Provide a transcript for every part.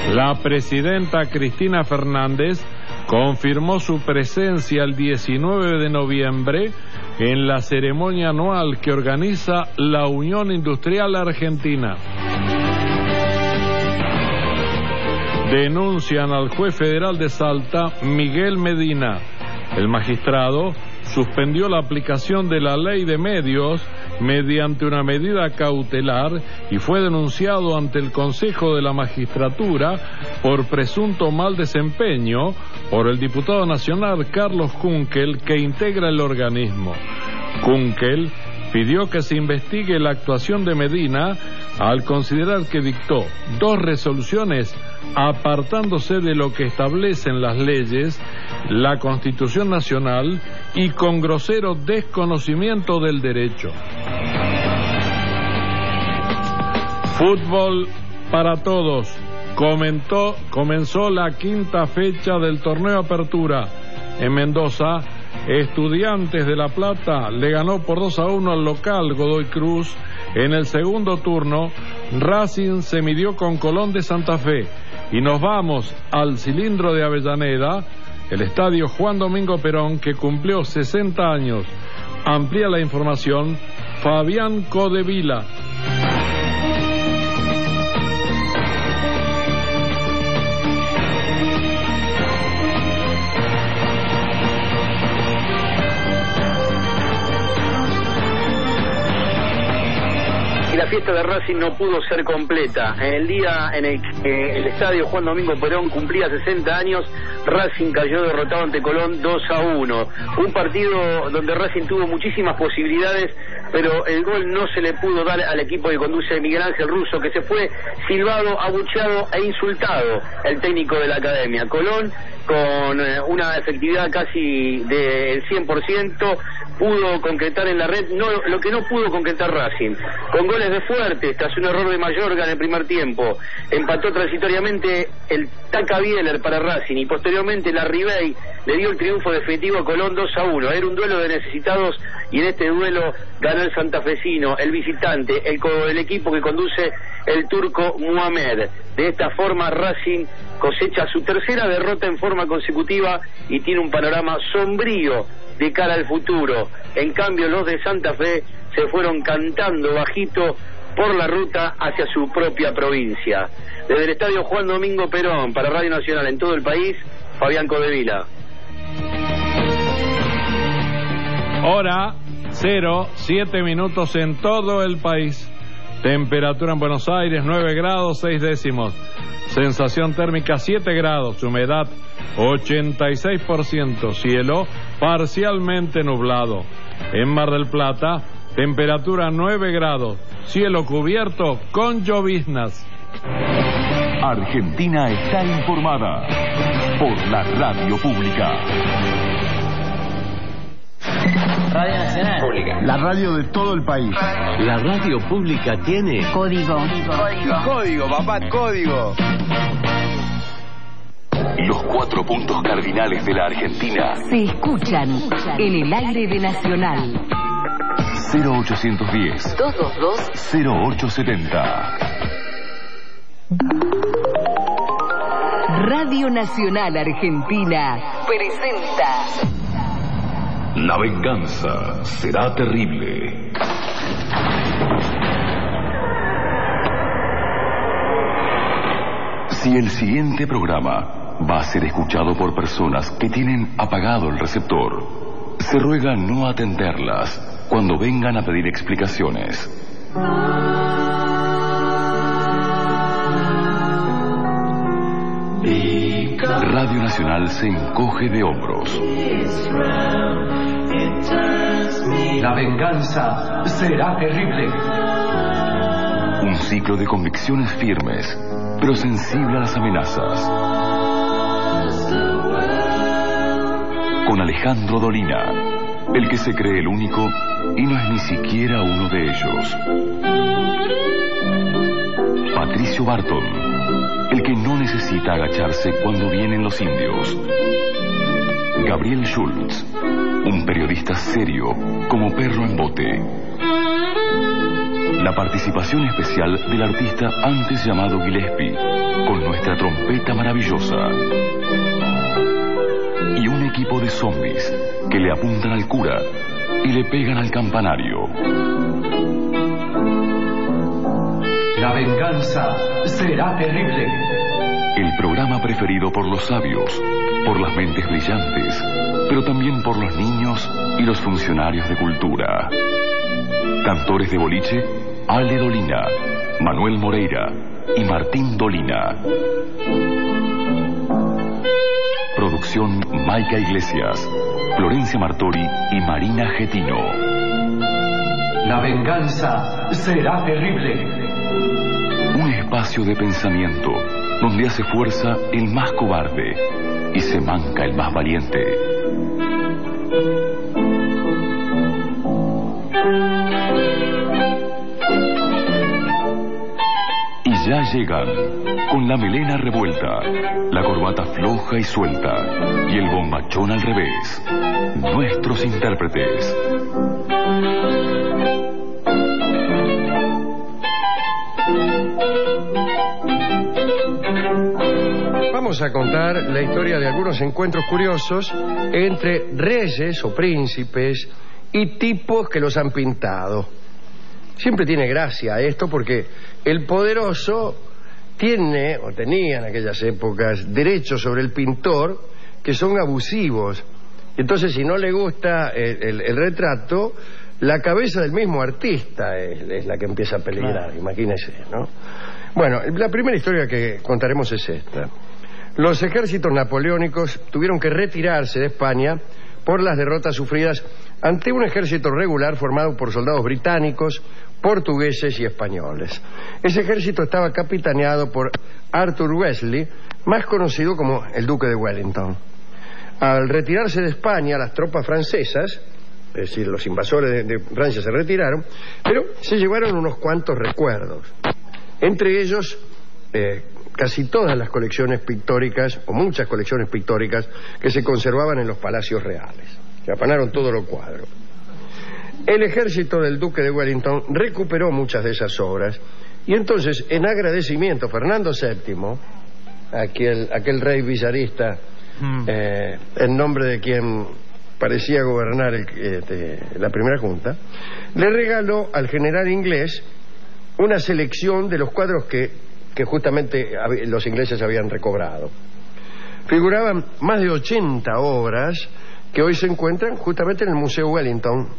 La presidenta Cristina Fernández confirmó su presencia el 19 de noviembre en la ceremonia anual que organiza la Unión Industrial Argentina. Denuncian al juez federal de Salta, Miguel Medina. El magistrado suspendió la aplicación de la ley de medios mediante una medida cautelar y fue denunciado ante el Consejo de la Magistratura por presunto mal desempeño por el diputado nacional Carlos Kunkel, que integra el organismo. Kunkel pidió que se investigue la actuación de Medina al considerar que dictó 2 resoluciones apartándose de lo que establecen las leyes, la Constitución Nacional y con grosero desconocimiento del derecho. Fútbol para todos. Comenzó la 5ª fecha del torneo Apertura. En Mendoza, Estudiantes de La Plata le ganó por 2-1 al local Godoy Cruz. En el segundo turno, Racing se midió con Colón de Santa Fe. Y nos vamos al Cilindro de Avellaneda, el estadio Juan Domingo Perón, que cumplió 60 años. Amplía la información Fabián Codevila. La fiesta de Racing no pudo ser completa. En el día en el que el estadio Juan Domingo Perón cumplía 60 años, Racing cayó derrotado ante Colón 2-1. Un partido donde Racing tuvo muchísimas posibilidades, pero el gol no se le pudo dar al equipo que conduce Miguel Ángel Russo, que se fue silbado, abucheado e insultado el técnico de la academia. Colón, con una efectividad casi del 100%, pudo concretar en la red lo que no pudo concretar Racing, con goles de Fuertes tras un error de Mayorga en el primer tiempo. Empató transitoriamente el Taca Bieler para Racing y posteriormente la Ribey le dio el triunfo definitivo a Colón 2-1. Era un duelo de necesitados y en este duelo ganó el santafesino, el visitante, el equipo que conduce el turco Mohamed. De esta forma Racing cosecha su 3ª derrota en forma consecutiva y tiene un panorama sombrío de cara al futuro. En cambio, los de Santa Fe se fueron cantando bajito por la ruta hacia su propia provincia. Desde el estadio Juan Domingo Perón, para Radio Nacional en todo el país, Fabián Codevila. Hora 07 minutos en todo el país. Temperatura en Buenos Aires 9 grados 6 décimos. Sensación térmica 7 grados. Humedad 86%. Cielo parcialmente nublado. En Mar del Plata, temperatura 9 grados. Cielo cubierto con lloviznas. Argentina está informada por la radio pública. Radio Nacional Pública. La radio de todo el país. La radio pública tiene código. Código, papá, código. Los 4 puntos cardinales de la Argentina Se escuchan en el aire de Nacional. 0810 222 0870. Radio Nacional Argentina presenta La venganza será terrible. Si el siguiente programa va a ser escuchado por personas que tienen apagado el receptor, se ruega no atenderlas cuando vengan a pedir explicaciones. Radio Nacional se encoge de hombros. La venganza será terrible. Un ciclo de convicciones firmes, pero sensible a las amenazas. Con Alejandro Dolina, el que se cree el único y no es ni siquiera uno de ellos. Patricio Barton, el que no necesita agacharse cuando vienen los indios. Gabriel Schultz, un periodista serio como perro en bote. la participación especial del artista antes llamado Gillespie, con nuestra trompeta maravillosa. Y un equipo de zombies que le apuntan al cura y le pegan al campanario. La venganza será terrible. El programa preferido por los sabios, por las mentes brillantes, pero también por los niños y los funcionarios de cultura. Cantores de boliche, Ale Dolina, Manuel Moreira y Martín Dolina. Producción Maica Iglesias, Florencia Martori y Marina Getino. La venganza será terrible. Un espacio de pensamiento donde hace fuerza el más cobarde y se manca el más valiente. Y ya llegan, con la melena revuelta, la corbata floja y suelta y el bombachón al revés, nuestros intérpretes. Vamos a contar la historia de algunos encuentros curiosos entre reyes o príncipes y tipos que los han pintado. Siempre tiene gracia esto porque el poderoso tiene, o tenía en aquellas épocas, derechos sobre el pintor que son abusivos. Entonces, si no le gusta el retrato, la cabeza del mismo artista es la que empieza a peligrar, imagínese, ¿no? Bueno, la primera historia que contaremos es esta. Los ejércitos napoleónicos tuvieron que retirarse de España por las derrotas sufridas ante un ejército regular formado por soldados británicos, portugueses y españoles. Ese ejército estaba capitaneado por Arthur Wellesley, más conocido como el Duque de Wellington. Al retirarse de España, las tropas francesas, es decir, los invasores de Francia se retiraron, pero se llevaron unos cuantos recuerdos. Entre ellos, casi todas las colecciones pictóricas, o muchas colecciones pictóricas, que se conservaban en los palacios reales. Se afanaron todos los cuadros. El ejército del Duque de Wellington recuperó muchas de esas obras, y entonces, en agradecimiento, Fernando VII, aquel rey villarista, en nombre de quien parecía gobernar la primera junta, le regaló al general inglés una selección de los cuadros que justamente los ingleses habían recobrado. Figuraban más de 80 obras que hoy se encuentran justamente en el Museo Wellington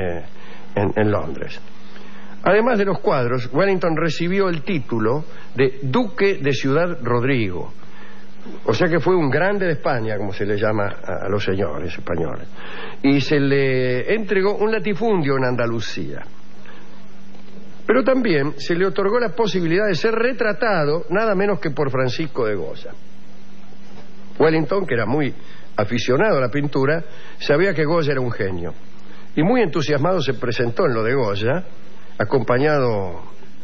en Londres. Además de los cuadros, Wellington recibió el título de Duque de Ciudad Rodrigo, o sea que fue un grande de España, como se le llama a los señores españoles, y se le entregó un latifundio en Andalucía. Pero también se le otorgó la posibilidad de ser retratado nada menos que por Francisco de Goya. Wellington, que era muy aficionado a la pintura, sabía que Goya era un genio, y muy entusiasmado se presentó en lo de Goya, acompañado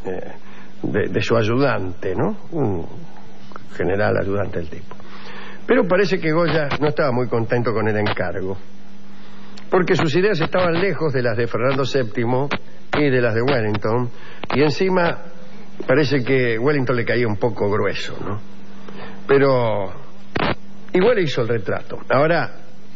de su ayudante, ¿no? Un general ayudante del tipo. Pero parece que Goya no estaba muy contento con el encargo, porque sus ideas estaban lejos de las de Fernando VII y de las de Wellington, y encima parece que Wellington le caía un poco grueso, ¿no? Pero igual hizo el retrato. Ahora,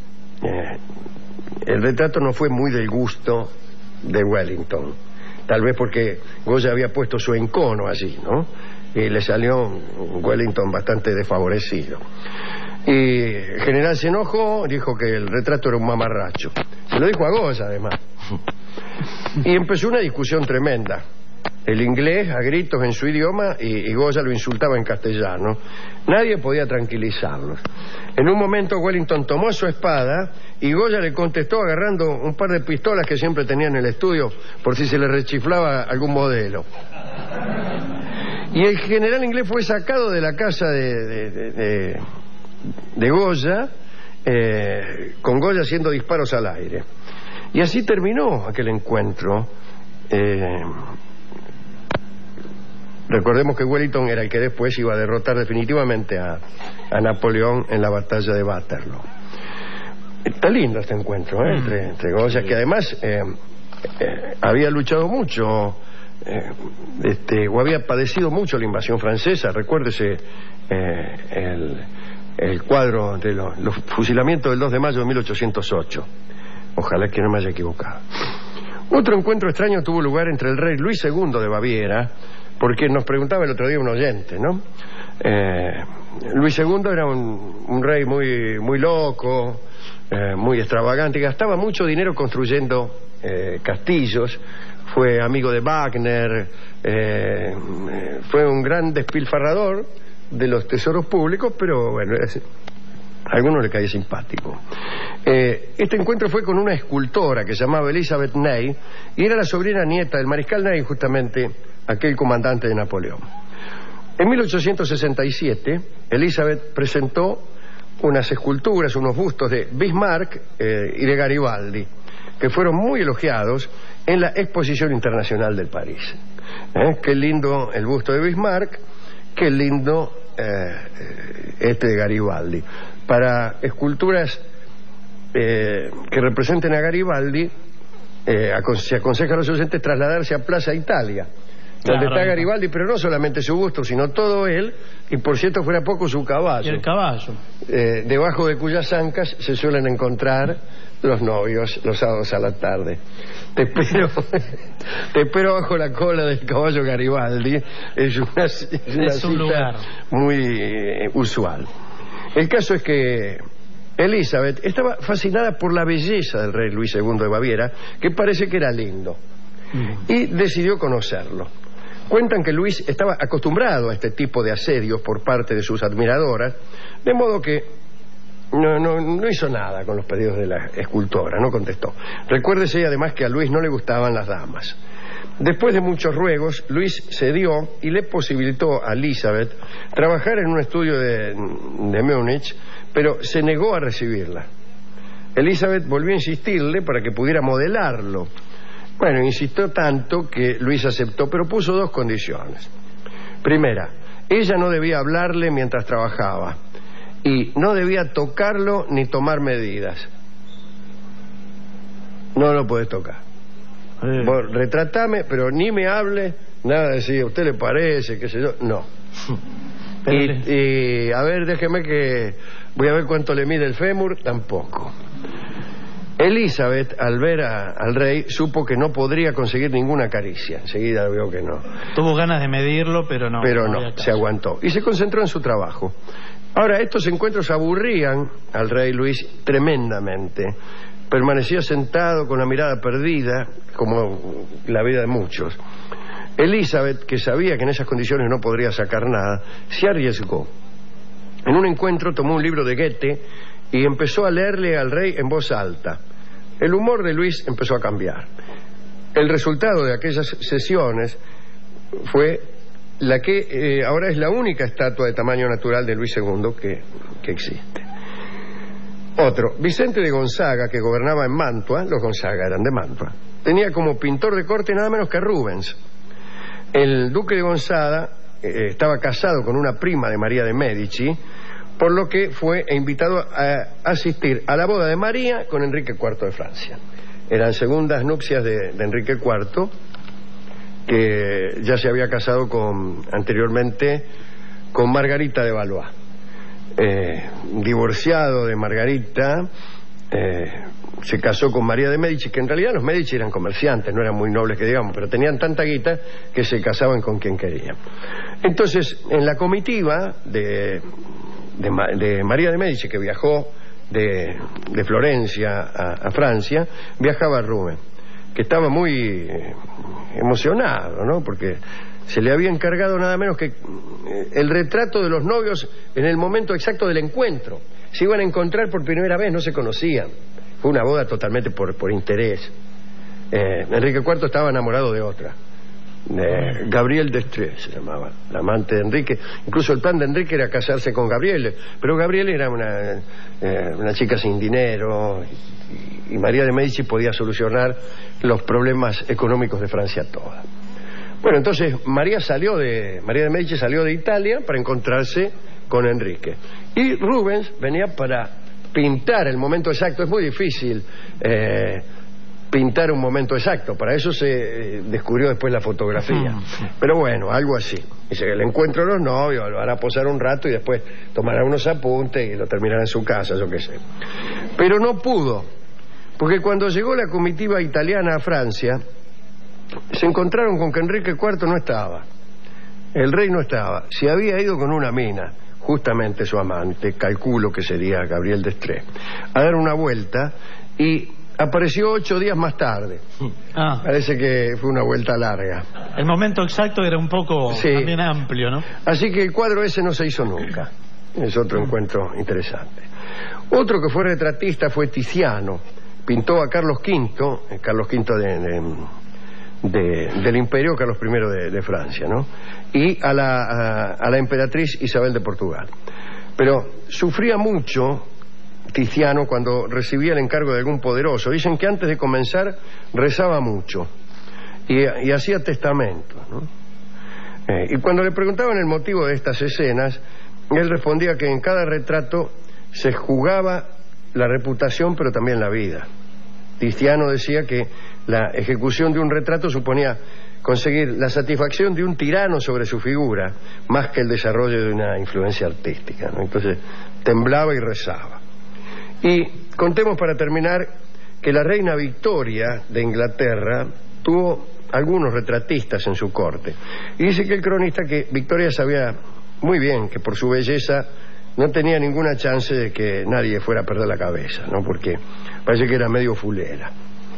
el retrato no fue muy del gusto de Wellington, tal vez porque Goya había puesto su encono allí, ¿no? Y le salió un Wellington bastante desfavorecido. Y el general se enojó, dijo que el retrato era un mamarracho. Se lo dijo a Goya, además. Y empezó una discusión tremenda. El inglés a gritos en su idioma y Goya lo insultaba en castellano. Nadie podía tranquilizarlos. En un momento Wellington tomó su espada y Goya le contestó agarrando un par de pistolas que siempre tenía en el estudio por si se le rechiflaba algún modelo. Y el general inglés fue sacado de la casa de Goya, con Goya haciendo disparos al aire. Y así terminó aquel encuentro. Recordemos que Wellington era el que después iba a derrotar definitivamente a Napoleón en la batalla de Waterloo. Está lindo este encuentro entre Goya, que además había luchado mucho o había padecido mucho la invasión francesa. Recuérdese el cuadro de los fusilamientos del 2 de mayo de 1808. Ojalá que no me haya equivocado. Otro encuentro extraño tuvo lugar entre el rey Luis II de Baviera, porque nos preguntaba el otro día un oyente, ¿no? Luis II era un rey muy loco, muy extravagante, gastaba mucho dinero construyendo castillos, fue amigo de Wagner, fue un gran despilfarrador de los tesoros públicos, pero bueno, a algunos le caía simpático. Este encuentro fue con una escultora que se llamaba Elizabeth Ney y era la sobrina nieta del mariscal Ney, justamente aquel comandante de Napoleón. En 1867 Elizabeth presentó unas esculturas, unos bustos de Bismarck y de Garibaldi, que fueron muy elogiados en la Exposición Internacional del París. Qué lindo el busto de Bismarck, qué lindo este de Garibaldi. Para esculturas que representen a Garibaldi, se aconseja a los oyentes trasladarse a Plaza Italia, donde está Garibaldi, pero no solamente su busto, sino todo él, y por cierto fuera poco su caballo. Y el caballo. Debajo de cuyas ancas se suelen encontrar los novios los sábados a la tarde. Te espero bajo la cola del caballo Garibaldi. Es una cita muy usual. El caso es que Elizabeth estaba fascinada por la belleza del rey Luis II de Baviera, que parece que era lindo, y decidió conocerlo. Cuentan que Luis estaba acostumbrado a este tipo de asedios por parte de sus admiradoras, de modo que no hizo nada con los pedidos de la escultora, no contestó. Recuérdese además que a Luis no le gustaban las damas. Después de muchos ruegos, Luis cedió y le posibilitó a Elizabeth trabajar en un estudio de Múnich, pero se negó a recibirla. Elizabeth volvió a insistirle para que pudiera modelarlo. Bueno, insistió tanto que Luis aceptó, pero puso dos condiciones. Primera, ella no debía hablarle mientras trabajaba y no debía tocarlo ni tomar medidas. No lo podés tocar. Vos retratame, pero ni me hable, nada de decir, ¿a usted le parece? ¿Qué sé yo? No. Y a ver, déjeme que voy a ver cuánto le mide el fémur. Tampoco. Elizabeth, al ver al rey, supo que no podría conseguir ninguna caricia. Enseguida vio que no. Tuvo ganas de medirlo, pero no. Pero no, se aguantó. Y se concentró en su trabajo. Ahora, estos encuentros aburrían al rey Luis tremendamente. Permanecía sentado con la mirada perdida, como la vida de muchos. Elizabeth, que sabía que en esas condiciones no podría sacar nada, se arriesgó. En un encuentro tomó un libro de Goethe y empezó a leerle al rey en voz alta. El humor de Luis empezó a cambiar. El resultado de aquellas sesiones fue la que ahora es la única estatua de tamaño natural de Luis II que existe. Otro, Vicente de Gonzaga, que gobernaba en Mantua, los Gonzaga eran de Mantua, tenía como pintor de corte nada menos que Rubens. El duque de Gonzaga estaba casado con una prima de María de Medici, por lo que fue invitado a asistir a la boda de María con Enrique IV de Francia. Eran segundas nupcias de Enrique IV, que ya se había casado anteriormente con Margarita de Valois. Divorciado de Margarita, se casó con María de Medici, que en realidad los Medici eran comerciantes, no eran muy nobles que digamos, pero tenían tanta guita que se casaban con quien querían. Entonces, en la comitiva de María de Medici, que viajó de Florencia a Francia, viajaba Rubens, que estaba muy emocionado, ¿no? Porque se le había encargado nada menos que el retrato de los novios en el momento exacto del encuentro. Se iban a encontrar por primera vez, no se conocían. Fue una boda totalmente por interés. Enrique IV estaba enamorado de otra. Gabrielle d'Estrées se llamaba, la amante de Enrique. Incluso el plan de Enrique era casarse con Gabrielle, pero Gabrielle era una chica sin dinero y María de Medici podía solucionar los problemas económicos de Francia toda. Bueno, entonces María de Medici salió de Italia para encontrarse con Enrique, y Rubens venía para pintar el momento exacto. Es muy difícil pintar un momento exacto. Para eso se descubrió después la fotografía. Pero bueno, algo así. Dice que el encuentro de los novios, lo hará posar un rato y después tomará unos apuntes y lo terminará en su casa, yo qué sé. Pero no pudo, porque cuando llegó la comitiva italiana a Francia, se encontraron con que Enrique IV no estaba. El rey no estaba. Se había ido con una mina, justamente su amante, calculo que sería Gabriel d'Estrées, a dar una vuelta, y apareció 8 días más tarde. Parece que fue una vuelta larga. El momento exacto era un poco también amplio, ¿no? Así que el cuadro ese no se hizo nunca. Es otro encuentro interesante. Otro que fue retratista fue Tiziano. Pintó a Carlos V, Carlos V del Imperio, Carlos I de Francia, ¿no? Y a la emperatriz Isabel de Portugal. Pero sufría mucho Tiziano cuando recibía el encargo de algún poderoso. Dicen que antes de comenzar rezaba mucho y hacía testamento, ¿no? Y cuando le preguntaban el motivo de estas escenas, él respondía que en cada retrato se jugaba la reputación, pero también la vida. Tiziano decía que la ejecución de un retrato suponía conseguir la satisfacción de un tirano sobre su figura, más que el desarrollo de una influencia artística, ¿no? Entonces temblaba y rezaba. Y contemos para terminar que la reina Victoria de Inglaterra tuvo algunos retratistas en su corte. Y dice que el cronista que Victoria sabía muy bien que por su belleza no tenía ninguna chance de que nadie fuera a perder la cabeza, ¿no? Porque parece que era medio fulera.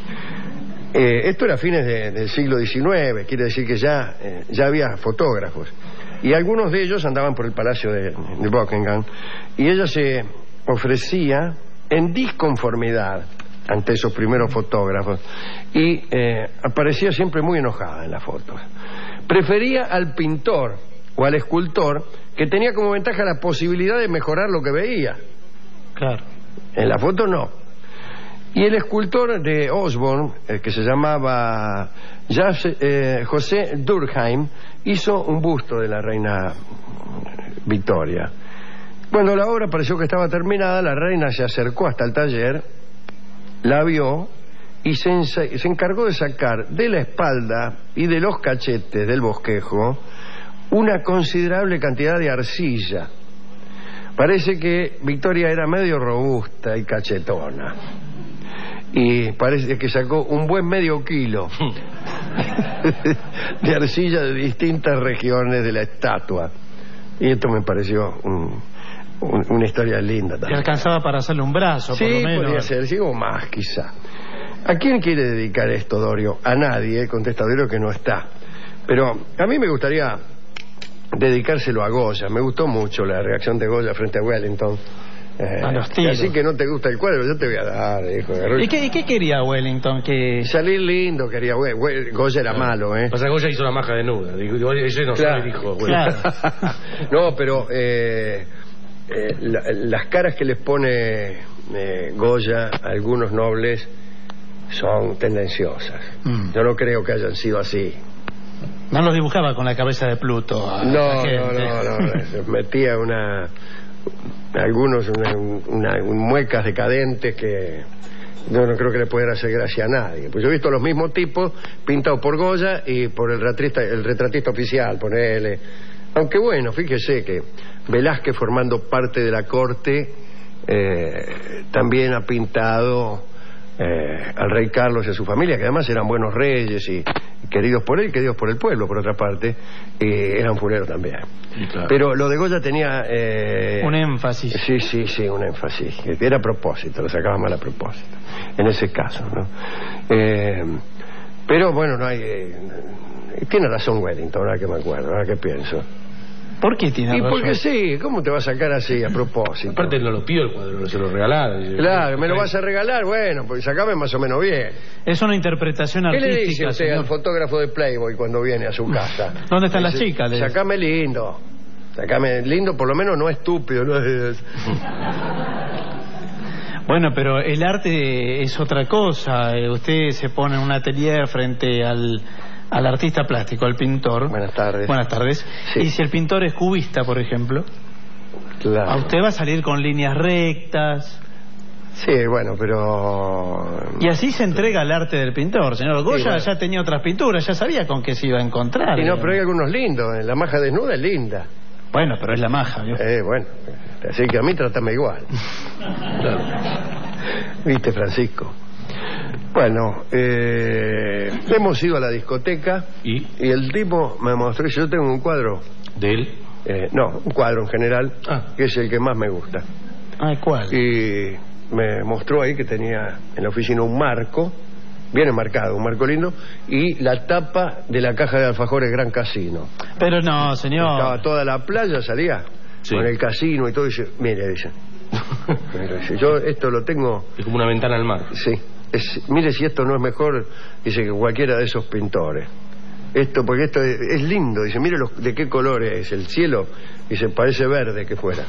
Esto era a fines del siglo XIX, quiere decir que ya había fotógrafos. Y algunos de ellos andaban por el palacio de Buckingham. Y ella se ofrecía en disconformidad ante esos primeros fotógrafos. Y aparecía siempre muy enojada en las fotos. Prefería al pintor o al escultor, que tenía como ventaja la posibilidad de mejorar lo que veía. Claro. En la foto no. Y el escultor de Osborne, el que se llamaba José Durkheim, hizo un busto de la reina Victoria. Cuando la obra pareció que estaba terminada, la reina se acercó hasta el taller, la vio y se encargó de sacar de la espalda y de los cachetes del bosquejo una considerable cantidad de arcilla. Parece que Victoria era medio robusta y cachetona. Y parece que sacó un buen medio kilo de arcilla de distintas regiones de la estatua. Y esto me pareció una historia linda también. Y alcanzaba para hacerle un brazo, sí, por lo menos. Podría ser, sí, o más quizá. ¿A quién quiere dedicar esto, Dorio? A nadie, contesta Dorio que no está. Pero a mí me gustaría dedicárselo a Goya. Me gustó mucho la reacción de Goya frente a Wellington. A los tiros. Así que no te gusta el cuadro, yo te voy a dar, hijo de... ¿Y qué quería Wellington? Que salir lindo quería. Goya era malo, ¿eh? Pasa que Goya hizo la maja desnuda. Ese no sabe, dijo. Claro. No, pero las caras que les pone Goya a algunos nobles son tendenciosas. Yo no creo que hayan sido así. No los dibujaba con la cabeza de Pluto. No. Metía algunos muecas decadentes que yo no creo que le pudiera hacer gracia a nadie. Pues yo he visto los mismos tipos pintados por Goya y por el retratista oficial, ponele. Aunque bueno, fíjese que Velázquez, formando parte de la corte, también ha pintado al rey Carlos y a su familia, que además eran buenos reyes y queridos por él y queridos por el pueblo, por otra parte, eran fuleros también. Claro. Pero lo de Goya tenía un énfasis. Sí, un énfasis. Era a propósito, lo sacaba mal a propósito, en ese caso, ¿no? Pero bueno, no hay... tiene razón Wellington, ahora que me acuerdo, ahora que pienso. ¿Por qué tiene razón? Y porque sí, ¿cómo te va a sacar así a propósito? Aparte no lo pido el cuadro, no se lo regalaron. Claro, me lo vas a regalar, bueno, pues sacame más o menos bien. Es una interpretación artística. ¿Qué le dice usted señor al fotógrafo de Playboy cuando viene a su casa? ¿Dónde están las chicas? Sacame lindo, por lo menos no estúpido, ¿no? Bueno, pero el arte es otra cosa. Usted se pone en un atelier frente al artista plástico, al pintor. Buenas tardes. Buenas tardes. Sí. Y si el pintor es cubista, por ejemplo, claro, a usted va a salir con líneas rectas, Sí, bueno, pero... Y así se entrega al arte del pintor, señor. Goya bueno. ya tenía otras pinturas, ya sabía con qué se iba a encontrar. Y no, pero hay algunos lindos. La maja desnuda es linda. Bueno, pero es la maja, ¿vio? Bueno, así que a mí trátame igual. ¿Viste, Francisco? Bueno, hemos ido a la discoteca y el tipo me mostró, y yo tengo un cuadro. ¿De él? No, un cuadro en general, que es el que más me gusta. ¿Cuál? Y me mostró ahí que tenía en la oficina un marco, bien enmarcado, un marco lindo, y la tapa de la caja de alfajores Gran Casino. Pero no, señor. Estaba toda la playa, salía con el casino y todo, y dice, mire, dice, yo esto lo tengo... Es como una ventana al mar. Sí, mire si esto no es mejor, dice, que cualquiera de esos pintores. Porque esto es lindo, dice, mire de qué color es el cielo, dice, parece verde que fuera.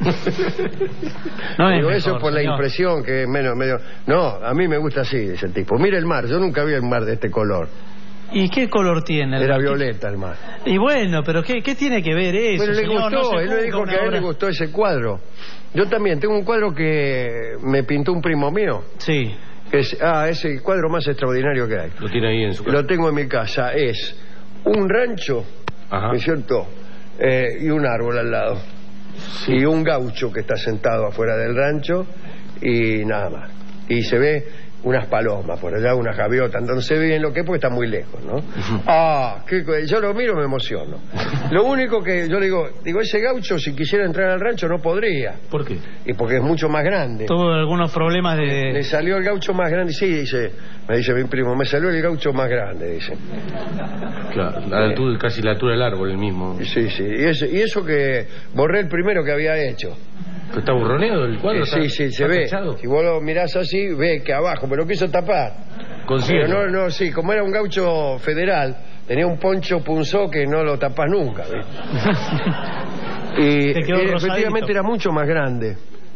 No digo, es eso mejor, por la señor. impresión que es medio... No, a mí me gusta así, dice el tipo. Mire el mar, yo nunca vi el mar de este color. ¿Y qué color tiene? Era violeta el mar. Y bueno, pero ¿qué tiene que ver eso, Pero le señor? gustó, No se él me juzga dijo una que a él le obra. gustó ese cuadro. Yo también tengo un cuadro que me pintó un primo mío. Sí. Es el cuadro más extraordinario que hay. Lo tiene ahí en su casa. Lo tengo en mi casa. Es un rancho, ¿no es cierto? Y un árbol al lado. Sí. Y un gaucho que está sentado afuera del rancho y nada más. Y se ve unas palomas por allá, unas gaviotas. Entonces se ve bien lo que es porque está muy lejos, ¿no? Yo lo miro, me emociono. Lo único que yo le digo, ese gaucho si quisiera entrar al rancho no podría. ¿Por qué? Y porque es mucho más grande. Tuvo algunos problemas de... Le salió el gaucho más grande. Sí, me dice mi primo, me salió el gaucho más grande, dice. Claro, casi la altura del árbol, el mismo. Sí. Y eso que borré el primero que había hecho. ¿Pero está burroneado el cuadro? Sí, se ve. Tachado. Si vos lo mirás así, ve que abajo, pero lo quiso tapar. Pero no, sí, como era un gaucho federal, tenía un poncho punzó que no lo tapás nunca, ¿ves? Y efectivamente era mucho más grande.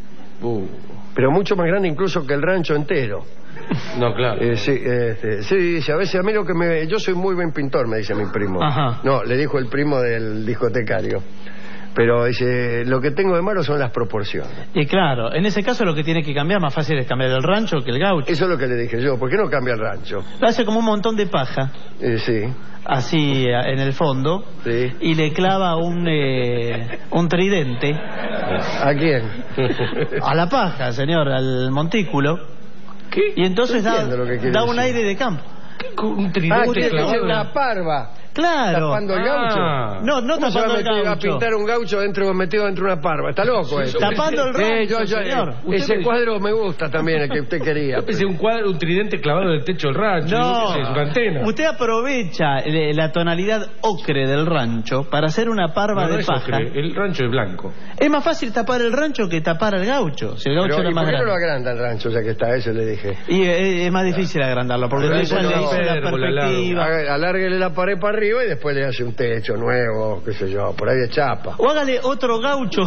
Pero mucho más grande incluso que el rancho entero. No, claro. Sí, dice, a veces a mí yo soy muy buen pintor, me dice mi primo. No, le dijo el primo del discotecario. Pero dice, lo que tengo de malo son las proporciones. Y claro, en ese caso lo que tiene que cambiar más fácil es cambiar el rancho que el gaucho. Eso es lo que le dije yo, ¿por qué no cambia el rancho? Lo hace como un montón de paja. Sí. Así en el fondo. Sí. Y le clava un tridente. ¿A quién? A la paja, señor, al montículo. ¿Qué? Y entonces da un aire de campo. Un tridente clavado. Una parva. Claro. Tapando el gaucho. No tapando el gaucho. A pintar un gaucho metido dentro de una parva. Está loco eso. Tapando el rancho, señor. Ese cuadro me gusta también, el que usted quería. Yo pensé un tridente clavado en el techo del rancho. No, es una antena. Usted aprovecha la tonalidad ocre del rancho para hacer una parva de paja. El rancho es blanco. Es más fácil tapar el rancho que tapar al gaucho. Si el gaucho era más grande. ¿Por qué no lo grande? agranda el rancho ya que está? Eso le dije. Y es más difícil agrandarlo porque le dice la perspectiva. Alárguele la pared para arriba y después le hace un techo nuevo, qué sé yo, por ahí de chapa. O hágale otro gaucho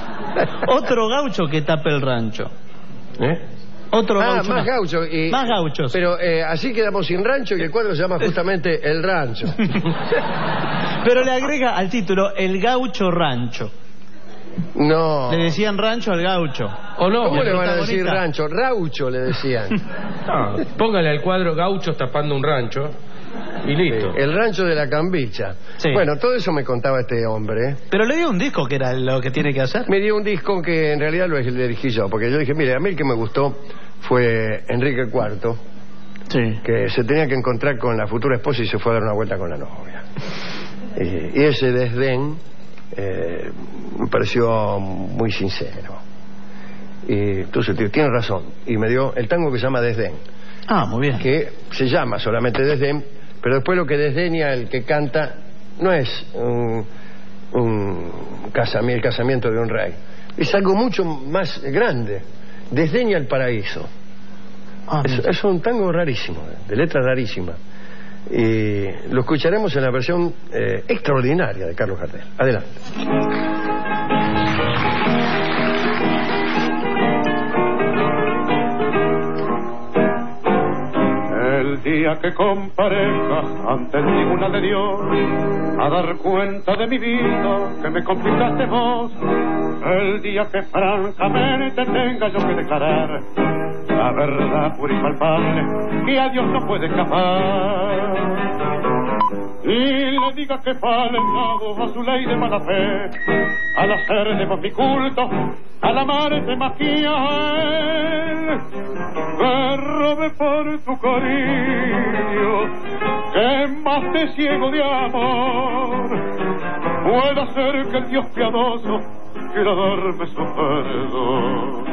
que tape el rancho. Otro gaucho. Más gaucho. Más gauchos. Pero así quedamos sin rancho y el cuadro se llama justamente El Rancho. Pero le agrega al título El Gaucho Rancho. No. Le decían rancho al gaucho. ¿O no? ¿Cómo le van a decir rancho? Raucho le decían. No, póngale al cuadro gauchos tapando un rancho y listo. El rancho de la Cambicha. Sí. Bueno, todo eso me contaba este hombre. Pero le dio un disco que era lo que tiene que hacer. Me dio un disco que en realidad lo dirigí yo, porque yo dije, mire, a mí el que me gustó fue Enrique IV, que se tenía que encontrar con la futura esposa y se fue a dar una vuelta con la novia. Y ese desdén me pareció muy sincero. Y entonces tiene razón. Y me dio el tango que se llama Desdén. Muy bien. Que se llama solamente Desdén, pero después lo que desdeña el que canta no es el casamiento de un rey. Es algo mucho más grande. Desdeña el paraíso. Es un tango rarísimo, de letra rarísima. Y lo escucharemos en la versión extraordinaria de Carlos Gardel. Adelante. El día que comparezca ante el tribunal de Dios a dar cuenta de mi vida que me conquistaste vos, el día que francamente tenga yo que declarar la verdad pura y palpable que a Dios no puede escapar, y le diga que faltado a su ley de mala fe al hacer de vos mi culto, al amarte más que a él, que robe por tu cariño, que más te ciego de amor, pueda ser que el Dios piadoso quiera darme su perdón.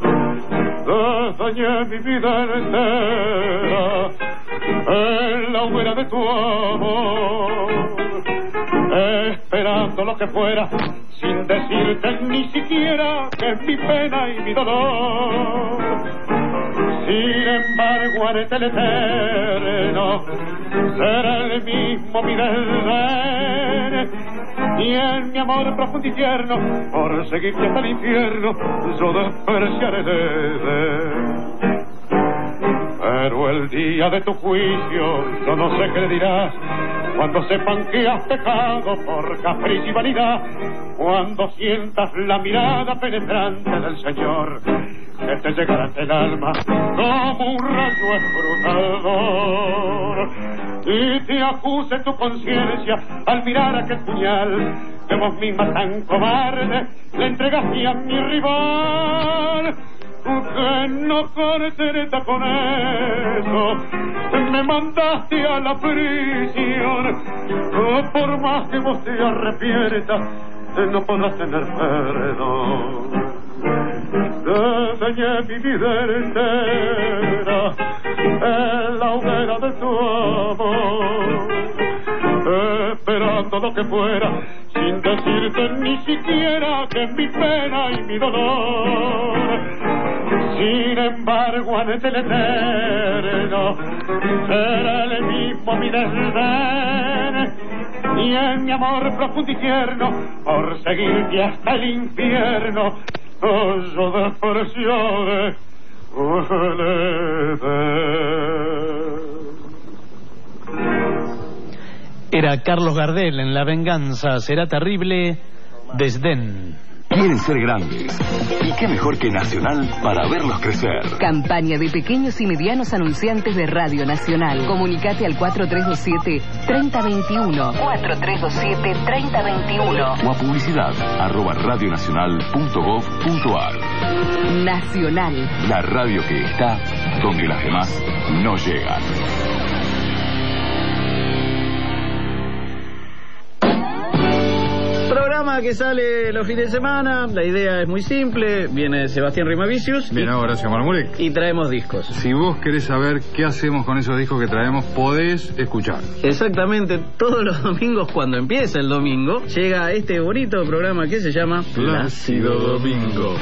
Dañé mi vida entera en la hoguera de tu amor, esperando lo que fuera, sin decirte ni siquiera que es mi pena y mi dolor. Sin embargo, haré el eterno, será el mismo mi desdén, y en mi amor profundo y tierno, por seguirte hasta el infierno, yo despreciaré desde. Pero el día de tu juicio, yo no sé qué le dirás, cuando sepan que has pecado por capricho y vanidad, cuando sientas la mirada penetrante del Señor, que te llegará ante el alma como un rayo escrutador, y te acuse tu conciencia al mirar aquel puñal que vos misma tan cobarde le entregaste a mi rival, que no contenta con eso me mandaste a la prisión, por más que vos te arrepientas no podrás tener perdón. Dañé mi vida entera en la hoguera de tu amor, esperando lo que fuera, sin decirte ni siquiera que es mi pena y mi dolor. Sin embargo, ante el eterno, será el mismo mi desdén, y en mi amor profundo y tierno, por seguirte hasta el infierno, yo despreciaré el Edén. Era Carlos Gardel en La venganza será terrible, Desdén. Quieren ser grandes. ¿Y qué mejor que Nacional para verlos crecer? Campaña de pequeños y medianos anunciantes de Radio Nacional. Comunicate al 4327-3021. 4327-3021. O a publicidad @radionacional.gov.ar. Nacional. La radio que está donde las demás no llegan. Programa que sale los fines de semana. La idea es muy simple. Viene Sebastián Rimavicius. Bien, Horacio Marmurek. Y traemos discos. Si vos querés saber qué hacemos con esos discos que traemos, podés escuchar. Exactamente. Todos los domingos, cuando empieza el domingo, llega este bonito programa que se llama Plácido Domingo.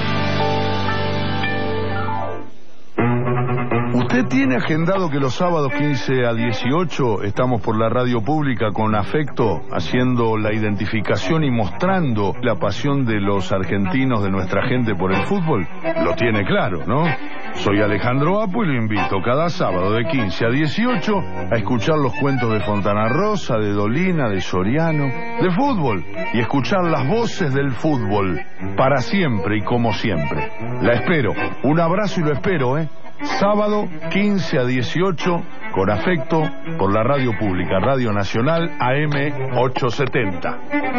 ¿Usted tiene agendado que los sábados 15 a 18 estamos por la radio pública con Afecto, haciendo la identificación y mostrando la pasión de los argentinos, de nuestra gente por el fútbol? Lo tiene claro, ¿no? Soy Alejandro Apo y lo invito cada sábado de 15 a 18 a escuchar los cuentos de Fontana Rosa, de Dolina, de Soriano, de fútbol, y escuchar las voces del fútbol para siempre y como siempre. La espero. Un abrazo y lo espero, ¿eh? Sábado 15 a 18 con Afecto por la radio pública, Radio Nacional AM 870.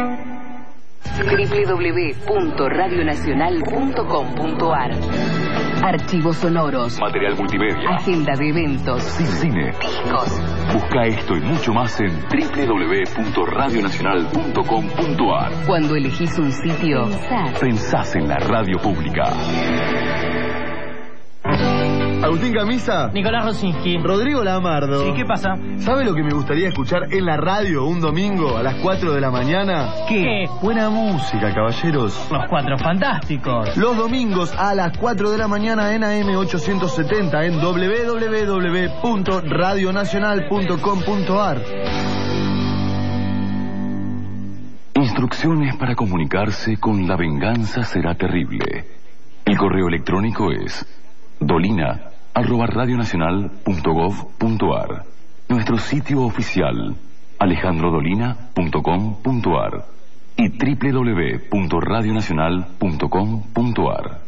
www.radionacional.com.ar. Archivos sonoros, Material multimedia, agenda de eventos, cine, discos. Busca esto y mucho más en www.radionacional.com.ar. Cuando elegís un sitio, Pensás en la radio pública. Agustín Camisa. Nicolás Rosinski. Rodrigo Lamardo. Sí, ¿qué pasa? ¿Sabe lo que me gustaría escuchar en la radio un domingo a las 4 de la mañana? ¿Qué? Buena música, caballeros. Los Cuatro Fantásticos. Los domingos a las 4 de la mañana en AM 870 en www.radionacional.com.ar. Instrucciones para comunicarse con La venganza será terrible. El correo electrónico es dolina@radionacional.gov.ar. nuestro sitio oficial alejandrodolina.com.ar y www.radionacional.com.ar.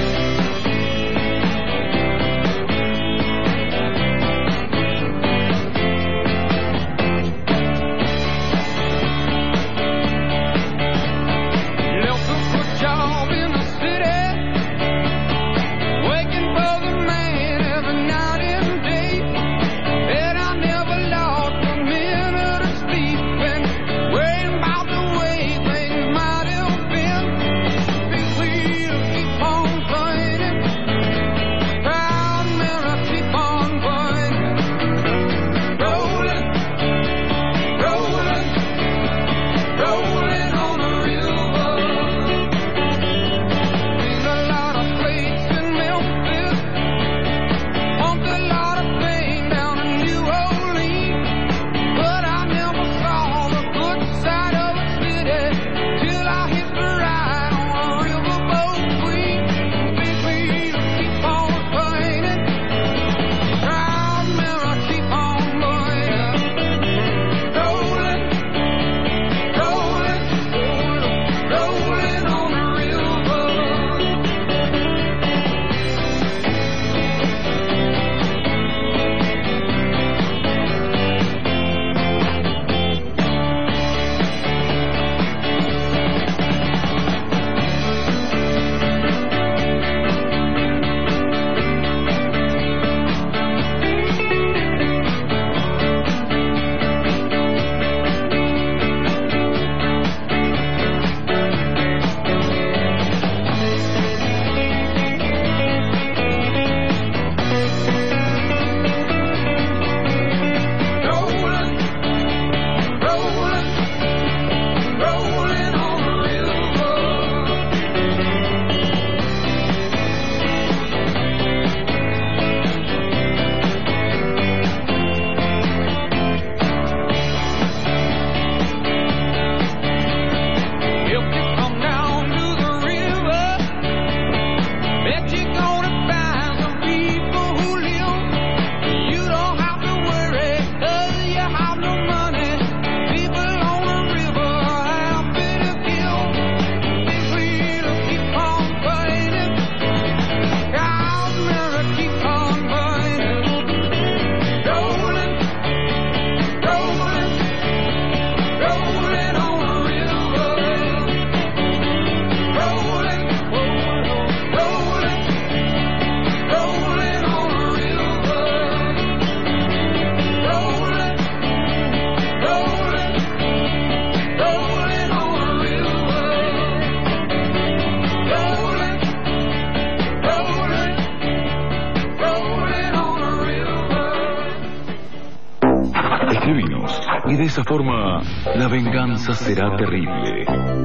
Y de esa forma, la venganza será terrible.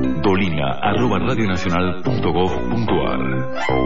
Dolina@radionacional.gov.ar.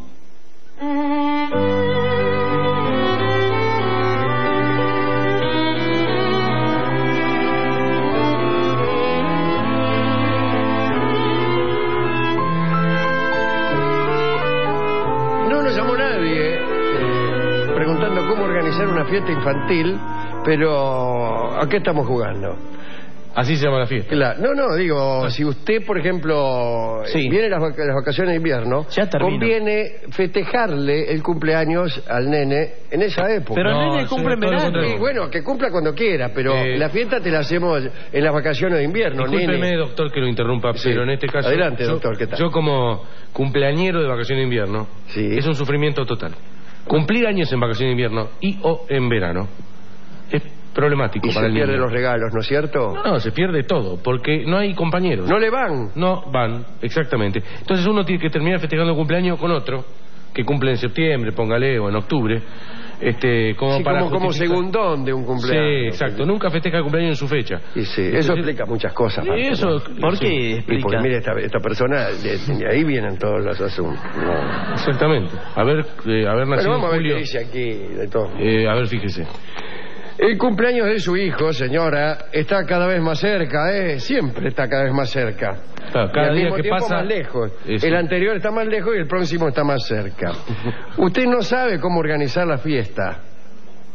No nos llamó nadie preguntando cómo organizar una fiesta infantil, pero ¿a qué estamos jugando? Así se llama la fiesta. Claro. No, digo, si usted, por ejemplo, viene las vacaciones de invierno, conviene festejarle el cumpleaños al nene en esa época. Pero el nene cumple en verano. Y bueno, que cumpla cuando quiera, pero la fiesta te la hacemos en las vacaciones de invierno, discúlpeme, nene. doctor, que lo interrumpa, pero en este caso... Adelante, doctor, ¿qué tal? Yo como cumpleañero de vacaciones de invierno, es un sufrimiento total. Cumplir años en vacaciones de invierno o en verano es problemático para el niño. Se pierden los regalos, ¿no es cierto? No, se pierde todo, porque no hay compañeros. ¿No le van? No van, exactamente. Entonces uno tiene que terminar festejando el cumpleaños con otro, que cumple en septiembre, póngale, o en octubre, como segundón de un cumpleaños. Sí, exacto. Nunca festeja el cumpleaños en su fecha. Y eso explica muchas cosas. Eso, ¿por qué explica? Porque mire, esta persona, de ahí vienen todos los asuntos. No. Exactamente. Haber nacido vamos a ver Julio, qué dice aquí de todo. A ver, fíjese. El cumpleaños de su hijo, señora, está cada vez más cerca, siempre está cada vez más cerca. Claro, cada día que pasa más lejos. El anterior está más lejos y el próximo está más cerca. Usted no sabe cómo organizar la fiesta.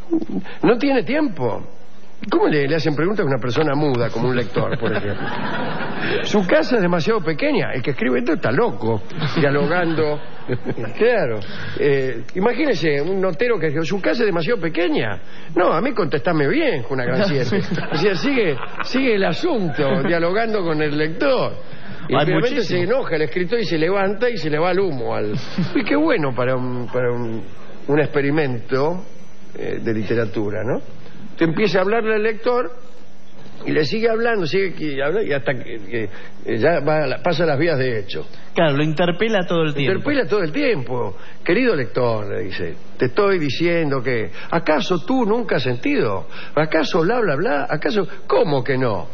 No tiene tiempo. ¿Cómo le hacen preguntas a una persona muda, como un lector, por ejemplo? Su casa es demasiado pequeña. El que escribe esto está loco, dialogando. Claro. Imagínese un notero que dice, su casa es demasiado pequeña. No, a mí contestame bien, con una gran 7. O sea, sigue el asunto, dialogando con el lector. Y realmente se enoja el escritor y se levanta y se le va el humo. Y qué bueno para un experimento de literatura, ¿no? Te empieza a hablarle al lector y le sigue hablando, y hasta que ya pasa las vías de hecho. Claro, lo interpela todo el tiempo. Interpela todo el tiempo. Querido lector, le dice, te estoy diciendo que, ¿acaso tú nunca has sentido? ¿Acaso bla, bla, bla? ¿Acaso? ¿Cómo que no?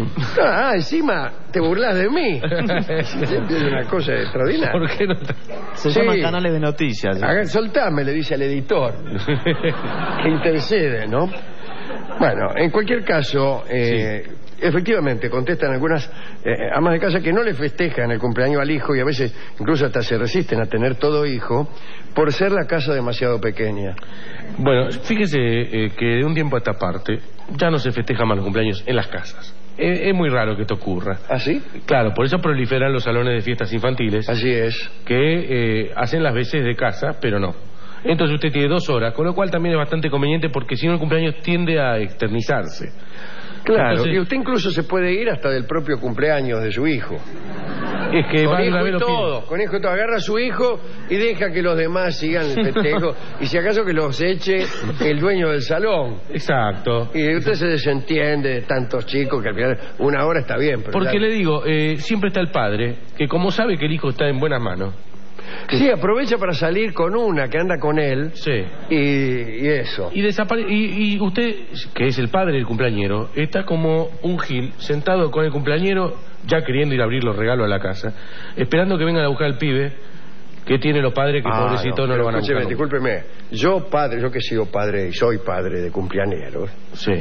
Encima te burlas de mí. Es una cosa extraordinaria. ¿Por qué no? Se llaman canales de noticias. Soltame, le dice al editor. Que intercede, ¿no? Bueno, en cualquier caso, efectivamente contestan algunas amas de casa que no le festejan el cumpleaños al hijo y a veces incluso hasta se resisten a tener todo hijo por ser la casa demasiado pequeña. Bueno, fíjese que de un tiempo a esta parte ya no se festejan más los cumpleaños en las casas. Es muy raro que esto ocurra. ¿Ah, sí? Claro, por eso proliferan los salones de fiestas infantiles. Así es. Que hacen las veces de casa, pero no. Entonces usted tiene 2 horas, con lo cual también es bastante conveniente porque si no el cumpleaños tiende a externizarse. Claro, entonces, y usted incluso se puede ir hasta del propio cumpleaños de su hijo. Es que con hijo y todo, con hijo y todo. Agarra a su hijo y deja que los demás sigan el festejo. Y si acaso que los eche el dueño del salón. Exacto. Y usted se desentiende de tantos chicos que al final 1 hora está bien. Pero porque le digo, siempre está el padre que como sabe que el hijo está en buenas manos. Sí, aprovecha para salir con una que anda con él. Sí. Y eso. Y usted, que es el padre del cumpleañero, está como un gil, sentado con el cumpleañero, ya queriendo ir a abrir los regalos a la casa, esperando que vengan a buscar al pibe, que tiene los padres que pobrecitos no lo van a buscar. Discúlpeme, yo que he sido padre y soy padre de cumpleañeros, sí.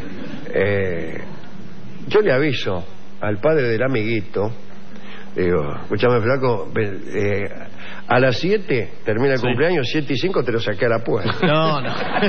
Yo le aviso al padre del amiguito, digo, escúchame flaco, a las 7 termina el cumpleaños, 7:05 te lo saqué a la puerta. No.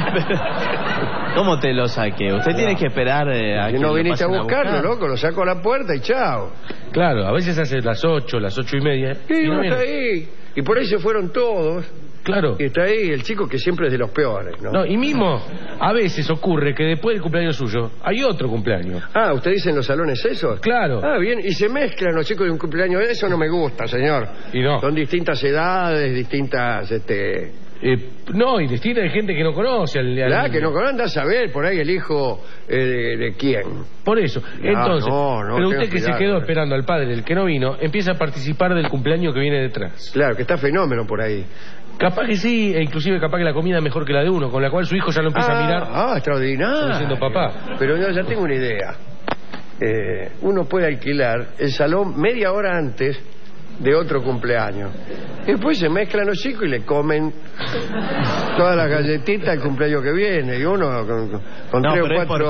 ¿Cómo te lo saqué? Usted tiene que esperar a que no viniste a buscarlo, loco, lo saco a la puerta y chao. Claro, a veces hace las 8, las 8:30. Y uno está ahí. Y por ahí se fueron todos. Claro. Y está ahí el chico que siempre es de los peores, ¿no? No, y mismo a veces ocurre que después del cumpleaños suyo hay otro cumpleaños. Ah, ¿usted dice en los salones esos? Claro. Ah, bien, y se mezclan los chicos de un cumpleaños. Eso no me gusta, señor. Y no. Son distintas edades, distintas, no, y distinta de gente que no conoce Claro, que no conoce, anda a saber por ahí el hijo de quién. Por eso. Entonces, pero usted que se quedó ¿no? esperando al padre, el que no vino, empieza a participar del cumpleaños que viene detrás. Claro, que está fenómeno por ahí. Capaz que sí, e inclusive capaz que la comida es mejor que la de uno, con la cual su hijo ya lo empieza a mirar. Ah, extraordinario. Siendo papá. Pero yo ya tengo una idea. Uno puede alquilar el salón media hora antes de otro cumpleaños. Y después se mezclan los chicos y le comen todas las galletitas del cumpleaños que viene. Y uno con 3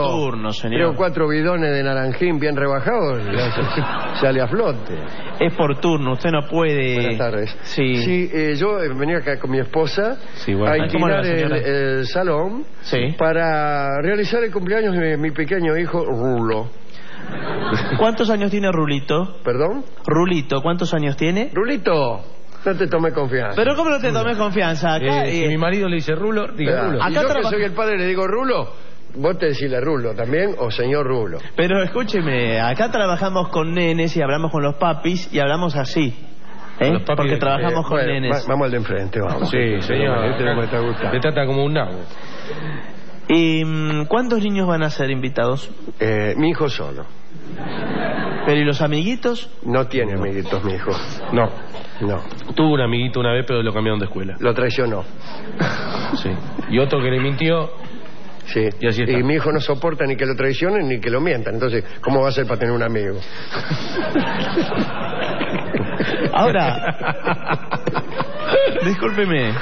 o 4 bidones de naranjín bien rebajados sale a flote. Es por turno, usted no puede... Buenas tardes. Sí, yo venía acá con mi esposa a alquilar el salón para realizar el cumpleaños de mi pequeño hijo Rulo. ¿Cuántos años tiene Rulito? ¿Perdón? Rulito, ¿cuántos años tiene? Rulito, no te tomé confianza. ¿Pero cómo no te tomé confianza? Acá, si mi marido le dice Rulo, diga Rulo. Acá yo que soy el padre le digo Rulo, vos te decís Rulo también o señor Rulo. Pero escúcheme, acá trabajamos con nenes y hablamos con los papis y hablamos así. Porque trabajamos con nenes. Vamos al de enfrente, vamos. Sí, señor. Este no me está gustando. Te trata como un nabo. ¿Y cuántos niños van a ser invitados? Mi hijo solo. ¿Pero y los amiguitos? No tiene amiguitos mi hijo. No. No. Tuvo un amiguito una vez, pero lo cambiaron de escuela. Lo traicionó. Sí. Y otro que le mintió. Sí. Y así está. Y mi hijo no soporta ni que lo traicionen ni que lo mientan. Entonces, ¿cómo va a ser para tener un amigo? Ahora, discúlpeme.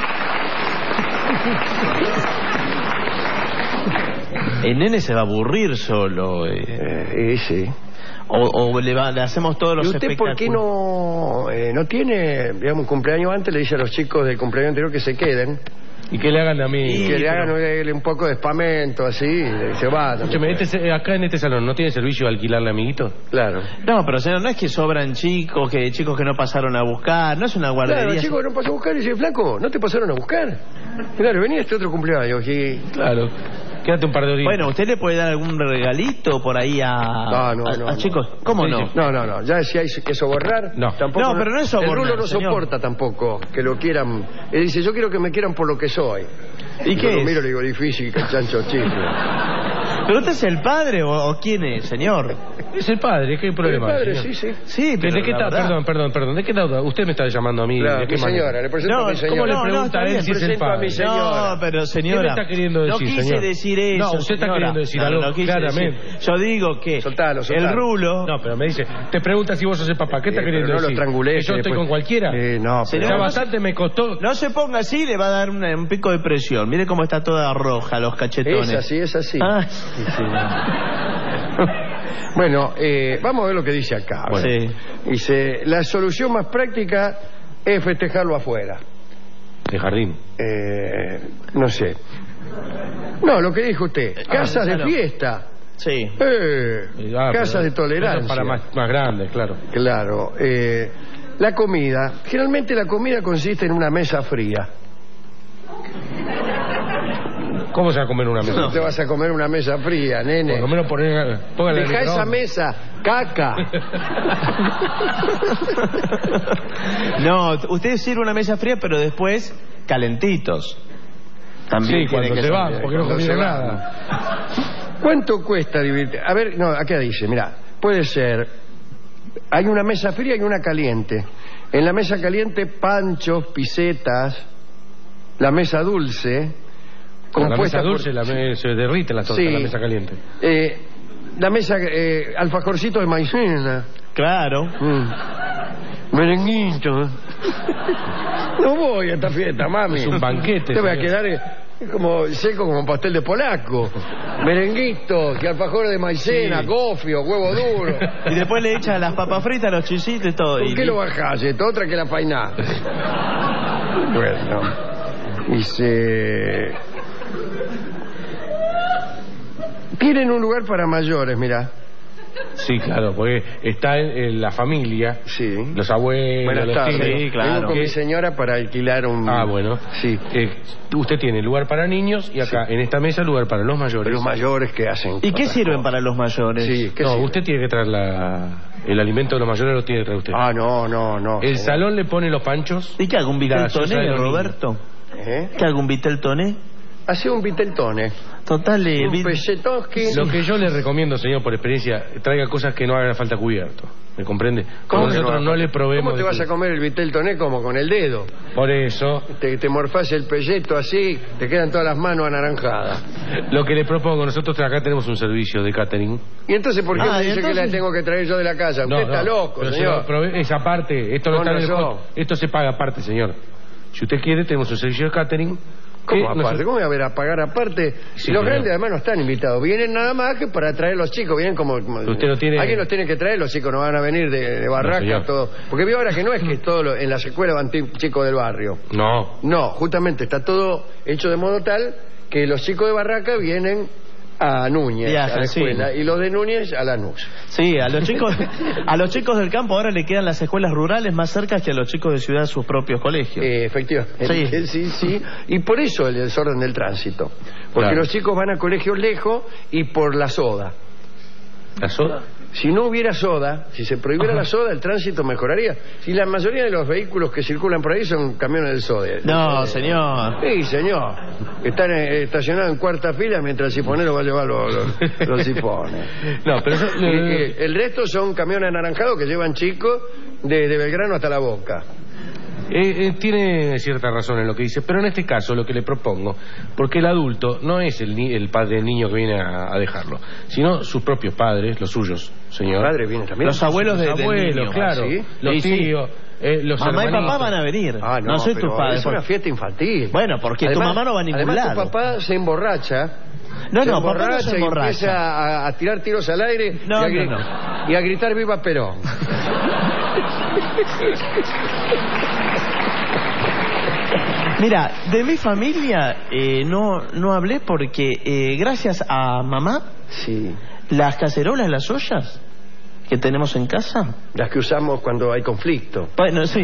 El nene se va a aburrir solo. Sí. O le hacemos todos los espectáculos. ¿Y usted por qué no tiene, digamos, un cumpleaños antes? Le dice a los chicos del cumpleaños anterior que se queden. Y que le hagan a mí. Y que le hagan un poco de espamento, así, y se va. Escúcheme, acá en este salón, ¿no tiene servicio de alquilarle amiguitos? Claro. No, pero señor, no es que sobran chicos que no pasaron a buscar, no es una guardería. Claro, chicos que no pasaron a buscar y dice, flaco, ¿no te pasaron a buscar? Claro, venía este otro cumpleaños y... Claro. Quédate un par de horitas. Bueno, ¿usted le puede dar algún regalito por ahí a chicos? ¿Cómo no? No. Ya si hay que sobornar, tampoco. No, pero no es sobornar, el rulo no señor. soporta tampoco que lo quieran. Él dice, yo quiero que me quieran por lo que soy. ¿Y qué yo lo es? miro y le digo, difícil, que el chancho chifle. ¿Pero usted es el padre o quién es, señor? Es el padre, ¿qué problema? El padre, señor? sí. Sí, pero ¿De qué está? Perdón, ¿de qué está? Usted me está llamando a mí. Claro, ¿de qué mi manera? señora, le presento a mi señora. ¿Cómo le pregunta a él si es el presento a padre? mi señora. No, pero señora, ¿Qué me está queriendo decir, no quise señor? decir eso. No, usted está señora. queriendo decir algo, no quise claramente. decir. Yo digo que Soltalo. el rulo... No, pero me dice, te pregunta si vos sos el papá. ¿Qué está queriendo pero no decir? lo estrangulé, ¿Que yo estoy después. con cualquiera? No, Señora, Ya no bastante me costó. No se ponga así, le va a dar un pico de presión. Mire cómo está toda roja los cachetones. Es así. Ah. Bueno, vamos a ver lo que dice acá. Bueno. Sí. Dice, la solución más práctica es festejarlo afuera. De jardín. No sé. No, lo que dijo usted. Casas de fiesta. Sí. Casas de tolerancia. Para más grandes, claro. Claro. La comida. Generalmente la comida consiste en una mesa fría. ¿Cómo se va a comer una mesa? No te vas a comer una mesa fría, nene. Por lo menos póngale. Deja esa mesa, caca. No, usted sirve una mesa fría, pero después calentitos. También sí, cuando que se va, ser, porque no comieron va. nada. ¿Cuánto cuesta dividir? A ver, no, acá dice, mira, puede ser. Hay una mesa fría y una caliente. En la mesa caliente, panchos, pisetas. La mesa dulce. La mesa dulce se derrite la torta, sí. La mesa caliente. La mesa alfajorcito de maicena. Claro. Merenguito. No voy a esta fiesta, mami. Es un banquete. Te voy a quedar como seco como un pastel de polaco. Merenguito, que alfajor de maicena, sí. Gofio, huevo duro. Y después le echan las papas fritas, los chisitos y todo. ¿Por qué lo bajás esto? Otra que la painá. Bueno. Dice... Tienen un lugar para mayores, mirá. Sí, claro, porque está en la familia, sí. Los abuelos, Buenas los tardes. tíos. Sí, claro. Vengo con mi señora para alquilar un... Ah, bueno. Sí. Usted tiene lugar para niños y acá, en esta mesa, lugar para los mayores. Los mayores que hacen... ¿Y qué sirven para los mayores? Sí, no, usted tiene que traer el alimento de los mayores, lo tiene que traer usted. Ah, no. El salón le pone los panchos. ¿Y qué hago, un vitel toné, Roberto? ¿Qué hago, un vitel toné? Hace un viteltone. Total, un pesetoski. Lo que yo le recomiendo, señor, por experiencia, traiga cosas que no hagan falta cubierto. ¿Me comprende? Como nosotros no le proveemos... ¿Cómo te vas a comer el vitel toné como con el dedo? Por eso... Te morfás el pelleto así, te quedan todas las manos anaranjadas. Lo que le propongo, nosotros acá tenemos un servicio de catering. ¿Y entonces por qué me dice que la tengo que traer yo de la casa? Usted está loco, señor. Esa parte, esto no está esto se paga aparte, señor. Si usted quiere, tenemos un servicio de catering... ¿Cómo aparte? ¿Cómo voy a pagar aparte? Sí, los grandes además no están invitados. Vienen nada más que para traer los chicos. Vienen como... Usted no tiene... Alguien los tiene que traer, los chicos no van a venir de barraca, todo. Porque vio ahora que no es que todo en las escuelas van chicos del barrio. No, justamente está todo hecho de modo tal que los chicos de barraca vienen a Núñez, a la escuela, y los de Núñez a Lanús. Sí, a los chicos del campo ahora le quedan las escuelas rurales más cerca que a los chicos de ciudad sus propios colegios. Efectivamente. Sí. Y por eso el desorden del tránsito. Porque los chicos van a colegios lejos y por la soda. ¿La soda? Si no hubiera soda, si se prohibiera la soda, el tránsito mejoraría. Si la mayoría de los vehículos que circulan por ahí son camiones del soda. No, señor. Sí, señor. Están estacionados en cuarta fila mientras el sifonero va a llevar los sifones. No, pero el resto son camiones anaranjados que llevan chicos desde Belgrano hasta La Boca. Tiene cierta razón en lo que dice, pero en este caso lo que le propongo, porque el adulto no es el padre del niño que viene a dejarlo, sino sus propios padres, los suyos, señor. ¿Los padres vienen también? Los abuelos del niño. Claro. ¿Sí? Los tíos, los mamá hermanitos. y papá van a venir. No soy tu padre. Es una fiesta infantil. Bueno, porque además, tu mamá no va a ningún lado. Además tu papá se emborracha. No, papá no se emborracha. Y empieza a tirar tiros al aire y a gritar ¡Viva Perón! Mira, de mi familia no hablé porque gracias a mamá, sí, las cacerolas, las ollas que tenemos en casa, las que usamos cuando hay conflicto. Bueno, sí.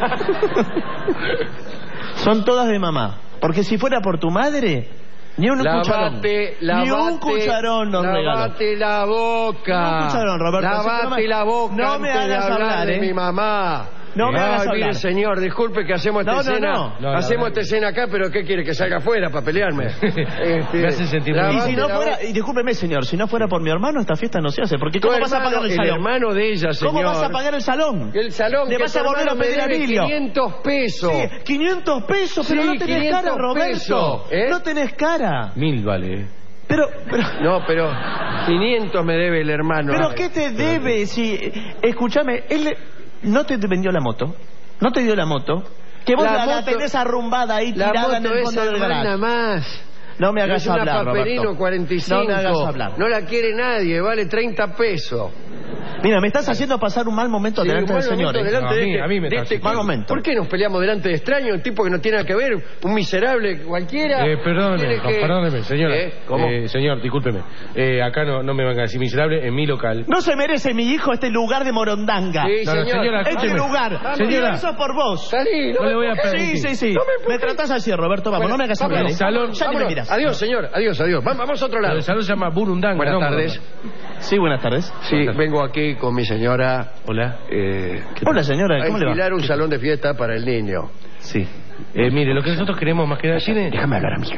Son todas de mamá. Porque si fuera por tu madre, ni un cucharón. Ni un cucharón nos regaló. Lavate la boca. Ni un cucharón, Roberto. Lavate la boca. No me hagas hablar, de mi mamá. No me hagas hablar. Mire, señor, disculpe que hacemos esta escena. Hacemos esta escena acá, pero ¿qué quiere? ¿Que salga afuera para pelearme? Me hace sentir muy Y si no fuera, y discúlpeme, señor, si no fuera por mi hermano, esta fiesta no se hace. Porque ¿cómo vas a pagar el salón? El hermano de ella, señor. ¿Cómo vas a pagar el salón? El salón le que vas a volver a pedir a Emilio 500 pesos. Sí, 500 pesos, pero sí, no tenés cara, Roberto. Pesos, No tenés cara. 1000 vale. Pero... No, pero 500 me debe el hermano. ¿Pero qué te debe? Si, escúchame, él no te vendió la moto. No te dio la moto. Que vos la tenés arrumbada ahí tirada en el fondo del garaje. Nada más. No me hagas hablar, Roberto. Es una Paperino 45. No me hagas hablar. No la quiere nadie, vale 30 pesos. Mira, me estás haciendo pasar un mal momento delante del señor. A mí me este mal momento. ¿Por qué nos peleamos delante de extraños? Un tipo que no tiene nada que ver, un miserable cualquiera. Perdóneme, señora. ¿Cómo? Señor, discúlpeme. Acá no me van a decir miserable en mi local. No se merece mi hijo este lugar de morondanga. Sí, señora. Este lugar. Señora. Eso es por vos. Salí, no le voy a permitir. Sí. Me tratás así, Roberto. Vamos, no me hagas hablar. Ya ni me miras. Adiós, señor. Adiós. Vamos a otro lado. El salón se llama Burundanga. Buenas tardes. Sí, buenas tardes. Sí, vengo aquí con mi señora. Hola. Hola, señora. ¿Cómo le va? Alquilar un salón de fiesta para el niño. Sí. Mire, lo que nosotros queremos más que nada... Déjame hablar a mí.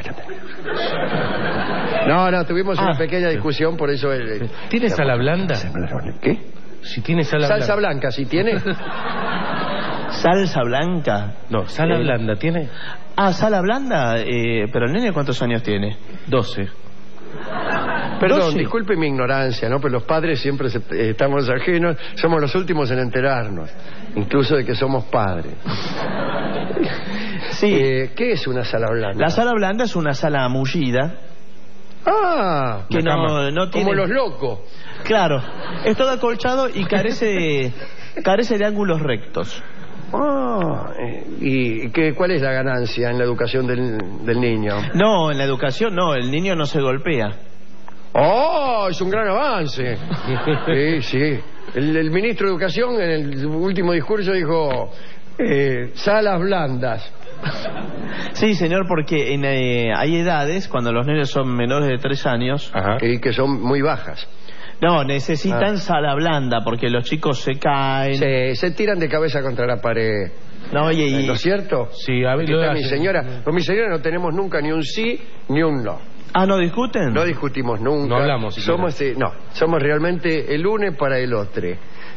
No, tuvimos una pequeña discusión, por eso... ¿Tiene sala blanda? ¿Qué? Si tiene sala Salsa blanca, si tiene. ¿Salsa blanca? No, sala blanda, ¿tiene? Sala blanda. Pero el nene, ¿cuántos años tiene? 12. Perdón, disculpe mi ignorancia, ¿no? Pero los padres siempre estamos ajenos, somos los últimos en enterarnos, incluso de que somos padres. Sí. ¿Qué es una sala blanda? La sala blanda es una sala mullida. Que no tiene... Como los locos. Claro, es todo acolchado y carece de ángulos rectos. ¿Y cuál es la ganancia en la educación del niño? No, en la educación no, el niño no se golpea. Es un gran avance. Sí. El ministro de Educación en el último discurso dijo salas blandas. Sí, señor, porque hay edades, cuando los niños son menores de 3 años... Y que son muy bajas. No, necesitan sala blanda, porque los chicos se caen... Se tiran de cabeza contra la pared. ¿No es cierto? Sí, a ver, mi señora. Con mi señora no tenemos nunca ni un sí ni un no. ¿No discuten? No discutimos nunca. No hablamos. Somos realmente el une para el otro.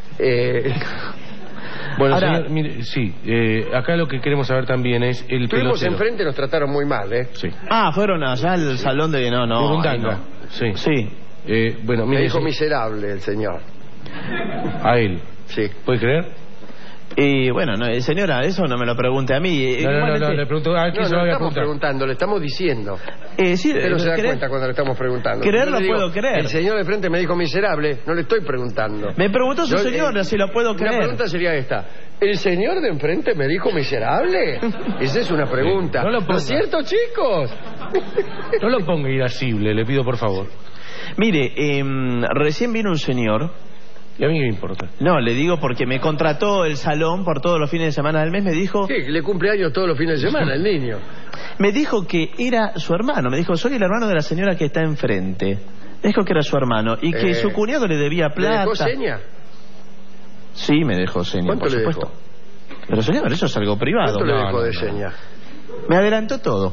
Bueno, ahora, señor, mire, sí, acá lo que queremos saber también es el pelotero. Estuvimos enfrente, nos trataron muy mal, Sí. Fueron allá al salón de... No. Sí. Bueno, mire, me dijo miserable el señor. A él. Sí. ¿Puede creer? Bueno, señora, eso no me lo pregunte a mí. No, le pregunto a quién se lo había estamos preguntando, le estamos diciendo. Sí, usted no se da cuenta cuando le estamos preguntando. Creerlo puedo creer. El señor de frente me dijo miserable, no le estoy preguntando. Me preguntó su señora si lo puedo creer. La pregunta sería esta: ¿el señor de enfrente me dijo miserable? Esa es una pregunta. ¿No es cierto, chicos? No lo ponga irascible, le pido por favor. Mire, recién vino un señor. ¿Y a mí qué me importa? No, le digo porque me contrató el salón por todos los fines de semana del mes. Me dijo... ¿Qué? ¿Le cumple años todos los fines de semana el niño? Me dijo que era su hermano. Me dijo, soy el hermano de la señora que está enfrente. Me dijo que era su hermano y que su cuñado le debía plata. ¿Le dejó seña? Sí, me dejó seña, ¿Cuánto por le supuesto. dejó? Pero señor, eso es algo privado. ¿Cuánto le dejó de seña? Me adelantó todo.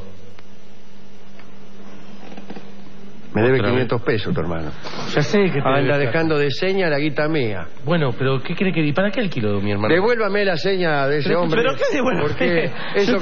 Me debe 500 pesos, tu hermano. Ya sé que te anda dejando de seña la guita mía. Bueno, pero ¿qué cree que... ¿Y para qué alquiló mi hermano? Devuélvame la seña de ese hombre. ¿Pero qué devuélvame? Porque esos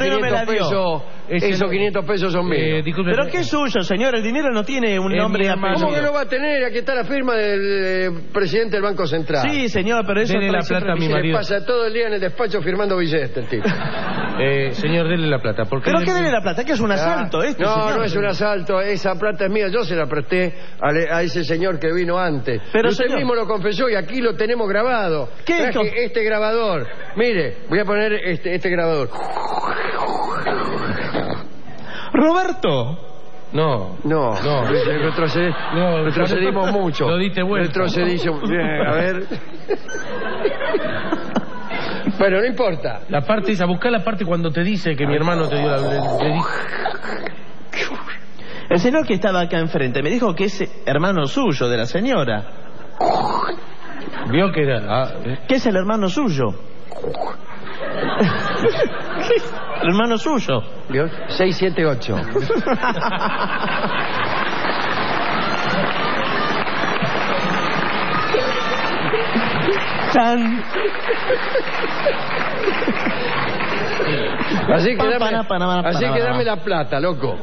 500 pesos son míos. ¿Pero qué es suyo, señor? El dinero no tiene un nombre y apellido. ¿Cómo que no va a tener? Aquí está la firma del presidente del Banco Central. Sí, señor, pero eso... Dele la plata a mi marido. Se pasa todo el día en el despacho firmando billetes el tipo. Señor, dele la plata. ¿Pero qué dele la plata? ¿Qué es un asalto esto, señor? No es un asalto. Esa plata es mía. Yo se la presté a ese señor que vino antes. Pero usted señor... mismo lo confesó y aquí lo tenemos grabado. ¿Qué es este grabador? Mire, voy a poner este grabador. Roberto. No. Retrocedimos mucho. Lo diste vuelta. Retrocedimos. Bien, a ver. Bueno, no importa. La parte esa, buscá la parte cuando te dice que mi hermano te dio la... El señor que estaba acá enfrente me dijo que es hermano suyo de la señora. ¿Vio que era? ¿Qué es el hermano suyo? El hermano suyo. ¿Vio? 6, 7, 8. Chan. Así que dame la plata, loco.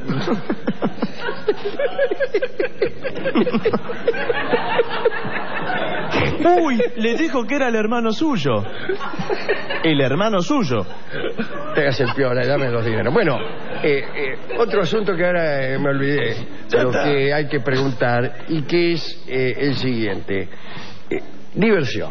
Uy, le dijo que era el hermano suyo. El hermano suyo. Te hagas el piola y dame los dineros. Bueno, otro asunto que ahora me olvidé, pero que hay que preguntar, y que es el siguiente. Diversión.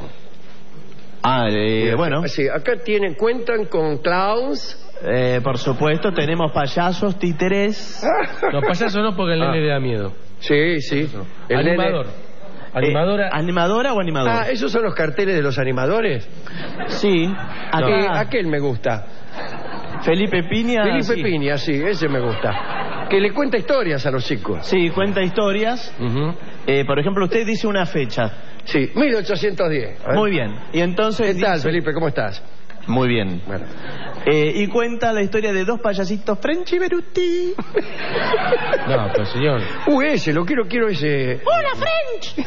Bueno. Sí, acá cuentan con clowns. Por supuesto, tenemos payasos, títeres. Los payasos no, porque el nene le da miedo. Sí. El animador. ¿Animadora o animador? ¿esos son los carteles de los animadores? Sí. Aquel me gusta. Felipe Piña. Piña, sí, ese me gusta. Que le cuenta historias a los chicos. Sí, cuenta historias. Por ejemplo, usted dice una fecha. Sí, 1810. Muy bien. Y entonces ¿Qué tal, Felipe? ¿Cómo estás? Muy bien. Bueno. Y cuenta la historia de dos payasitos, French y Beruti. No, pues señor. Ese, quiero ese. ¡Hola, French!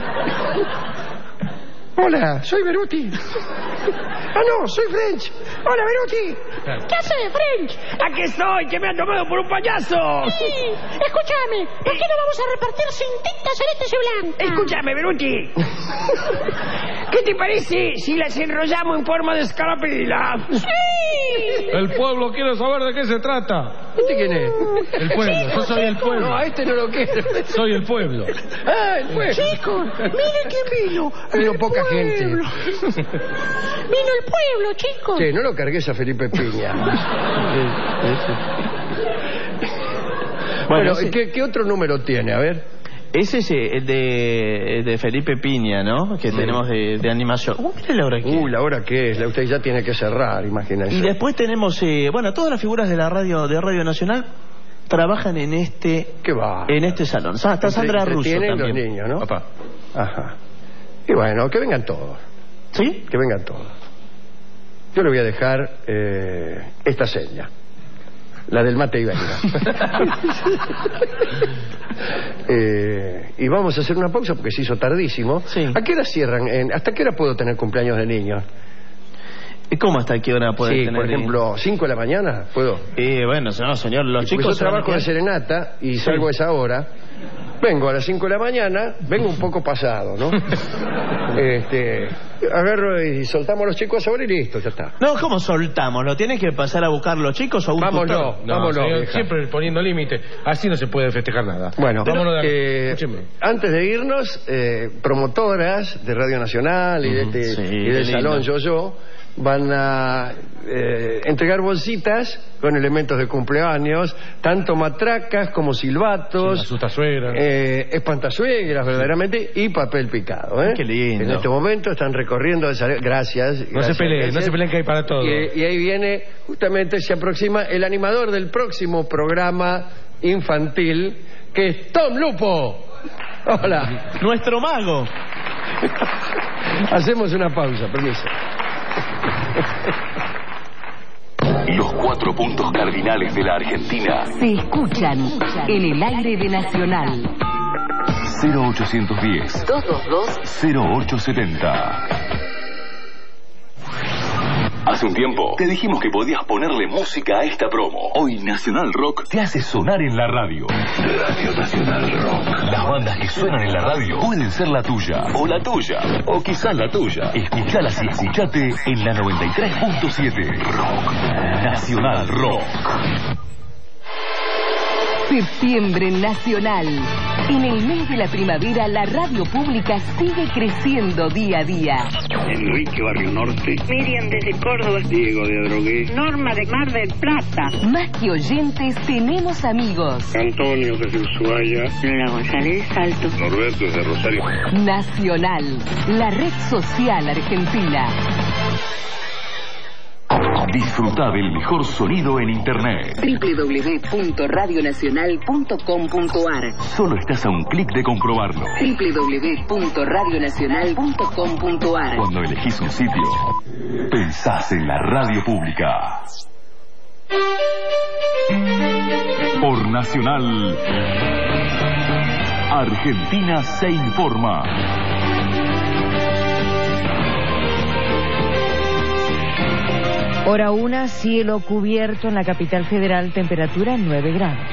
Hola, soy Beruti. No, soy French. Hola, Beruti. ¿Qué hace, French? Aquí estoy, que me han tomado por un payaso. Sí, escúchame, ¿por qué no vamos a repartir cintitas celestes y blancas? Escúchame, Beruti. ¿Qué te parece si las enrollamos en forma de escarapela? ¡Sí! El pueblo quiere saber de qué se trata. ¿Este quién es? El pueblo, yo soy el pueblo. No, a este no lo quiero. Soy el pueblo. El pueblo. Chicos, miren quién vino. Vino poca gente. Vino el pueblo, chicos. Sí, no lo cargues a Felipe Piña. Bueno, ¿qué otro número tiene? A ver. Ese es el de Felipe Piña, ¿no? Que tenemos de animación. Mire la hora que es. La hora que es. Usted ya tiene que cerrar, imagínese. Y después tenemos, todas las figuras de la Radio Nacional trabajan en este salón. Está Sandra Russo también. Los niños, ¿no? Papá. Ajá. Y bueno, que vengan todos. ¿Sí? Que vengan todos. Yo le voy a dejar esta seña. La del mate y venga. Y vamos a hacer una pausa porque se hizo tardísimo. Sí. ¿A qué hora cierran? ¿Hasta qué hora puedo tener cumpleaños de niños? ¿Cómo hasta qué hora puede tener? Por ejemplo, 5 de la mañana, ¿puedo? Bueno, no, señor, los chicos... Yo trabajo de serenata y salgo a esa hora. Vengo a las 5 de la mañana, vengo un poco pasado, ¿no? Agarro y soltamos a los chicos ahora y listo, ya está. No, ¿cómo soltamos? ¿Lo tienen que pasar a buscar los chicos o un tutor? Vámonos, señor, siempre poniendo límite. Así no se puede festejar nada. Bueno, vámonos escúcheme. Antes de irnos, promotoras de Radio Nacional y del Salón Yo van a entregar bolsitas con elementos de cumpleaños, tanto matracas como silbatos, asustasuegras, espantasuegras verdaderamente, y papel picado. Qué lindo. En este momento están recorriendo gracias. No se peleen que hay para todo. Y ahí viene, justamente se aproxima el animador del próximo programa infantil, que es Tom Lupo. Hola. Nuestro mago. Hacemos una pausa, permiso. Los 4 puntos cardinales de la Argentina se escuchan en el aire de Nacional. 0810 222 0870. Hace un tiempo te dijimos que podías ponerle música a esta promo. Hoy Nacional Rock te hace sonar en la radio. Radio Nacional Rock. Las bandas que suenan en la radio pueden ser la tuya, o la tuya, o quizás la tuya. Escuchalas y escuchate en la 93.7. Rock Nacional Rock. Septiembre Nacional. En el mes de la primavera, la radio pública sigue creciendo día a día. Enrique, Barrio Norte. Miriam desde Córdoba. Diego de Adrogué. Norma de Mar del Plata. Más que oyentes, tenemos amigos. Antonio desde Ushuaia. Lola González de Salto. Norberto desde Rosario. Nacional, la red social argentina. Disfruta del mejor sonido en Internet. www.radionacional.com.ar. Solo estás a un clic de comprobarlo. www.radionacional.com.ar. Cuando elegís un sitio, pensás en la radio pública. Por Nacional, Argentina se informa. Hora 1, cielo cubierto en la capital federal, temperatura 9 grados.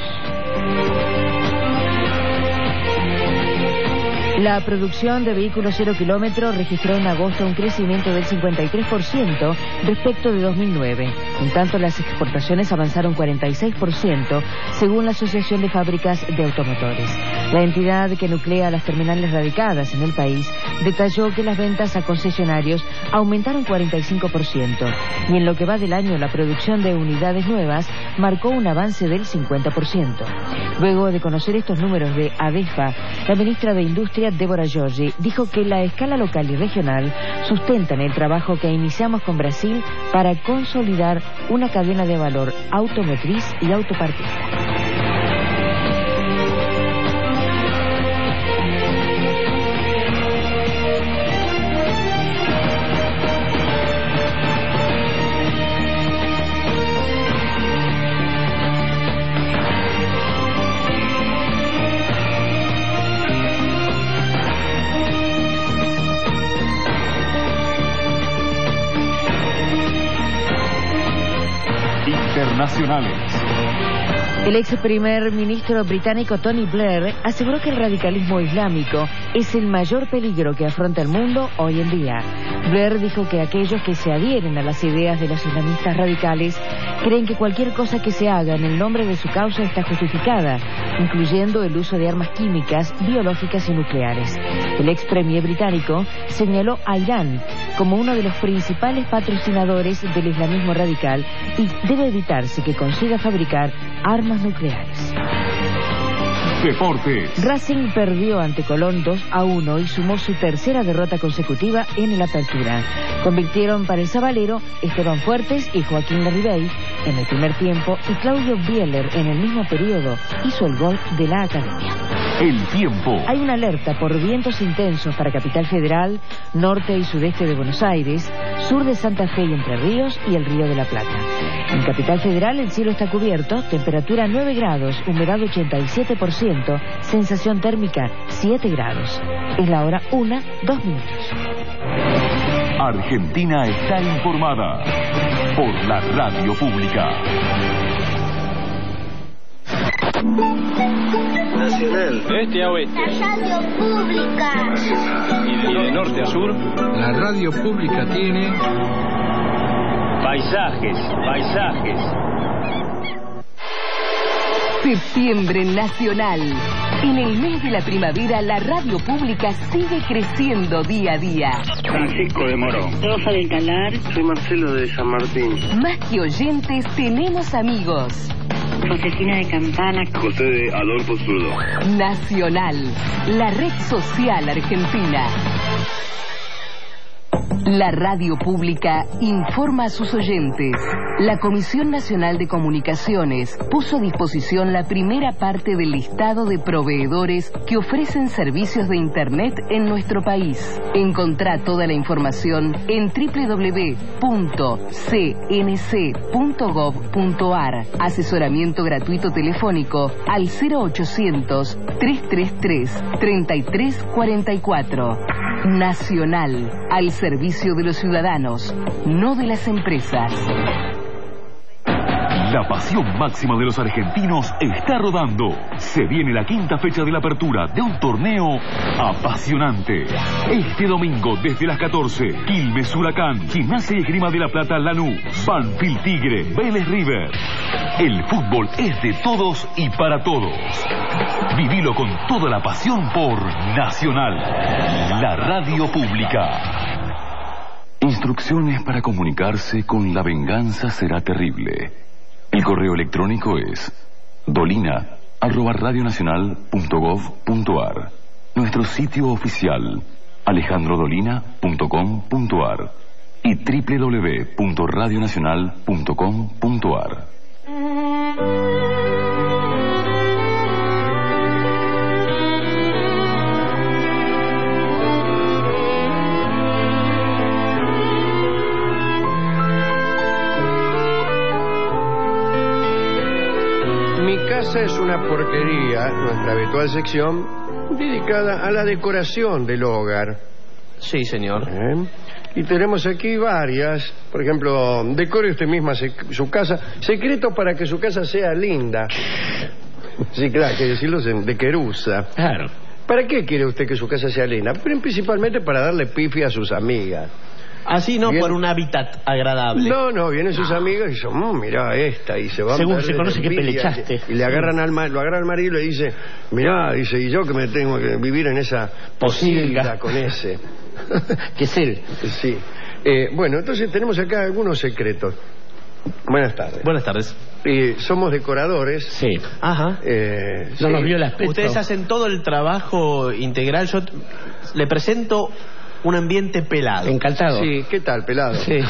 La producción de vehículos 0 kilómetros registró en agosto un crecimiento del 53% respecto de 2009. En tanto, las exportaciones avanzaron 46%, según la Asociación de Fábricas de Automotores. La entidad que nuclea las terminales radicadas en el país detalló que las ventas a concesionarios aumentaron 45%, y en lo que va del año la producción de unidades nuevas marcó un avance del 50%. Luego de conocer estos números de ADEFA, la ministra de Industria, Débora Giorgi, dijo que la escala local y regional sustentan el trabajo que iniciamos con Brasil para consolidar una cadena de valor automotriz y autopartista. Internacionales. El ex primer ministro británico Tony Blair aseguró que el radicalismo islámico es el mayor peligro que afronta el mundo hoy en día. Blair dijo que aquellos que se adhieren a las ideas de los islamistas radicales creen que cualquier cosa que se haga en el nombre de su causa está justificada, incluyendo el uso de armas químicas, biológicas y nucleares. El ex premier británico señaló a Irán como uno de los principales patrocinadores del islamismo radical y debe evitarse que consiga fabricar armas nucleares. Deportes. Racing perdió ante Colón 2-1 y sumó su tercera derrota consecutiva en el Apertura. Convirtieron para el Sabalero Esteban Fuertes y Joaquín Larribey en el primer tiempo, y Claudio Bieler en el mismo periodo hizo el gol de la academia. El tiempo. Hay una alerta por vientos intensos para Capital Federal, norte y sudeste de Buenos Aires, sur de Santa Fe y Entre Ríos y el Río de la Plata. En Capital Federal el cielo está cubierto, temperatura 9 grados, humedad 87%, sensación térmica 7 grados. Es la hora 1:02. Argentina está informada por la radio pública. Nacional. De este a oeste. La radio pública. Y de norte a sur. La radio pública tiene... Paisajes. Septiembre Nacional. En el mes de la primavera, la radio pública sigue creciendo día a día. Francisco de Morón. Rosa del Talar. Soy Marcelo de San Martín. Más que oyentes, tenemos amigos. Josefina de Campana. José de Adolfo Zurdo. Nacional, la red social argentina. La radio pública informa a sus oyentes. La Comisión Nacional de Comunicaciones puso a disposición la primera parte del listado de proveedores que ofrecen servicios de Internet en nuestro país. Encontrá toda la información en www.cnc.gov.ar. Asesoramiento gratuito telefónico al 0800-333-3344. Nacional, al servicio de los ciudadanos, no de las empresas. La pasión máxima de los argentinos está rodando. Se viene la quinta fecha de la apertura de un torneo apasionante. Este domingo desde las 14, Quilmes Huracán, Gimnasia y Esgrima de la Plata Lanús, Banfield Tigre, Vélez River. El fútbol es de todos y para todos. Vivilo con toda la pasión por Nacional, la radio pública. Instrucciones para comunicarse con La Venganza Será Terrible. El correo electrónico es dolina@radionacional.gov.ar. Nuestro sitio oficial alejandrodolina.com.ar y www.radionacional.com.ar. Mi casa es una porquería, nuestra habitual sección dedicada a la decoración del hogar. Sí, señor. Y tenemos aquí varias. Por ejemplo, decore usted misma su casa. Secreto para que su casa sea linda. Sí, claro, hay que decirlo de querusa. Claro. ¿Para qué quiere usted que su casa sea linda? Principalmente para darle pifi a sus amigas. Así no, por un hábitat agradable. No, vienen sus amigas y dicen, mirá esta, y se van a según se conoce que pelechaste. Y le agarran lo agarra al marido y le dice, mirá, dice, y yo que me tengo que vivir en esa posilga con ese. ¿Qué es él? Sí. Bueno, entonces tenemos acá algunos secretos. Buenas tardes. Buenas tardes. Somos decoradores. Sí. Ajá. No nos vio el aspecto. Ustedes hacen todo el trabajo integral. Yo le presento un ambiente pelado. Encantado. Sí, ¿qué tal, pelado? Sí.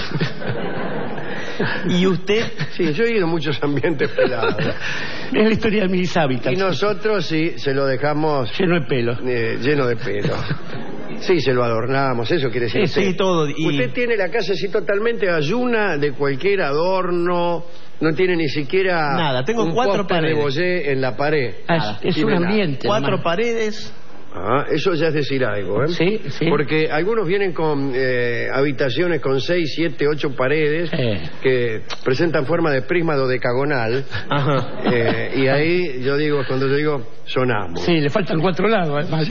¿Y usted? Sí, yo he ido a muchos ambientes pelados. Es la historia de mis hábitats. Y nosotros sí, se lo dejamos... Lleno de pelo. Lleno de pelo. Sí, se lo adornamos, eso quiere decir. Sí, todo. Usted tiene la casa así totalmente ayuna de cualquier adorno, no tiene ni siquiera... Nada, tengo un 4 póster paredes. de Boyé en la pared. Es un ambiente. 4 paredes. Eso ya es decir algo, ¿eh? Sí. Porque algunos vienen con habitaciones con 6, 7, 8 paredes que presentan forma de prisma dodecagonal. Ajá. Y ahí cuando yo digo, sonamos. Sí, le faltan 4 lados, además.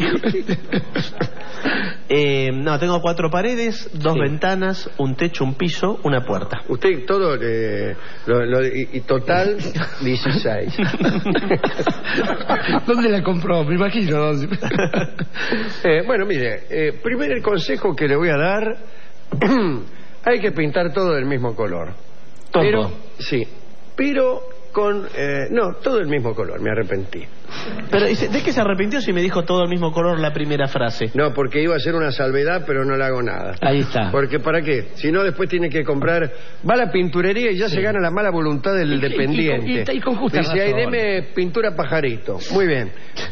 No, tengo 4 paredes, 2 ventanas, un techo, un piso, una puerta. Usted todo, y total, 16. ¿Dónde la compró? Me imagino. Bueno, mire, primero el consejo que le voy a dar, hay que pintar todo del mismo color. ¿Todo? Pero con... no, todo el mismo color, me arrepentí. Pero ¿de qué se arrepintió si me dijo todo el mismo color la primera frase? No, porque iba a ser una salvedad, pero no le hago nada. Ahí está. Porque ¿para qué? Si no, después tiene que comprar... Va a la pinturería y ya se gana la mala voluntad del dependiente. Y con justa dice, ahí razón. deme pintura pajarito. Muy bien.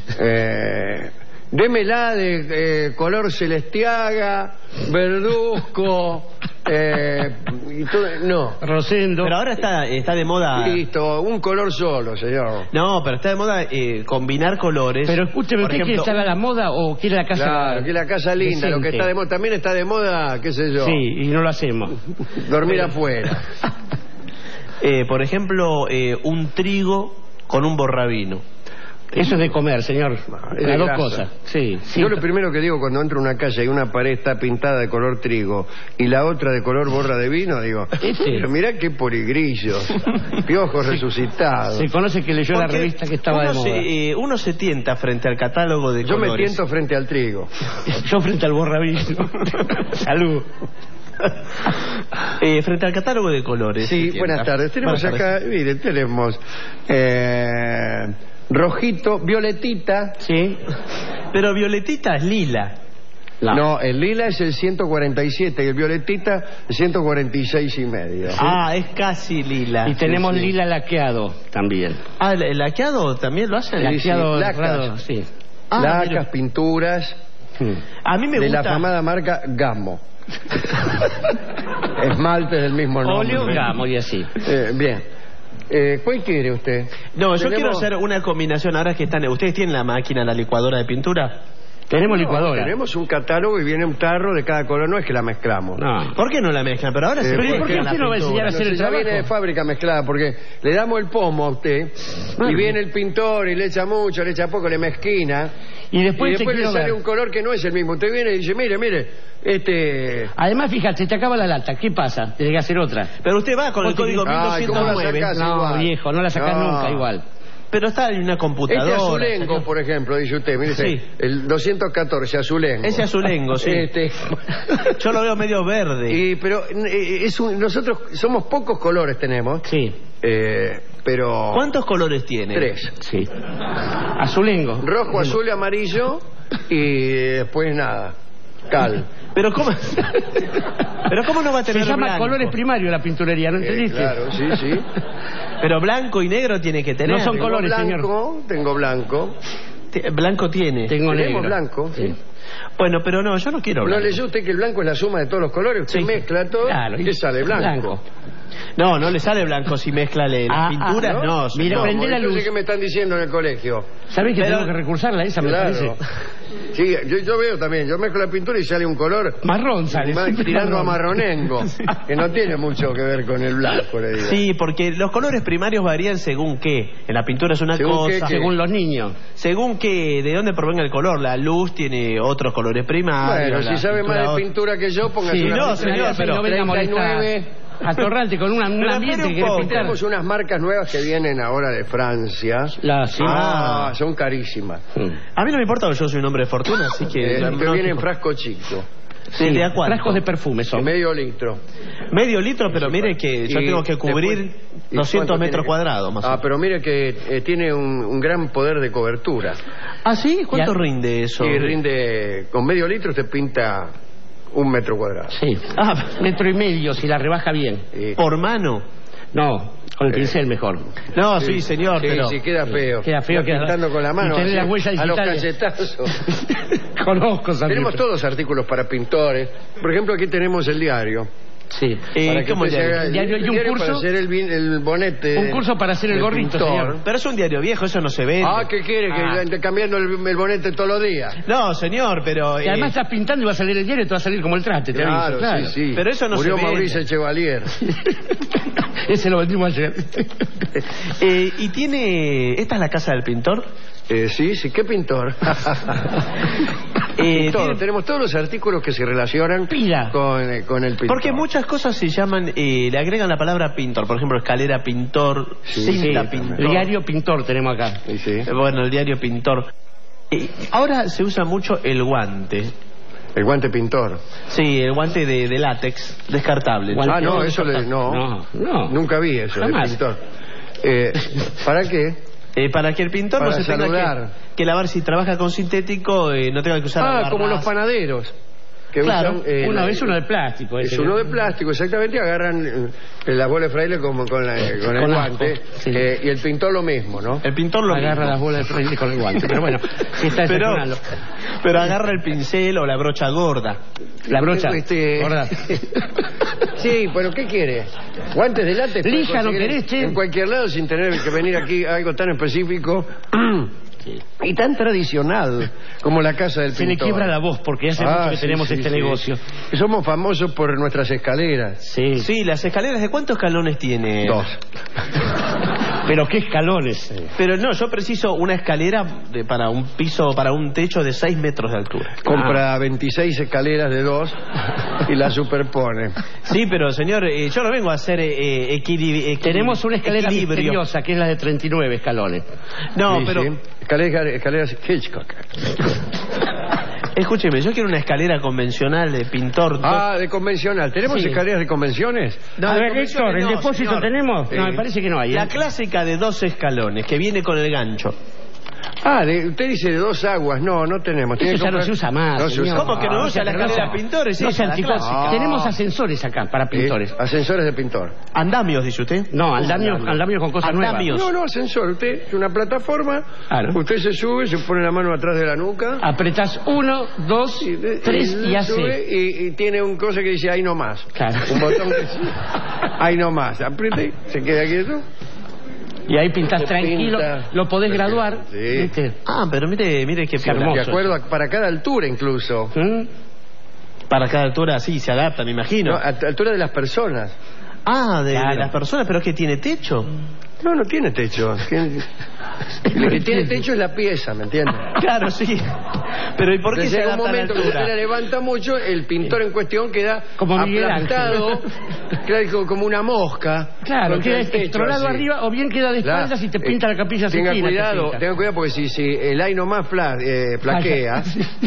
Démela de color celestiaga, verduzco... y todo, no. Rosendo. Pero ahora está de moda... Listo, un color solo, señor. No, pero está de moda combinar colores. Pero escúcheme, ¿usted quiere estar a la moda o quiere la casa? Claro, quiere la casa linda, decente? lo que está de moda. También está de moda, qué sé yo. Sí, y no lo hacemos. Dormir afuera. Por ejemplo, un trigo con un borrabino. Eso es de comer, señor. Las dos cosas. Sí. Yo lo primero que digo cuando entro a una calle y una pared está pintada de color trigo y la otra de color borra de vino, digo, pero mirá qué porigrillos, piojos resucitados. Se conoce que leyó la revista que estaba de moda. Uno se tienta frente al catálogo de colores. Yo me tiento frente al trigo. Yo frente al borrabino. Salud. Frente al catálogo de colores. Sí, buenas tardes. Tenemos acá, mire, tenemos rojito, violetita. Sí. Pero violetita es lila. No, el lila es el 147 y el violetita el 146 y medio. Ah, es casi lila. Y tenemos lila laqueado también. Ah, ¿el laqueado también lo hacen? Laqueado, lacas. Sí. Lacas, pinturas. A mí me de gusta... la famada marca Gamo. Esmalte del mismo nombre. Óleo, Gamo y así. Bien. ¿Cuál quiere usted? No, yo quiero hacer una combinación. Ahora que están... ¿Ustedes tienen la máquina, la licuadora de pintura? Tenemos licuadora. Tenemos un catálogo y viene un tarro de cada color. No es que la mezclamos. No. ¿Por qué no la mezclan? Pero ahora se ¿Por qué usted no va a enseñar a hacer el trabajo? Ya viene de fábrica mezclada, porque le damos el pomo a usted y viene el pintor y le echa mucho, le echa poco, le mezquina Y después le quiero sale ver. un color que no es el mismo. Usted viene y dice, mire, Además, fíjate, te acaba la lata. ¿Qué pasa? Tiene que hacer otra. Pero usted va con el código Ay, ¿cómo la 1209. sacás No, igual? viejo, no la sacás No. nunca igual. Pero está en una computadora. Azulengo, por ejemplo, dice usted. Mire, Sí. el 214, Azulengo. Ese Azulengo, sí. Yo lo veo medio verde. Pero nosotros somos pocos colores tenemos. Sí. Pero... ¿Cuántos colores tiene? 3. Sí. Azulengo. Rojo, azul y amarillo. Y después nada. Cal. Pero ¿cómo? Pero ¿cómo no va a tener Se llama blanco? colores primarios la pinturería, ¿no entendiste? Claro, sí. Pero blanco y negro tiene que tener. No son Tengo colores, blanco, tengo blanco. Blanco tiene. Tenemos negro. Blanco, sí. Bueno, pero no, yo no quiero ¿No blanco. leyó usted que el blanco es la suma de todos los colores? Usted mezcla todo Claro, y sale blanco. No, no le sale blanco si mezcla las pinturas, no. Mira, prende la luz. ¿Qué me están diciendo en el colegio? ¿Sabés que Pero- tengo que recursarla esa, me Claro. parece? Sí, yo veo también. Yo mezclo la pintura y sale un color Marrón sale. siempre tirando marrón. a marronengo, que no tiene mucho que ver con el blanco, le digo. Sí, porque los colores primarios varían según qué. En la pintura es una ¿Según cosa. qué? Según los niños. Según qué, de dónde provenga el color. La luz tiene otros colores primarios. Bueno, si sabe más de pintura que yo, póngase Sí, una no, pintura señor, de pero no venga a molestar. 39. Atorrante con un Pero ambiente espere que un quiere poco. pintar. Tenemos unas marcas nuevas que vienen ahora de Francia. Son carísimas. A mí no me importa porque yo soy un hombre de fortuna, así que... Que no- vienen en frasco chico. Sí, ¿de a cuánto? Frascos de perfume De son. medio litro. Medio litro, pero mire que yo Y tengo que cubrir después- ¿y 200 cuánto metros tiene? cuadrados más o menos. Pero mire que tiene un gran poder de cobertura. ¿Ah, sí? ¿Cuánto Ya- rinde eso? Y rinde, con medio litro te pinta 1 metro cuadrado. Sí. Metro y medio si la rebaja bien. ¿Por mano? No, con el pincel mejor. No, sí, señor, Sí, pero... sí, queda feo. Queda feo, Está pintando con la mano. Y tener así, las huellas a los digitales. cachetazos. Conozco esa Tenemos pintura. todos artículos para pintores. Por ejemplo, aquí tenemos el diario. Sí. Para que ¿cómo usted se diario? haga- Diario y un diario curso. para hacer el bonete. Un curso para hacer el del gorrito, pintor. señor. Pero es un diario viejo, eso no se vende. ¿Qué quiere? Que ande cambiando el bonete todos los días. No, señor, pero... Y además estás pintando y va a salir el diario y te va a salir como el traste, te aviso, claro. sí. Pero eso no Murió se vende. Mauricio Chevalier. Ese lo vendimos ayer. y tiene... ¿Esta es la casa del pintor? Sí, ¿qué pintor? tiene- Tenemos todos los artículos que se relacionan con el pintor. Porque muchas cosas se llaman, le agregan la palabra pintor. Por ejemplo, escalera pintor, cinta pintor. El diario pintor tenemos acá. Bueno, el diario pintor. Ahora se usa mucho el guante. El guante pintor. Sí, el guante de látex, descartable. No, eso No. Nunca vi eso, Jamás. de pintor. ¿Para qué? Para que el pintor Para no se tenga saludar. que lavar, si trabaja con sintético, no tenga que usar Como agarras. los panaderos. Que Claro, usan, es uno de plástico. Es uno de plástico, exactamente. Agarran las bolas de fraile con el guante. asco, sí. Y el pintor lo mismo, ¿no? El pintor lo Agarra mismo. las bolas de fraile con el guante. Pero bueno, si está pero, excepcional. pero agarra el pincel o la brocha gorda. La brocha gorda. Sí, pero ¿qué quiere? Guantes de látex. Lija, puede ¿no conseguir querés, che? en cualquier lado sin tener que venir aquí a algo tan específico y tan tradicional como la casa del Se le pintor. quiebra la voz porque hace mucho que tenemos este negocio. Y somos famosos por nuestras escaleras. Sí. Sí, las escaleras, ¿de cuántos escalones tiene? 2. Pero qué escalones. Pero no, yo preciso una escalera para un piso, para un techo de 6 metros de altura. Compra 26 escaleras de 2 y las superpone. Sí, pero señor, yo no vengo a hacer Tenemos una escalera equilibrio. misteriosa que es la de 39 escalones. No, Sí, pero... sí. Escaleras Hitchcock. Escúcheme, yo quiero una escalera convencional de pintor. De convencional. ¿Tenemos Sí. escaleras de convenciones? No, A de ver, convenciones Héctor, ¿el no, depósito señor. tenemos? No, me parece que no hay. La clásica de 2 escalones, que viene con el gancho. Usted dice de 2 aguas. No tenemos. Tiene Eso que ya no comprar- se usa más. No se señor. usa ¿Cómo que no usa la pero escalera pintores? No Esa, sea la anticuado. clásica. Tenemos ascensores acá para pintores. Ascensores de pintor. Andamios, dice usted. No, andamios con cosas Andamios. nuevas. No, ascensor. Usted es una plataforma. Claro. Usted se sube, se pone la mano atrás de la nuca. Apretás 1, 2, 3 y hace. Sube y tiene un cosa que dice ahí no más. Claro. Un botón que dice ahí no más. Apriete, se queda quieto. Y ahí pintás Se tranquilo, pinta. lo podés graduar. Sí. ¿viste? Pero mire qué hermoso. De acuerdo para cada altura incluso. Para cada altura, sí, se adapta, me imagino. No, a altura de las personas. De las personas, pero es que tiene techo. No tiene techo. Lo que tiene techo es la pieza, ¿me entiendes? Claro, sí. Pero ¿y por qué se llega un adapta a la momento que usted altura? la levanta mucho, el pintor en cuestión queda Como Miguel aplastado, claro, como una mosca. Claro, contra queda el techo, estrolado así. arriba o bien queda de espaldas y te pinta la Capilla Tenga Sixtina, te cuidado, pinta. tenga cuidado porque si el aire nomás plaquea,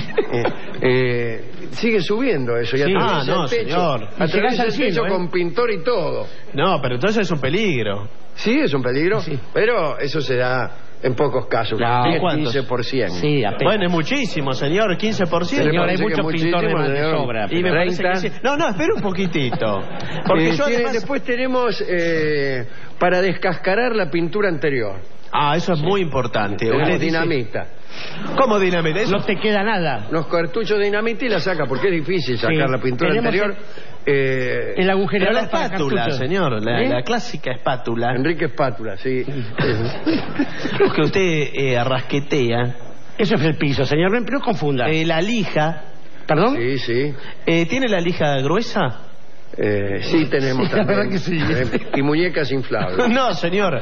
sigue subiendo eso. Y Sí. atraviesa No, el techo, señor. Y atraviesa llegás al el techo cielo, con pintor y todo. No, pero entonces es un peligro. Sí, es un peligro, pero eso se da en pocos casos. No. 10, ¿Cuántos? 15%. Sí, apenas. Bueno, es muchísimo, señor, 15%. Señor, hay parece que muchos es pintores muchísimo, más de señor. sobra. Y me pero- parece que sí. No, espera un poquitito. Porque yo además... Después tenemos para descascarar la pintura anterior. Ah, eso es muy importante. Tenemos Usted dice- dinamita. ¿Cómo dinamita? Eso... No te queda nada. Los cartuchos de dinamita y la saca, porque es difícil sacar Sí. la pintura Tenemos anterior. El Pero agujerador la para espátula, cartuchos. señor, la clásica espátula. Enrique Espátula, sí. Que usted rasquetea. Eso es el piso, señor. No confunda. La lija. ¿Perdón? Sí, sí. ¿Tiene la lija gruesa? Sí, tenemos Sí, la también. verdad que sí. Y muñecas inflables. No, señor.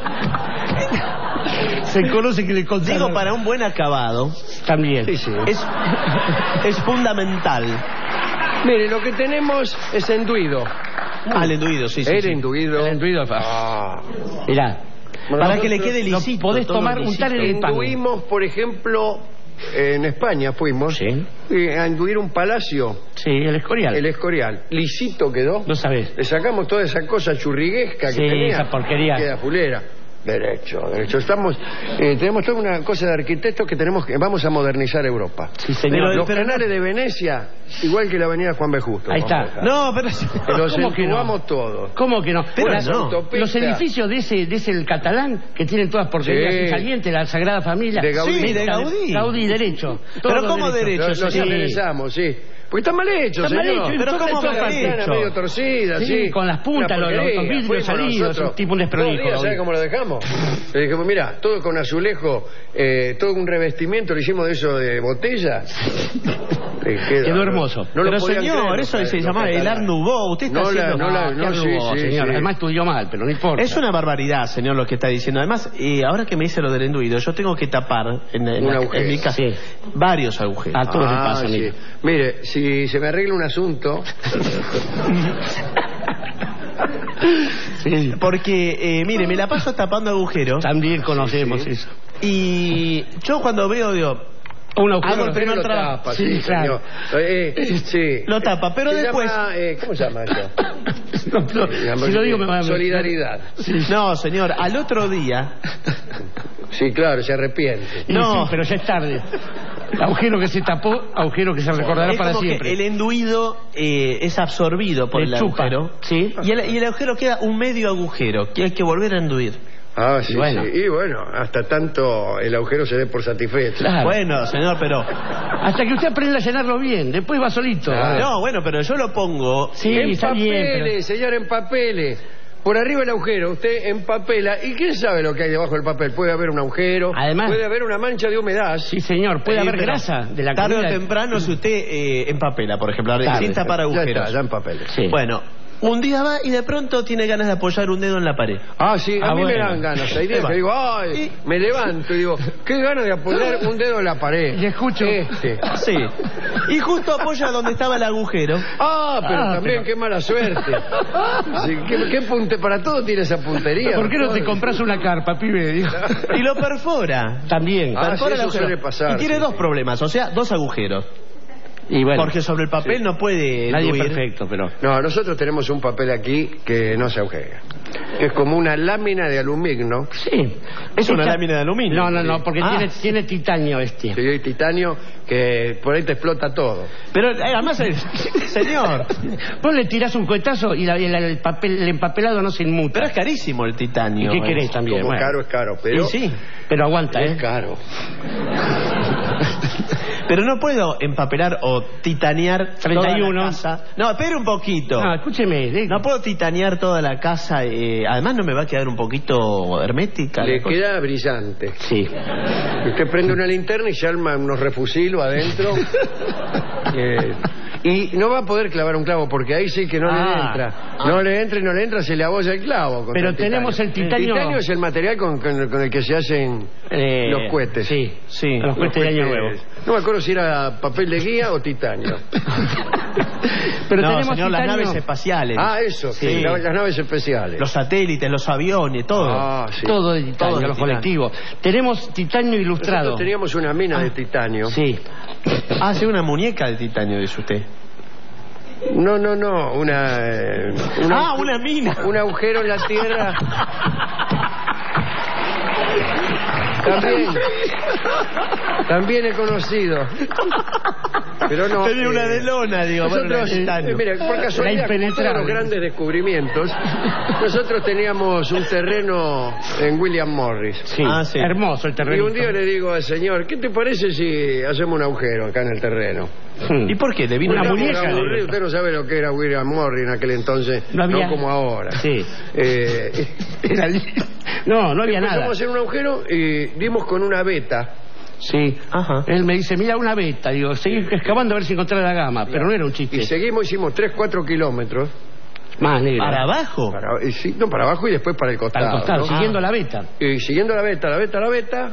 Se conoce que le contaron. Digo, para un buen acabado. También. Sí, sí. Es fundamental. Mire, lo que tenemos es enduido. El enduido, sí, sí. El sí. enduido. El enduido. Mirá. Para que le quede lisito. Podés todo tomar, lisito. untar en el pan. Enduimos, por ejemplo, en España fuimos a enduir un palacio. Sí, el Escorial. El Escorial. Lisito quedó. No sabés. Le sacamos toda esa cosa churriguesca que Sí, tenía. esa porquería. Queda fulera. Derecho. Tenemos toda una cosa de arquitectos que vamos a modernizar Europa. Sí, señor. Los canales de Venecia, igual que la avenida Juan B. Justo. Ahí está. No, pero... Los ¿Cómo que no? entubamos todos. ¿Cómo que no? Pero Las- no. Los edificios de ese el catalán, que tienen todas porquerías Sí. y salientes, la Sagrada Familia. De Gaudí. Sí, de Gaudí. Gaudí, derecho. Pero Todos ¿cómo derecho? Los Sí. enderezamos, sí. Porque está mal hecho, Está mal señor. hecho, Pero toda ¿cómo esa mal parte. hecho? Medio torcida, Sí, sí. con las puntas, Una los porquería. vidrios Fuimos salidos, nosotros. un tipo un desprolijo. 2 días, ¿sabe Gaudí. cómo lo dejamos? Le dijimos, mira, todo con azulejo, todo un revestimiento, lo hicimos de eso de botella. Quedó hermoso. No lo Pero podían señor, creer, eso los se llama el catalanes. Art Nouveau. Usted está No, haciendo... no, Qué sí, arrugó, sí, señor. sí. Además estudió mal, pero no importa. Es una barbaridad, señor, lo que está diciendo. Además, ahora que me dice lo del enduido, yo tengo que tapar en agujero. mi casa varios agujeros. A todos les pasa, sí. amigo. Mire, si se me arregla un asunto, Sí. Porque, mire, me la paso tapando agujeros. También conocemos Sí, sí. eso. Y yo cuando veo, digo, Un agujero. Hago el primer lo trabajo. tapa, Sí, claro. señor. Sí. lo tapa, pero Se después... llama, ¿cómo se llama eso? Si lo digo me va a... Solidaridad. No, señor, al otro día... Sí, claro, se arrepiente. No, pero ya es tarde. Agujero que se tapó, agujero que se recordará es para como siempre. que el enduido es absorbido por Le el chupa, agujero. ¿sí? Y el agujero queda un medio agujero, que hay que volver a enduir. Ah, sí, Bueno. sí. Y bueno, hasta tanto el agujero se dé por satisfecho. Claro. Bueno, señor, pero... Hasta que usted aprenda a llenarlo bien, después va solito. Claro. No, bueno, pero yo lo pongo... Sí, En está bien, papeles, pero- señor, en papeles. Por arriba el agujero, usted empapela. ¿Y quién sabe lo que hay debajo del papel? Puede haber un agujero, Además- puede haber una mancha de humedad. Sí, señor, puede haber pero grasa de la tarde comida. o temprano, si usted empapela, por ejemplo, Tarde, sin tapar Ya agujeros. está, ya en papeles. Sí. Bueno, un día va y de pronto tiene ganas de apoyar un dedo en la pared. Ah, sí, a mí me bueno. dan ganas. Hay días Ahí va. que digo, ay, me levanto y digo, qué ganas de apoyar un dedo en la pared. Y escucho. Sí. Y justo apoya donde estaba el agujero. Ah, pero Ah, también pero- qué mala suerte. Sí, ¿qué punte? Para todo tiene esa puntería. ¿Por qué no te doctor? compras una carpa, pibe? Digo. Y lo perfora. También. Ah, Perfora sí, el eso agujero. suele pasar, Y tiene sí, dos sí. problemas, o sea, dos agujeros. Y bueno, Porque sobre el papel no puede nadie es enduir. perfecto, pero... No, nosotros tenemos un papel aquí que no se agujera. Es como una lámina de aluminio. Sí. Es una Esta- lámina de aluminio. No, porque Ah. tiene titanio este. Sí, hay titanio que por ahí te explota todo. Pero además, señor, Vos le tirás un cohetazo y el empapelado no se inmuta. pero es carísimo el titanio. ¿Y qué querés también? Como Bueno. caro es caro, pero Y sí, Pero aguanta, es ¿eh? caro. pero no puedo empapelar o titanear 31. toda la casa. No, espere un poquito. No, escúcheme. No puedo titanear toda la casa. Además, no me va a quedar un poquito hermética. Le la cosa. queda brillante. Sí. Usted prende una linterna y se arma unos refusilos adentro. Y no va a poder clavar un clavo porque ahí sí que no le entra. No le entra y no le entra, se le abolla el clavo. Pero tenemos el titanio. El titanio es el material con el que se hacen los cohetes. Sí, los cohetes de Año Nuevo. No me acuerdo si era papel de guía o titanio. Pero no, tenemos señor, las naves espaciales. Eso, sí. Las naves especiales. Los satélites, los aviones, todo. Sí. Todo de titanio, todo los colectivos. Tenemos titanio ilustrado. Nosotros teníamos una mina de titanio. Sí. Sí, una muñeca de titanio, dice usted. No, una mina. Un agujero en la tierra. También he conocido. Pero no. Tenía una de lona, digo. Nosotros, mira, por casualidad, con todos los grandes descubrimientos, nosotros teníamos un terreno en William Morris. Sí. Hermoso el terreno. Y un día le digo al señor, ¿qué te parece si hacemos un agujero acá en el terreno? ¿Y por qué? ¿Le vino una muñeca? Usted no sabe lo que era William Morris en aquel entonces, no como ahora. Sí. No había nada. Empezamos a hacer un agujero y dimos con una veta. Sí. Ajá. Él me dice, mira, una veta. Digo, seguí excavando a ver si encontré la gama. Claro. Pero no era un chiste. Y hicimos 3-4 kilómetros. Más negro. ¿Para abajo? Para abajo y después para el costado. Para el costado, siguiendo la veta. Y siguiendo la veta.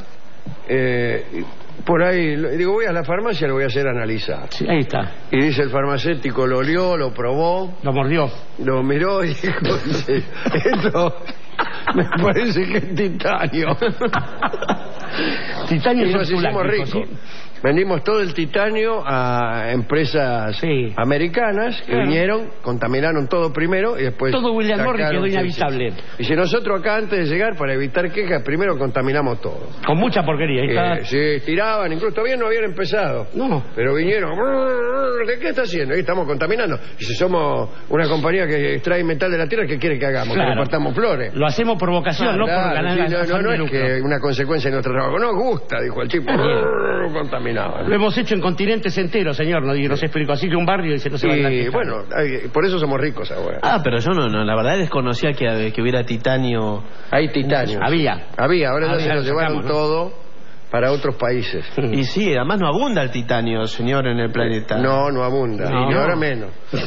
Por ahí, digo, voy a la farmacia, lo voy a hacer analizar. Sí, ahí está. Y dice el farmacéutico, lo olió, lo probó. Lo mordió. Lo miró y dijo, esto me parece que es titanio. Titanio. Y nos hicimos ricos. ¿Sí? Vendimos todo el titanio a empresas americanas que vinieron, contaminaron todo primero y después... Todo William Morris quedó inhabitable. Y si nosotros acá antes de llegar, para evitar quejas, primero contaminamos todo. Con mucha porquería. Sí, tiraban, incluso todavía no habían empezado. No. Pero vinieron, ¿qué está haciendo? Ahí estamos contaminando. Y si somos una compañía que extrae metal de la tierra, ¿qué quiere que hagamos? Claro. Que repartamos flores. Lo hacemos por vocación, no por ganar no es que una consecuencia de nuestro trabajo. Nos gusta, dijo el chico. Contaminado. Lo hemos hecho en continentes enteros, señor, no se explicó. Así que un barrio dice, no se va a ganar. Y bueno, por eso somos ricos ahora. Pero yo no, la verdad desconocía que hubiera titanio. Hay titanio. Había, ahora ya se lo llevaron todo para otros países. Y sí, además no abunda el titanio, señor, en el planeta. No abunda, y ahora menos.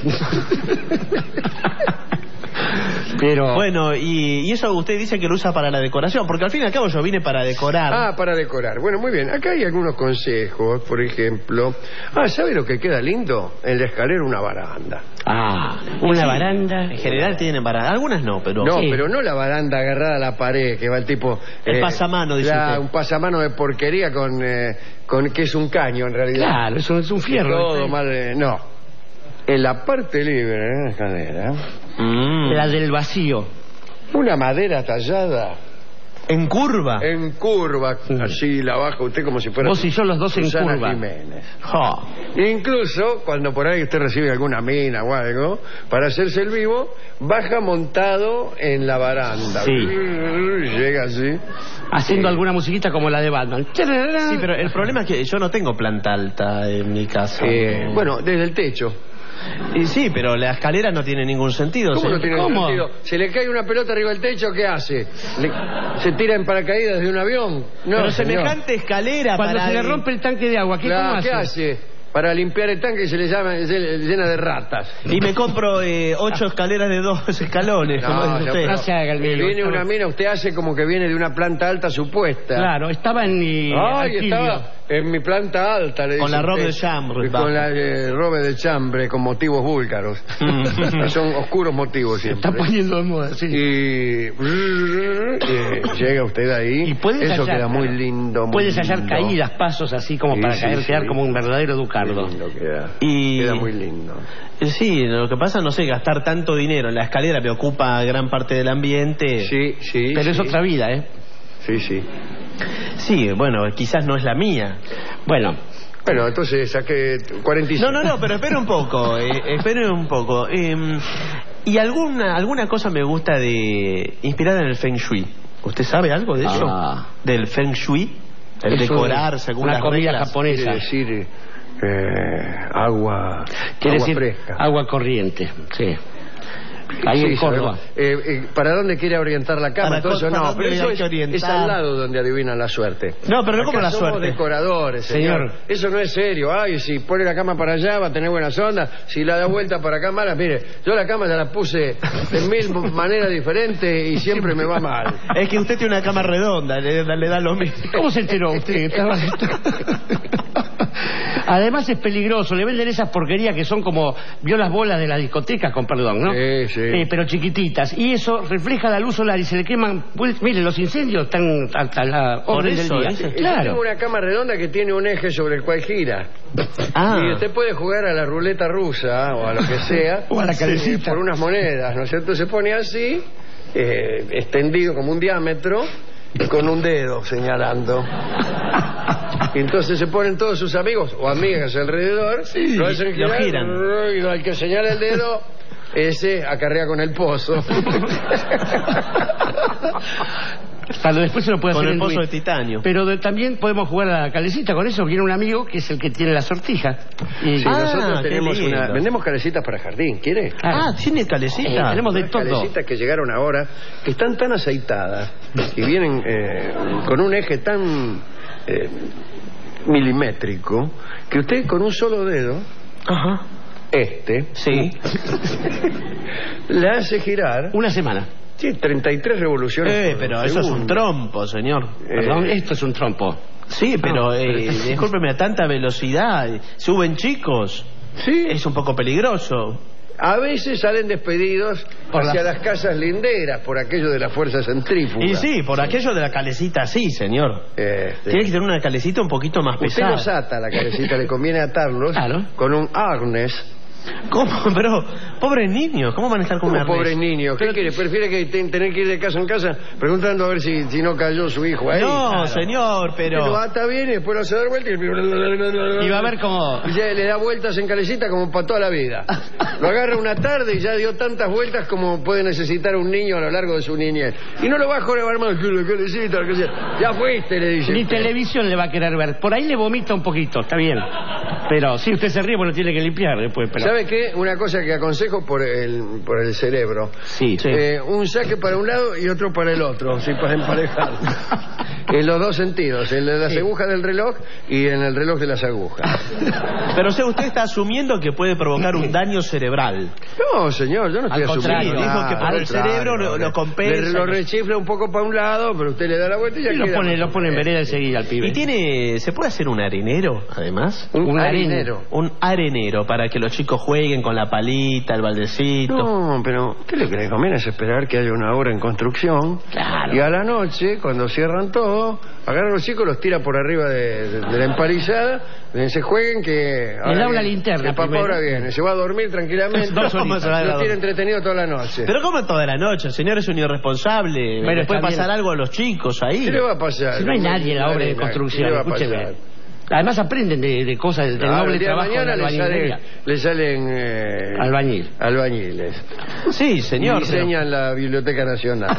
Pero... Bueno, y eso usted dice que lo usa para la decoración, porque al fin y al cabo yo vine para decorar. Para decorar. Bueno, muy bien. Acá hay algunos consejos, por ejemplo. ¿Sabe lo que queda lindo? En la escalera una baranda. Una baranda. En general tienen baranda, algunas no, pero... No, pero no la baranda agarrada a la pared, que va el tipo... El pasamano, dice usted. Un pasamano de porquería con que es un caño, en realidad. Claro, eso es un fierro. Todo mal... No. En la parte libre de la escalera... La del vacío. Una madera tallada. ¿En curva? En curva. Así la baja usted como si fuera... Vos y yo los dos Susana en curva. Jiménez. Incluso cuando por ahí usted recibe alguna mina o algo, para hacerse el vivo, baja montado en la baranda. Sí. Llega así. Haciendo alguna musiquita como la de Batman. Sí, pero el problema es que yo no tengo planta alta en mi casa. Bueno, desde el techo. Sí, pero la escalera no tiene ningún sentido. ¿Cómo no tiene ningún sentido? Se le cae una pelota arriba del techo, ¿qué hace? ¿Se tira en paracaídas de un avión? No, pero semejante escalera. Cuando se le rompe el tanque de agua, ¿qué hace? Para limpiar el tanque se le llena de ratas. Y me compro 8 escaleras de 2 escalones. No se haga el mío. Viene una mina, usted hace como que viene de una planta alta supuesta. Claro, estaba en mi... estaba en mi planta alta, le dice. Con la robe de chambre. Con la robe de chambre, con motivos búlgaros. Son oscuros motivos siempre. Está poniendo de moda, sí. Y llega usted ahí. Y eso queda muy lindo. Puedes hallar caídas, pasos así como para quedar como un verdadero ducardo. Queda muy lindo. Sí, lo que pasa, no sé, gastar tanto dinero en la escalera me ocupa gran parte del ambiente. Sí. Pero es otra vida, Sí. Sí, bueno, quizás no es la mía. Bueno, entonces saqué 45. No, pero espere un poco. Y alguna cosa me gusta inspirada en el Feng Shui. ¿Usted sabe algo de eso? Del Feng Shui. El decorar según las reglas. Japonesa. Quiere decir agua fresca. Agua corriente, sí. Ahí Sí, en Córdoba. ¿Para dónde quiere orientar la cama? Para Todo eso ¿para no, dónde pero eso hay que orientar? es al lado donde adivinan la suerte. No, pero no Acá como la somos suerte. decoradores, señor. Eso no es serio. Ay, si pone la cama para allá va a tener buenas ondas. Si la da vuelta para acá, mala. Mire, yo la cama ya la puse de 1000 maneras diferentes y siempre me va mal. Es que usted tiene una cama redonda, le da lo mismo. ¿Cómo se enteró usted? Además es peligroso, le venden esas porquerías que son como, vio las bolas de las discotecas, con perdón, ¿no? Sí. Pero chiquititas. Y eso refleja la luz solar y se le queman, pues, miren, los incendios están hasta la orden del día. Yo Claro. tengo una cama redonda que tiene un eje sobre el cual gira. Ah. Y usted puede jugar a la ruleta rusa o a lo que sea. O a la calecita. Por unas monedas, ¿no es cierto? Se pone así, extendido como un diámetro, y con un dedo señalando. Y entonces se ponen todos sus amigos o amigas alrededor, lo hacen girar, giran. y al que señala el dedo, ese acarrea con el pozo. Para después se lo puede Con hacer el en pozo Wii. de titanio. Pero también podemos jugar a la calecita. Con eso viene un amigo que es el que tiene la sortija. Y Sí, nosotros qué tenemos lindo. vendemos calecitas para jardín, ¿quiere? ¿tiene calecita? tenemos de Unas todo. calecitas que llegaron ahora, que están tan aceitadas y vienen con un eje tan milimétrico que usted con un solo dedo, sí, le hace girar una semana. Sí, 33 revoluciones. por pero eso es un segundo. trompo, señor. Perdón, esto es un trompo. Sí, pero discúlpeme, a tanta velocidad, suben chicos. Sí. Es un poco peligroso. A veces salen despedidos hacia las casas linderas por aquello de la fuerza centrífuga. Y sí, por aquello de la calecita, sí, señor. Tiene que tener una calecita un poquito más Usted pesada. los ata a la calecita, le conviene atarlos con un arnés. ¿Cómo? Pero, pobres niños, ¿cómo van a estar con una Pobres niños, ¿qué quiere? ¿Prefiere que tener que ir de casa en casa preguntando a ver si no cayó su hijo ahí? No, señor, pero... Lo ata bien y después lo hace dar vuelta y va a ver cómo... Y ya le da vueltas en calecita como para toda la vida. Lo agarra una tarde y ya dio tantas vueltas como puede necesitar un niño a lo largo de su niñez. Y no lo va a joder más que la calecita, lo que sea. Ya fuiste, le dice. Ni televisión le va a querer ver. Por ahí le vomita un poquito, está bien. Pero si usted se ríe, bueno, tiene que limpiar después. Pero... ¿Sabe qué? Una cosa que aconsejo por el cerebro. Sí. Un saque para un lado y otro para el otro, sí, para emparejar. En los dos sentidos, en las agujas del reloj y en el reloj de las agujas. Pero usted está asumiendo que puede provocar un daño cerebral. No, señor, yo no estoy asumiendo dijo nada. que por el cerebro lo compensa. Lo rechifla un poco para un lado, pero usted le da la vuelta y ya Y queda. lo pone en vereda enseguida al pibe. ¿Y se puede hacer un arenero, además? Un arenero. Un arenero, para que los chicos jueguen con la palita, el baldecito. No, pero ¿qué le cree? Conviene es esperar que haya una obra en construcción. Claro. Y a la noche, cuando cierran todo, agarran a los chicos, los tira por arriba de la empalizada, se jueguen que... Le da una linterna El papá primero. ahora viene, se va a dormir tranquilamente. Dos horitas. Lo tiene entretenido toda la noche. Pero ¿cómo toda la noche? El señor es un irresponsable. Bueno, ¿Le puede está pasar bien. algo a los chicos ahí? ¿Qué le va a pasar? Si no hay nadie en la obra de construcción, ¿Qué le va a escúcheme. pasar? Además aprenden de cosas del Claro, noble el día de trabajo de mañana la albañilería. le salen albañiles. Sí, señor. Y diseñan la Biblioteca Nacional.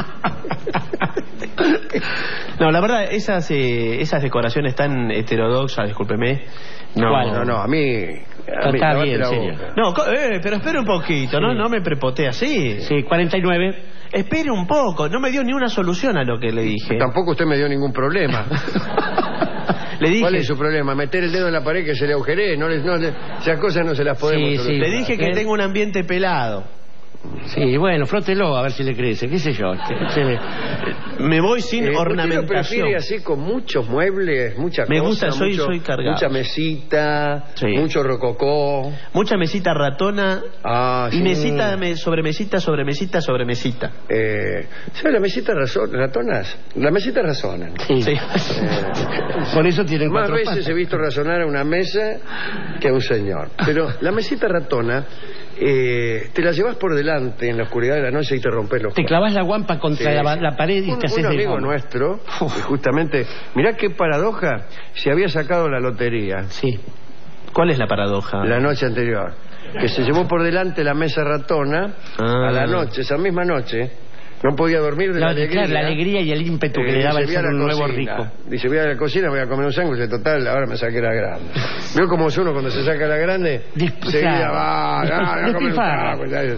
No, la verdad, esas decoraciones tan heterodoxas, discúlpeme. No, No, a mí Está lavate bien, la señor. boca. No, pero espere un poquito, no me prepotee así. Sí, 49. Espere un poco, no me dio ni una solución a lo que le dije. Tampoco usted me dio ningún problema. Le dije, ¿Cuál es su problema? Meter el dedo en la pared que se le agujeree. Esas cosas no se las podemos solucionar. le dije que tengo un ambiente pelado. Sí, bueno, frótelo a ver si le crece, qué sé yo. Me voy sin ¿Usted lo ornamentación. prefiere así con muchos muebles, mucha Me cosa? gusta, soy cargado. Mucha mesita, Sí. mucho rococó. Mucha mesita ratona y sí. mesita sobre mesita sobre mesita sobre mesita. ¿Sabe las mesitas ratonas? Las mesitas razonan. Sí. Por eso tienen Más cuatro veces patas. he visto razonar a una mesa que a un señor. Pero la mesita ratona, te la llevas por delante en la oscuridad de la noche y te rompes los Te clavas la guampa contra la pared y te haces un de amigo goma. nuestro, que justamente, mirá qué paradoja, se había sacado la lotería. Sí. ¿Cuál es la paradoja? La noche anterior. Que se llevó por delante la mesa ratona a la noche, esa misma noche. No podía dormir de la alegría. Claro, la alegría y el ímpetu que le daba el dice, ser voy a un la nuevo cocina. rico. Dice, voy a la cocina, voy a comer un sándwich. Total, ahora me saqué la grande. ¿Vio cómo es uno cuando se saca la grande? Seguida va a comer un Despilfarra. sándwich.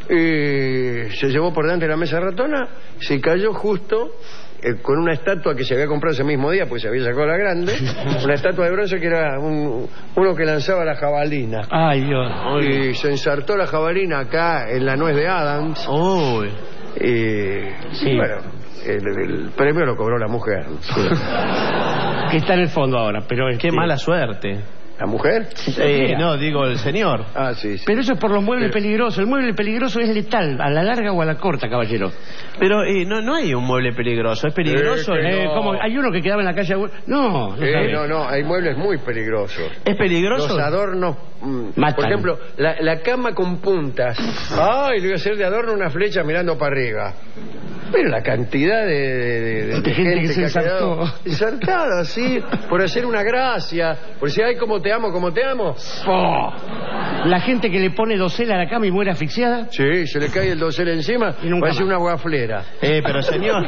y se llevó por delante de la mesa ratona, se cayó justo con una estatua que se había comprado ese mismo día, porque se había sacado la grande, una estatua de bronce que era uno que lanzaba la jabalina. Ay, Dios. Y se ensartó la jabalina acá en la nuez de Adams. Uy. Y bueno, el premio lo cobró la mujer. Que está en el fondo ahora, pero Qué mala suerte. ¿La mujer? No, digo el señor. Ah, sí, sí. Pero eso es por los muebles peligrosos. El mueble peligroso es letal, a la larga o a la corta, caballero. Pero no hay un mueble peligroso. ¿Es peligroso? No. ¿Cómo? Hay uno que quedaba en la calle... No, no, hay muebles muy peligrosos. ¿Es peligroso? Los adornos... Matan. Por ejemplo, la cama con puntas. Ay, le voy a hacer de adorno una flecha mirando para arriba. Pero la cantidad de gente que se ha quedado ensartada, sí, por hacer una gracia, por decir, ay, como te amo, como te amo. Oh. La gente que le pone dosel a la cama y muere asfixiada. Sí, se le cae el dosel encima y parece una guaflera. Pero señor...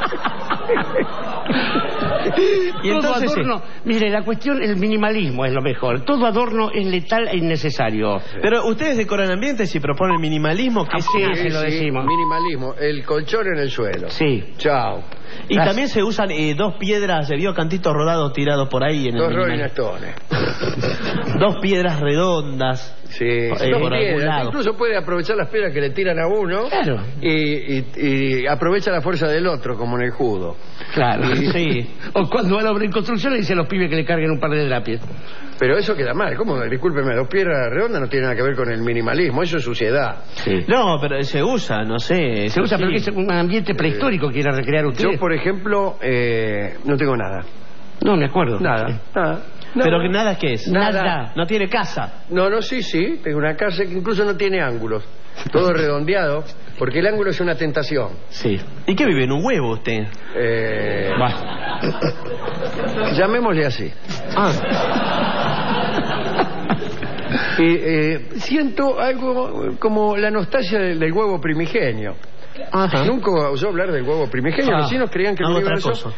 Y entonces, todo adorno, mire, la cuestión, el minimalismo es lo mejor. Todo adorno es letal e innecesario. Pero ustedes decoran ambientes y proponen minimalismo, que se lo decimos. Minimalismo, el colchón en el suelo. Sí. Chao. Y también se usan 2 piedras, vio cantitos rodados tirados por ahí en el 2 Rolling Stones. 2 piedras redondas. Sí, por piedras. algún lado. Incluso puede aprovechar las piedras que le tiran a uno. Claro. Y aprovecha la fuerza del otro, como en el judo. Claro, sí. O cuando van a obra en construcción le dice a los pibes que le carguen un par de drapies. Pero eso queda mal. ¿Cómo? Discúlpeme, 2 piedras redondas no tiene nada que ver con el minimalismo. Eso es suciedad. Sí. No, pero se usa, no sé. Se usa, pero que es un ambiente prehistórico que quiere recrear usted. Yo, por ejemplo, no tengo nada. No me acuerdo. Nada. ¿Pero que nada qué es? Nada. ¿No tiene casa? No, sí. Tengo una casa que incluso no tiene ángulos. Todo redondeado. Porque el ángulo es una tentación. Sí. ¿Y qué vive en un huevo usted? Llamémosle así. Siento algo como la nostalgia del huevo primigenio. Ajá. Nunca oyó hablar del huevo primigenio. Los vecinos creían que el universo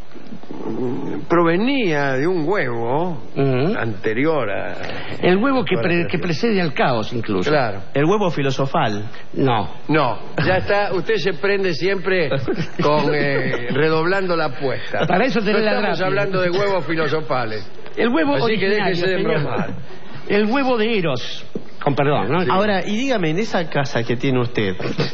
provenía de un huevo anterior a... El huevo que precede al caos, incluso. Claro. El huevo filosofal. No, ya está. Usted se prende siempre con redoblando la apuesta. Para eso tenés la estamos hablando de huevos filosofales. El huevo así originario, que déjese de señor. bromar. El huevo de Eros. Con perdón, ¿no? Ahora, y dígame, en esa casa que tiene usted...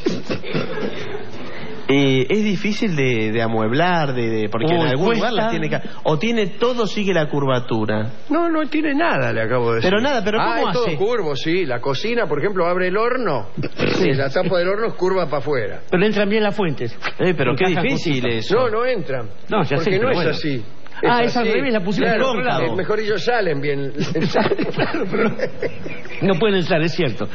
es difícil de amueblar, porque en algún lugar la tiene que... O tiene todo, sigue la curvatura. No tiene nada, le acabo de decir. Pero ¿cómo es hace? todo curvo, sí. La cocina, por ejemplo, abre el horno. Sí, la tapa del horno es curva para afuera. Pero entran bien las fuentes. Pero qué difícil eso. No entran. No, ya porque sé, no es bueno. así. Es al revés, la pusieron claro, cóncavo. Mejor ellos salen bien. Claro, pero no pueden entrar, es cierto.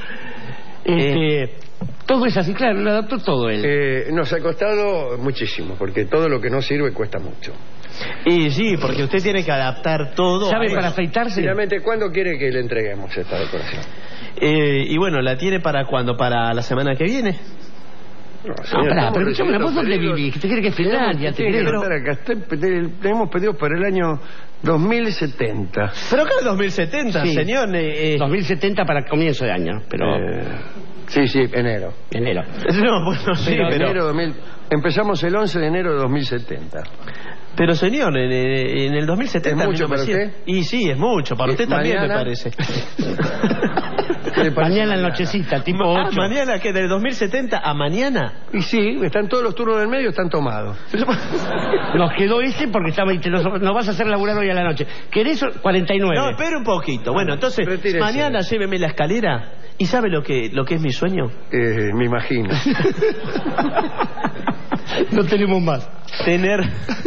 Todo es así, claro, lo adaptó todo él. Nos ha costado muchísimo, porque todo lo que no sirve cuesta mucho. Y sí, porque usted tiene que adaptar todo. ¿Sabe para afeitarse? Finalmente, ¿cuándo quiere que le entreguemos esta decoración? Y bueno, ¿la tiene para cuándo? ¿Para la semana que viene? Pero escúchame, ¿vos dónde vivís? ¿Te quiere que Finlandia? Tenemos pedidos para el año 2070. ¿Pero qué es 2070, sí. Señor? 2070 para comienzo de año, pero... Sí, enero. No, bueno, sí, pero... Enero 2000... Empezamos el 11 de enero de 2070. Pero señor, en el 2070... ¿Es mucho para usted? Y sí, es mucho, para usted también me parece. Mañana en nochecita, tipo 8. ¿Mañana que del 2070 a mañana? Y sí, están todos los turnos del medio, están tomados. Nos quedó ese porque nos vas a hacer laburar hoy a la noche. ¿Querés 49? No, espere un poquito. Bueno, entonces, retírese. Mañana lléveme la escalera. ¿Y sabe lo que es mi sueño? Me imagino. No tenemos más. Tener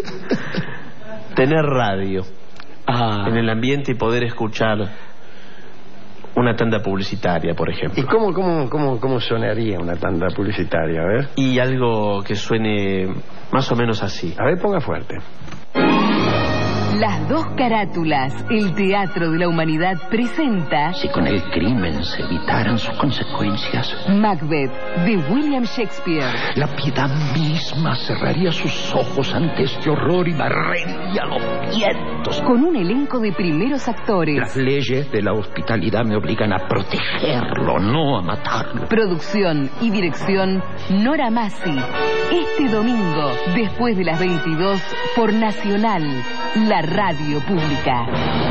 radio en el ambiente y poder escuchar una tanda publicitaria, por ejemplo. ¿Y cómo sonaría una tanda publicitaria? A ver. Y algo que suene más o menos así. A ver, ponga fuerte. Las dos carátulas, el Teatro de la Humanidad presenta... Si con el crimen se evitaran sus consecuencias... Macbeth, de William Shakespeare. La piedad misma cerraría sus ojos ante este horror y barrería los vientos. Con un elenco de primeros actores. Las leyes de la hospitalidad me obligan a protegerlo, no a matarlo. Producción y dirección, Nora Masi. Este domingo, después de las 22, por Nacional, la radio pública.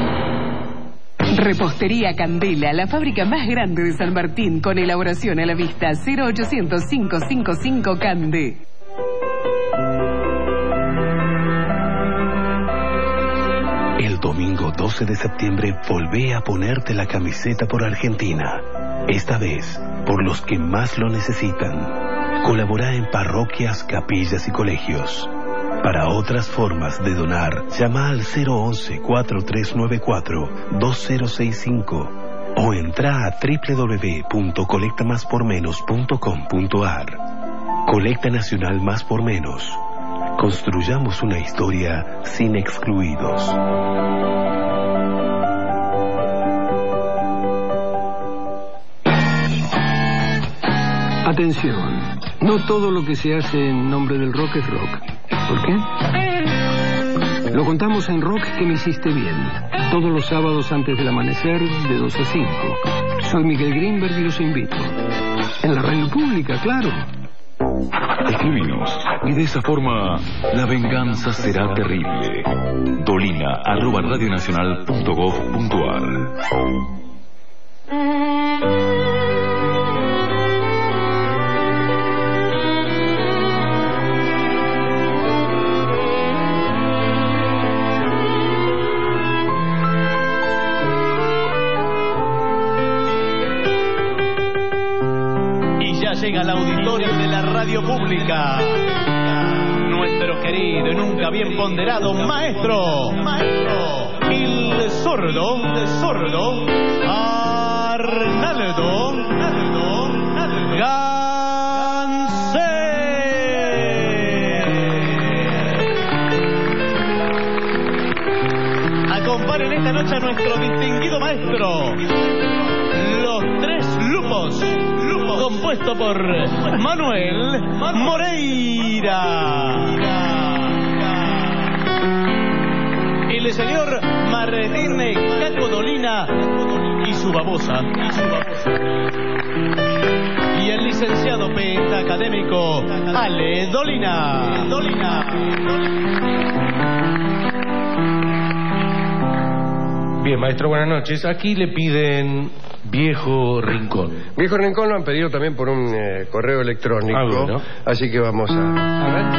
Repostería Candela, la fábrica más grande de San Martín, con elaboración a la vista. 0800-555 Cande. El domingo 12 de septiembre volvé a ponerte la camiseta por Argentina. Esta vez, por los que más lo necesitan. Colabora en parroquias, capillas y colegios. Para otras formas de donar, llama al 011-4394-2065 o entra a www.colectamáspormenos.com.ar. Colecta Nacional Más por Menos. Construyamos una historia sin excluidos. Atención, no todo lo que se hace en nombre del rock es rock. ¿Por qué? Lo contamos en Rock que me hiciste bien, todos los sábados antes del amanecer de 2 a 5. Soy Miguel Greenberg y los invito. En la radio pública, claro. Escribinos y de esa forma la venganza será terrible. dolina@radionacional.gov.ar. Llega al auditorio de la radio pública nuestro querido y nunca bien ponderado maestro, el sordo, Arnaldo Gansé. Acompañen esta noche a nuestro distinguido maestro, los tres lupos, compuesto por Manuel Moreira. El señor Martín Caco Dolina y su babosa. Y el licenciado pentacadémico Ale Dolina. Bien, maestro, buenas noches. Aquí le piden Viejo Rincón. Viejo Rincón lo han pedido también por un correo electrónico. Bueno. Así que vamos a ver.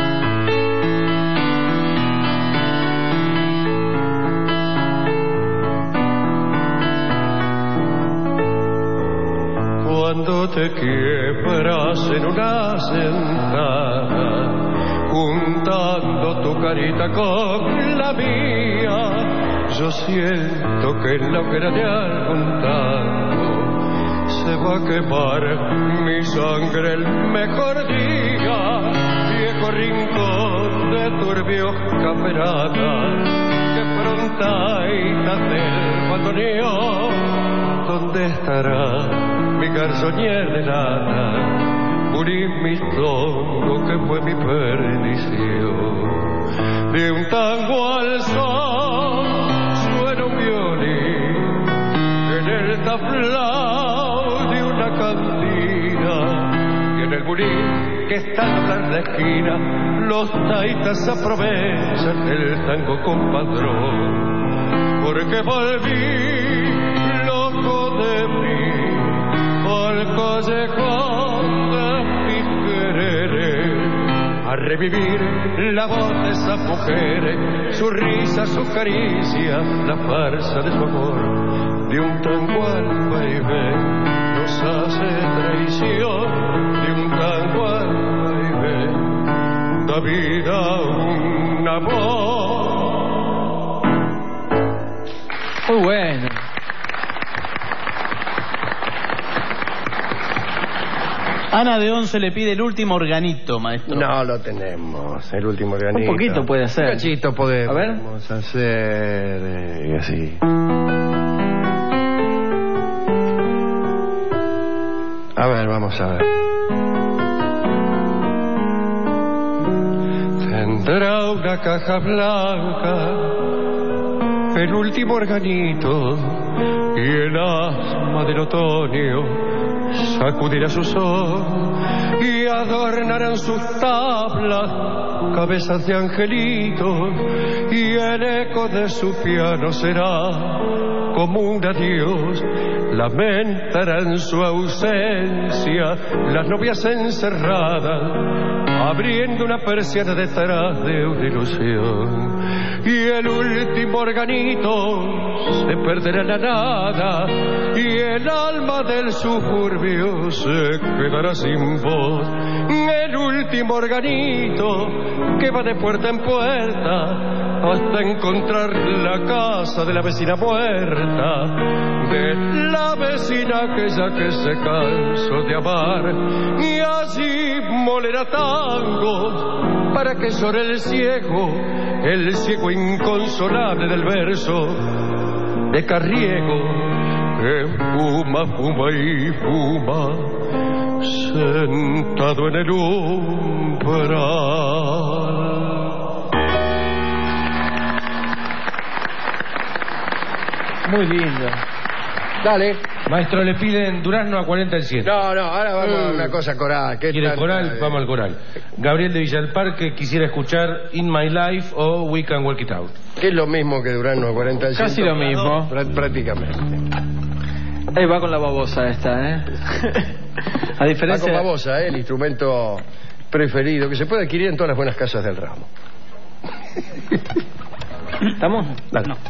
Cuando te quiebras en una sentada, juntando tu carita con la mía, yo siento que en la hoguera de algún tango se va a quemar mi sangre el mejor día. Viejo rincón de turbio camerata, que frontaita del bandoneón, ¿dónde estará mi garzonier de lata? Morí mi tongo que fue mi perdición. De un tango al sol suena un violín en el tablao de una cantina, y en el bulín que está al doblar la esquina los taitas aprovechan el tango compadrón, porque volví loco de mí al callejón de mis quereres, a revivir la voz de esas mujeres, su risa, su caricia, la farsa de su amor. De un tango al vaivén nos hace traición, de un tango al vaivén da vida un amor. Muy bueno. Ana de 11 le pide el último organito, maestro. No lo tenemos, el último organito. Un poquito puede ser. Un cachito podemos A ver. hacer y así. A ver, vamos a ver. Tendrá una caja blanca, el último organito, y el asma del otoño sacudirá su sol y adornarán sus tablas cabezas de angelitos, y el eco de su piano será como un adiós. Lamentarán su ausencia las novias encerradas, abriendo una persiana detrás de una ilusión, y el último organito se perderá en la nada, y el alma del suburbio se quedará sin voz. El último organito que va de puerta en puerta hasta encontrar la casa de la vecina muerta, de la vecina aquella que se cansó de amar, y allí molerá tangos para que llore el ciego inconsolable del verso de Carriego, que fuma, fuma y fuma sentado en el umbral. Muy lindo. Dale. Maestro, le piden Durazno a 40 el 100. No, ahora vamos a una cosa coral. ¿Quiere coral? Vamos al coral. Gabriel de Villalparque quisiera escuchar In My Life o We Can Work It Out. Que es lo mismo que Durazno a 40 el 100. Casi lo mismo. Prácticamente. Ahí va con la babosa esta, ¿eh? A diferencia... Va con babosa, el instrumento preferido que se puede adquirir en todas las buenas casas del ramo. ¿Estamos? Dale. No.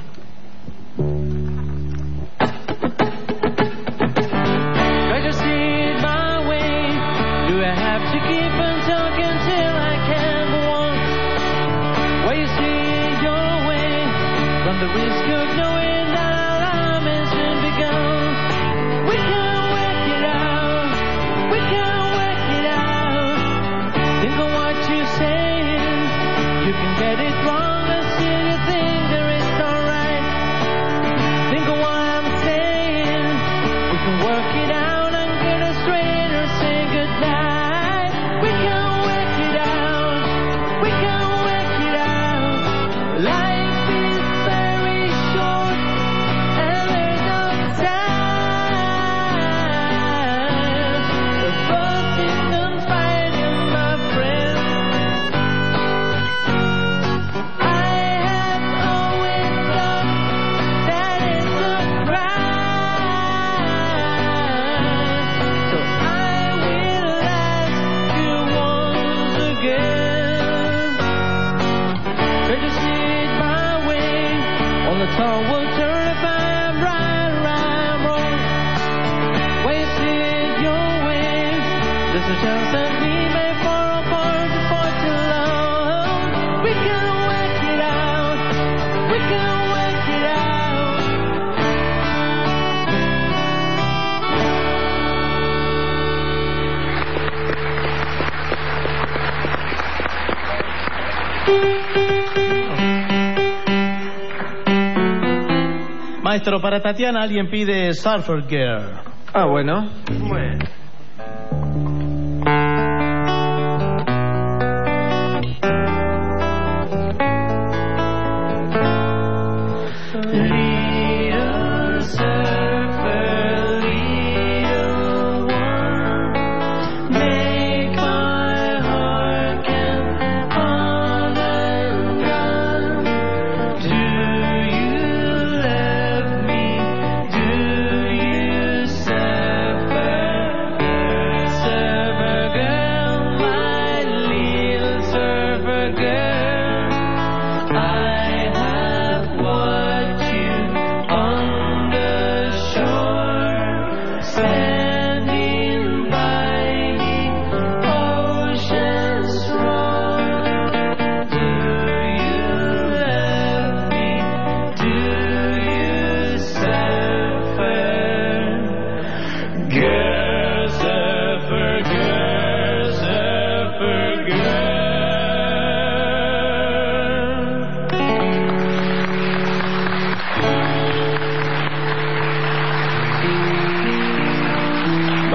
Maestro, para Tatiana alguien pide Surfer Girl. Ah, bueno.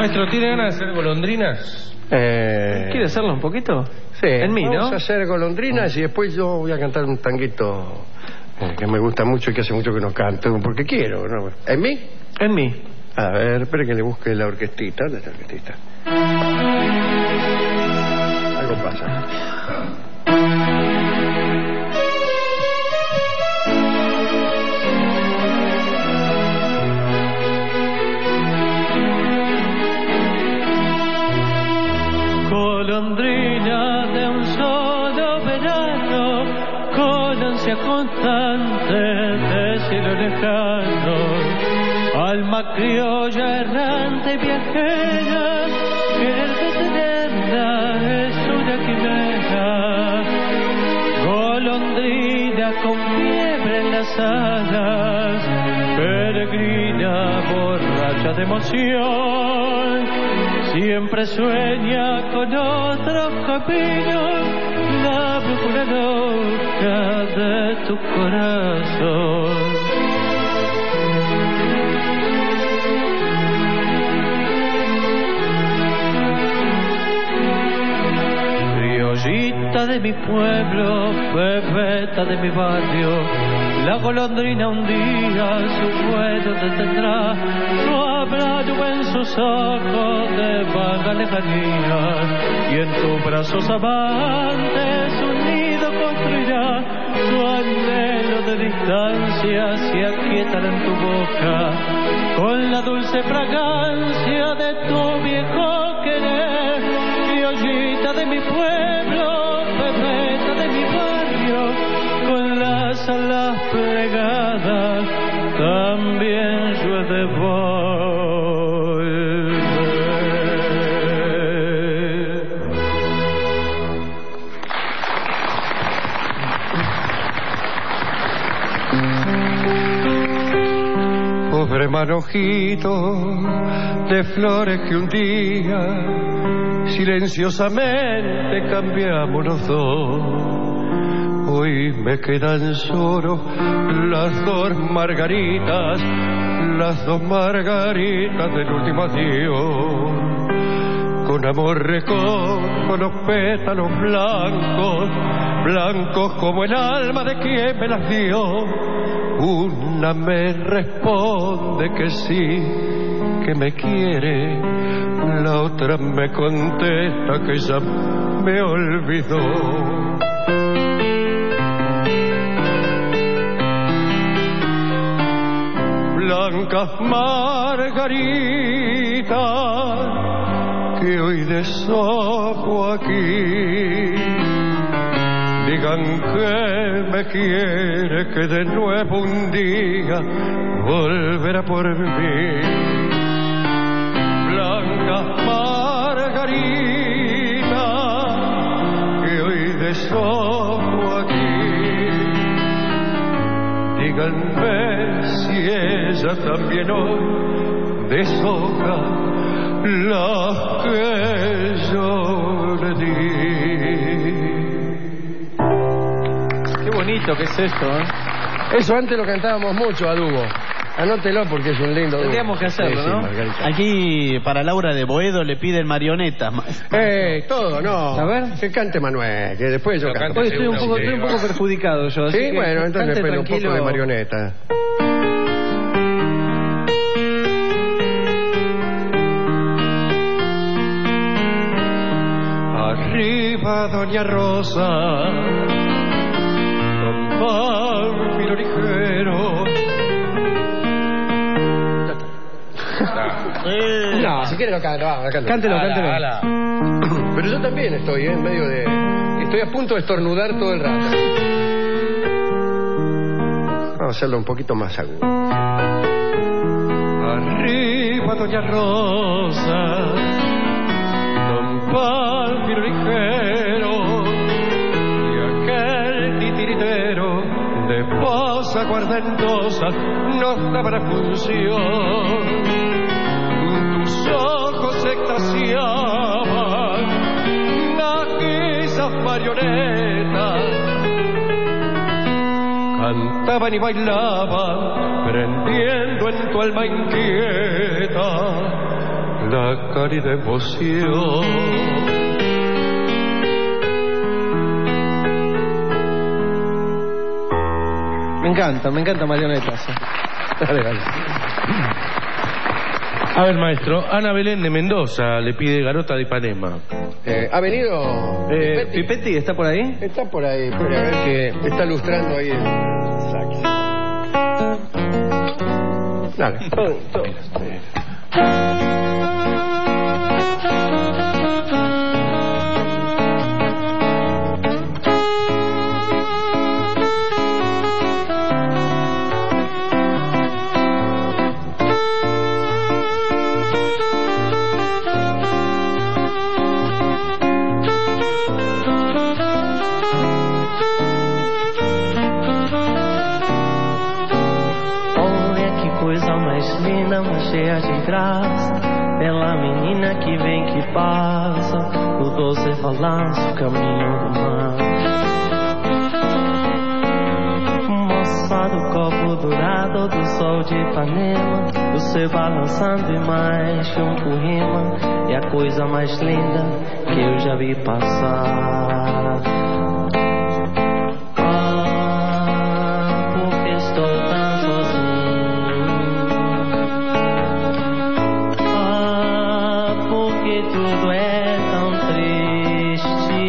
Maestro, ¿tiene ganas de hacer golondrinas? ¿Quiere hacerlo un poquito? Sí, En mí, vamos ¿no? a hacer golondrinas y después yo voy a cantar un tanguito que me gusta mucho y que hace mucho que no canto, porque quiero, ¿no? ¿En mí? En mí. A ver, espere que le busque la orquestita. ¿Dónde está la orquestita? Algo pasa. Golondrina de un solo verano, con ansia constante de cielo lejano, alma criolla errante viajera, querer detenerla es una quimera. Golondrina con fiebre en las alas, peregrina borracha de emoción, siempre sueña con otro camino, la brújula loca de tu corazón. Criollita de mi pueblo, bebeta de mi barrio, la golondrina un día su vuelo detendrá, no habrá nube en sus ojos de vaga lejanía, y en tus brazos amantes un nido construirá, su anhelo de distancia se aquietará en tu boca, con la dulce fragancia de tu viejo querer. Criollita de mi pueblo, bebeta de mi barrio, con las alas plegadas, también yo he de volver. Pobre manojito de flores que un día silenciosamente cambiamos los dos. Hoy me quedan solo las dos margaritas del último adiós. Con amor recojo los pétalos blancos como el alma de quien me las dio. Una me responde que sí, que me quiere, la otra me contesta que ya me olvidó. Blancas margaritas que hoy deshojo aquí, digan que me quiere, que de nuevo un día volverá por mí. Blancas margaritas que hoy deshojo aquí, díganme si ella también hoy deshoja las que yo le di. Qué bonito que es esto, ¿eh? Eso antes lo cantábamos mucho a dúo. Anótelo porque es un lindo dúo. Tendríamos que hacerlo, Sí, ¿no? Margarita. Aquí para Laura de Boedo le piden marionetas. Todo, no. A ver. Que cante Manuel, que después yo canto. Hoy estoy un poco perjudicado yo. así Sí, que bueno, entonces cante después un poco tranquilo. de marioneta. Arriba Doña Rosa, don Pánfilo ligero. No, si quiere lo canto, va, canto. Cántelo. Pero yo también estoy en medio de... Estoy a punto de estornudar todo el rato. Vamos a hacerlo un poquito más agudo. Arriba Doña Rosa, don Pánfilo ligero, y aquel titiritero de voz aguardentosa nos daba la función. Tus ojos se extasiaban, aquellas marionetas cantaban y bailaban, prendiendo en tu alma inquieta la cálida emoción. Me encanta marionetas. Dale. A ver, maestro, Ana Belén de Mendoza le pide Garota de Ipanema. ¿Ha venido Pipetti? ¿Está por ahí? Está por ahí, espere, a ver que está lustrando ahí el sax. Dale, todo. Cheia de graça, bela menina que vem que passa, o doce balanço, caminho do mar. Moça do copo dourado do sol de Ipanema, você balançando e mais que um poema, é a coisa mais linda que eu já vi passar. Porque estou tão sozinho. Tudo é tão triste.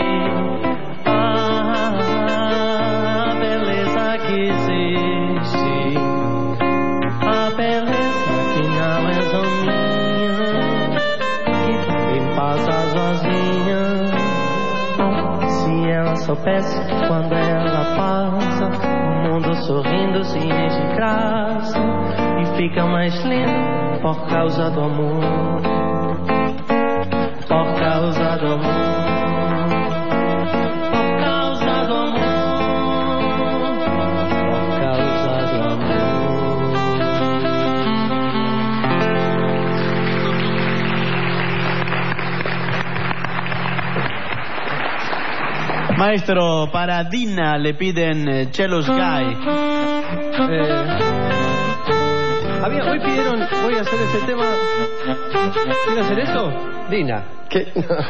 A beleza que existe, a beleza que não é só minha, que também passa sozinha. Se ela soubesse quando ela passa, o mundo sorrindo se enche de graça e fica mais lindo por causa do amor. Por causa do amor, por causa do amor, por causa do amor. Maestro, para Dina le piden Cello Sky. Hoy pidieron, voy a hacer ese tema. ¿Quiere hacer eso? Dina. ¿Qué?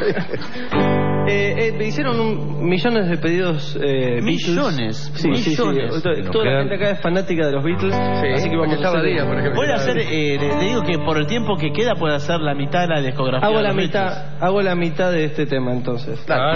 Me hicieron millones de pedidos. ¿Millones? Sí. Toda la gente acá es fanática de los Beatles. Así que vamos a hacer. Día, por ejemplo. Voy a hacer, le digo que por el tiempo que queda puede hacer la mitad de la discografía. Hago la mitad de este tema entonces. Dale.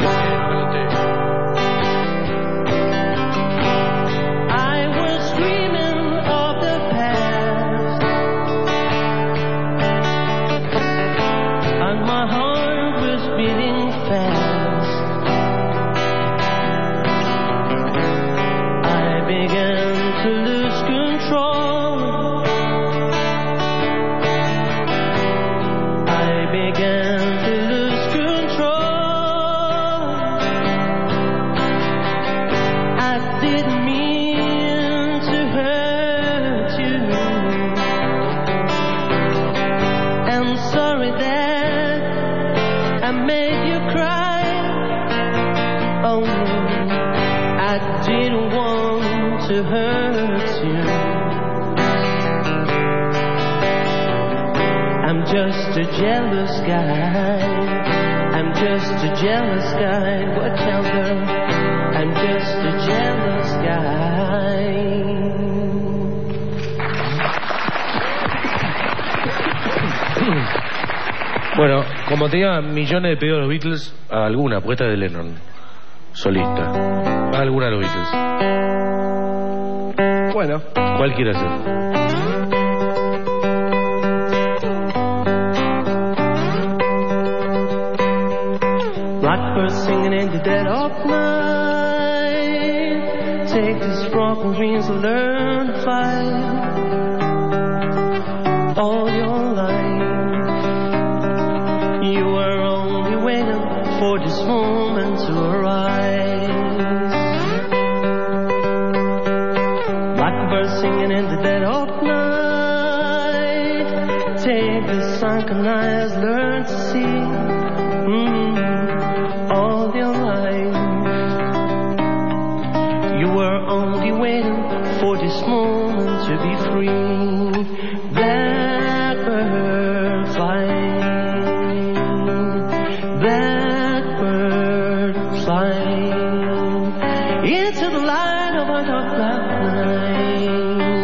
Just a jealous guy. I'm just a jealous guy. Watch out, girl. I'm just a jealous guy. Bueno, como tenía millones de pedidos de los Beatles, alguna apuesta de Lennon, solista. Alguna de los Beatles. Bueno. ¿Cuál quiere hacer? Blackbird singing in the dead of night. Take this broken dreams and learn to fly. All your life, you were only waiting for this moment to arise. Blackbird singing in the dead of night. Take the sunken eyes, learn to see. All your life, you were only waiting for this moment to be free. Blackbird flying. flying into the light of a dark black night.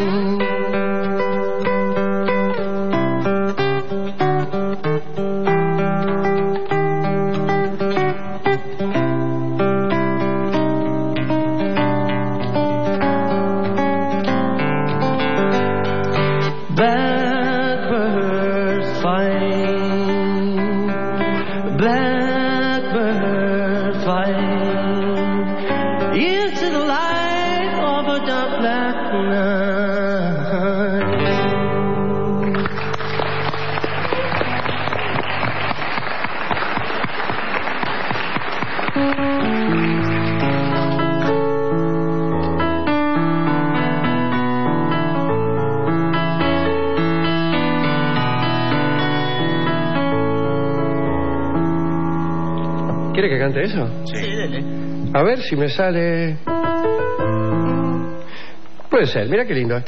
Blackbird flying, blackbird flying into the light of a dark black night. ¿Quiere que cante eso? Sí, dele. A ver si me sale... Puede ser, mira qué lindo.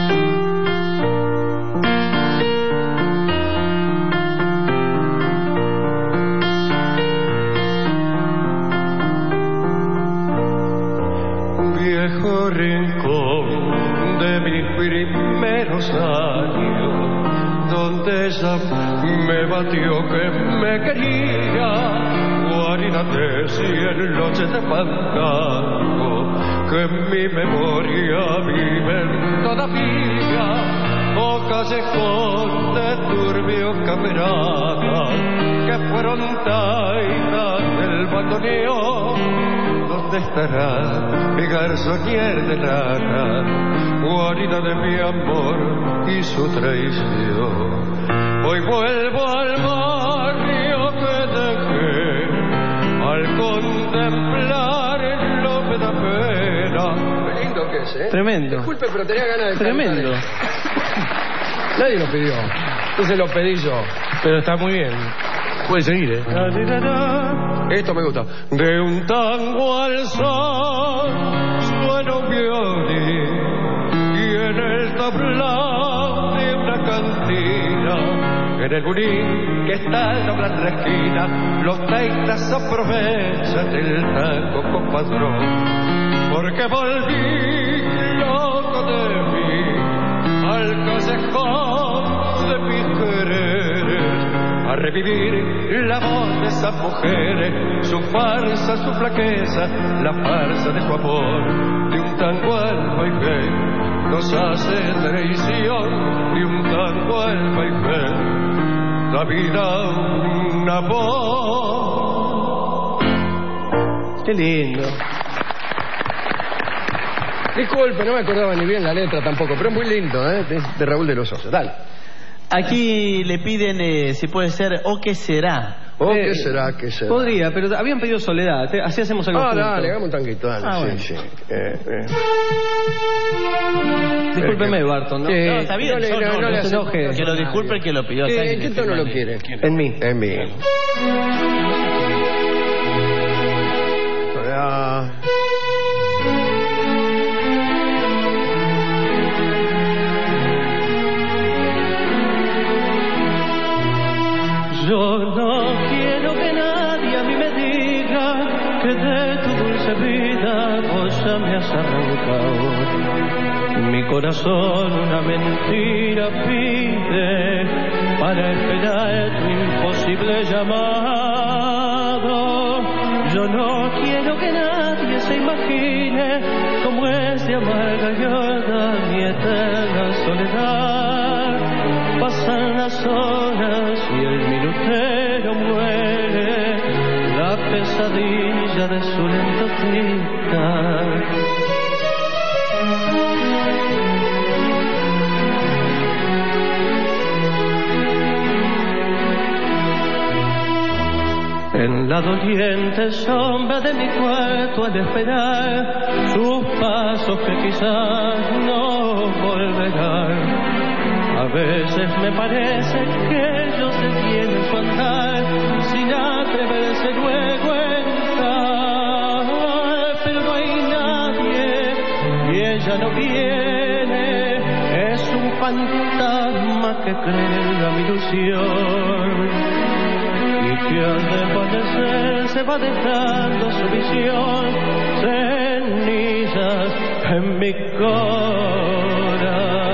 Viejo rincón de mis primeros años, donde ella me batió que me quería, guarida de 100 noches de fantasma que en mi memoria viven todavía, o callejón de turbios camaradas que fueron taitas del bandoneón. ¿Dónde estará mi garzonier de lana, guarida de mi amor y su traición? Hoy vuelvo al barrio que dejé, al contemplar lo que da pena. Qué lindo que es, ¿eh? Tremendo. Disculpe, pero tenía ganas de Tremendo. cantar. Nadie lo pidió. Entonces lo pedí yo. Pero está muy bien. Puede seguir, ¿eh? Esto me gusta. De un tango al sol suena un violín, y en el tablao de una cantina, en el burín que está en la otra esquina, los taitas aprovechan el tango compadrón, porque volví loco de mí al callejón de mis quereres, a revivir la voz de esas mujeres, su farsa, su flaqueza, la farsa de su amor. De un tango al vaivén nos hace traición, de un tango al vaivén la vida una voz. Qué lindo. Disculpe, no me acordaba ni bien la letra tampoco, pero es muy lindo, ¿eh? De Raúl de los Osos. Dale. Aquí le piden si puede ser o qué será. ¿O qué será? ¿Qué será? Podría, pero habían pedido Soledad. Así hacemos algo juntos. Dale, hagamos un tanguito, dale. Bueno. Sí. Discúlpeme, Barton. ¿no? No, está bien. No le se hace- enoje. Que lo disculpe el que lo pidió. ¿En qué tono lo quiere? En mí. En mí. Yo no quiero que nadie a mí me diga que de tu dulce vida vos ya me has arrancado. Mi corazón una mentira pide para esperar tu imposible llamado. Yo no quiero que nadie se imagine cómo es de amarga y honda mi eterna soledad. Pasan las horas y el minutero muere, la pesadilla de su lento tic-tac. En la doliente sombra de mi cuarto al esperar sus pasos que quizás no volverán. A veces me parece que ellos detienen su andar sin atreverse luego a entrar. Pero no hay nadie y ella no viene, es un fantasma que cree en la ilusión y que al desvanecer se va dejando su visión, cenizas en mi corazón.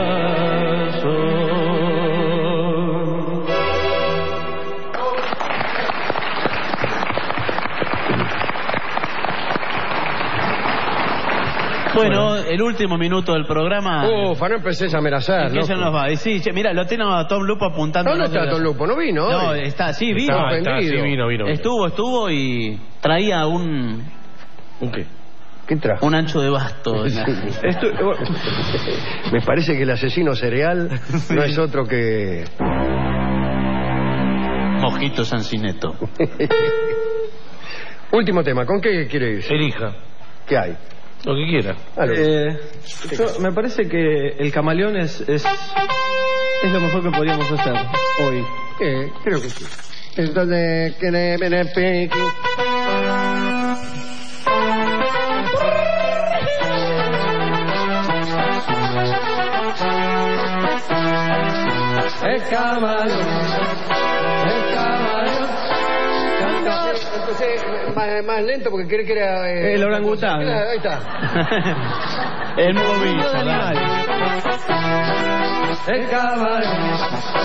Bueno, el último minuto del programa. No empecés a amenazar. ¿Qué se nos va? Sí, mira, lo tiene a Tom Lupo apuntando. ¿Dónde está Tom Lupo? ¿No vino? No, está, sí, vino. Sí, vino. Estuvo y traía un... ¿Un qué? ¿Qué trajo? Un ancho de basto. Me parece que el asesino cereal no es otro que... Mojito Sancineto. Último tema, ¿con qué quiere ir? Elija. ¿Qué hay? Lo que quiera. Me parece que el camaleón es lo mejor que podríamos hacer hoy. Creo que sí. Entonces, el camarón. Entonces, más lento porque cree que era... el orangután. Ahí está. El movimiento. El camarón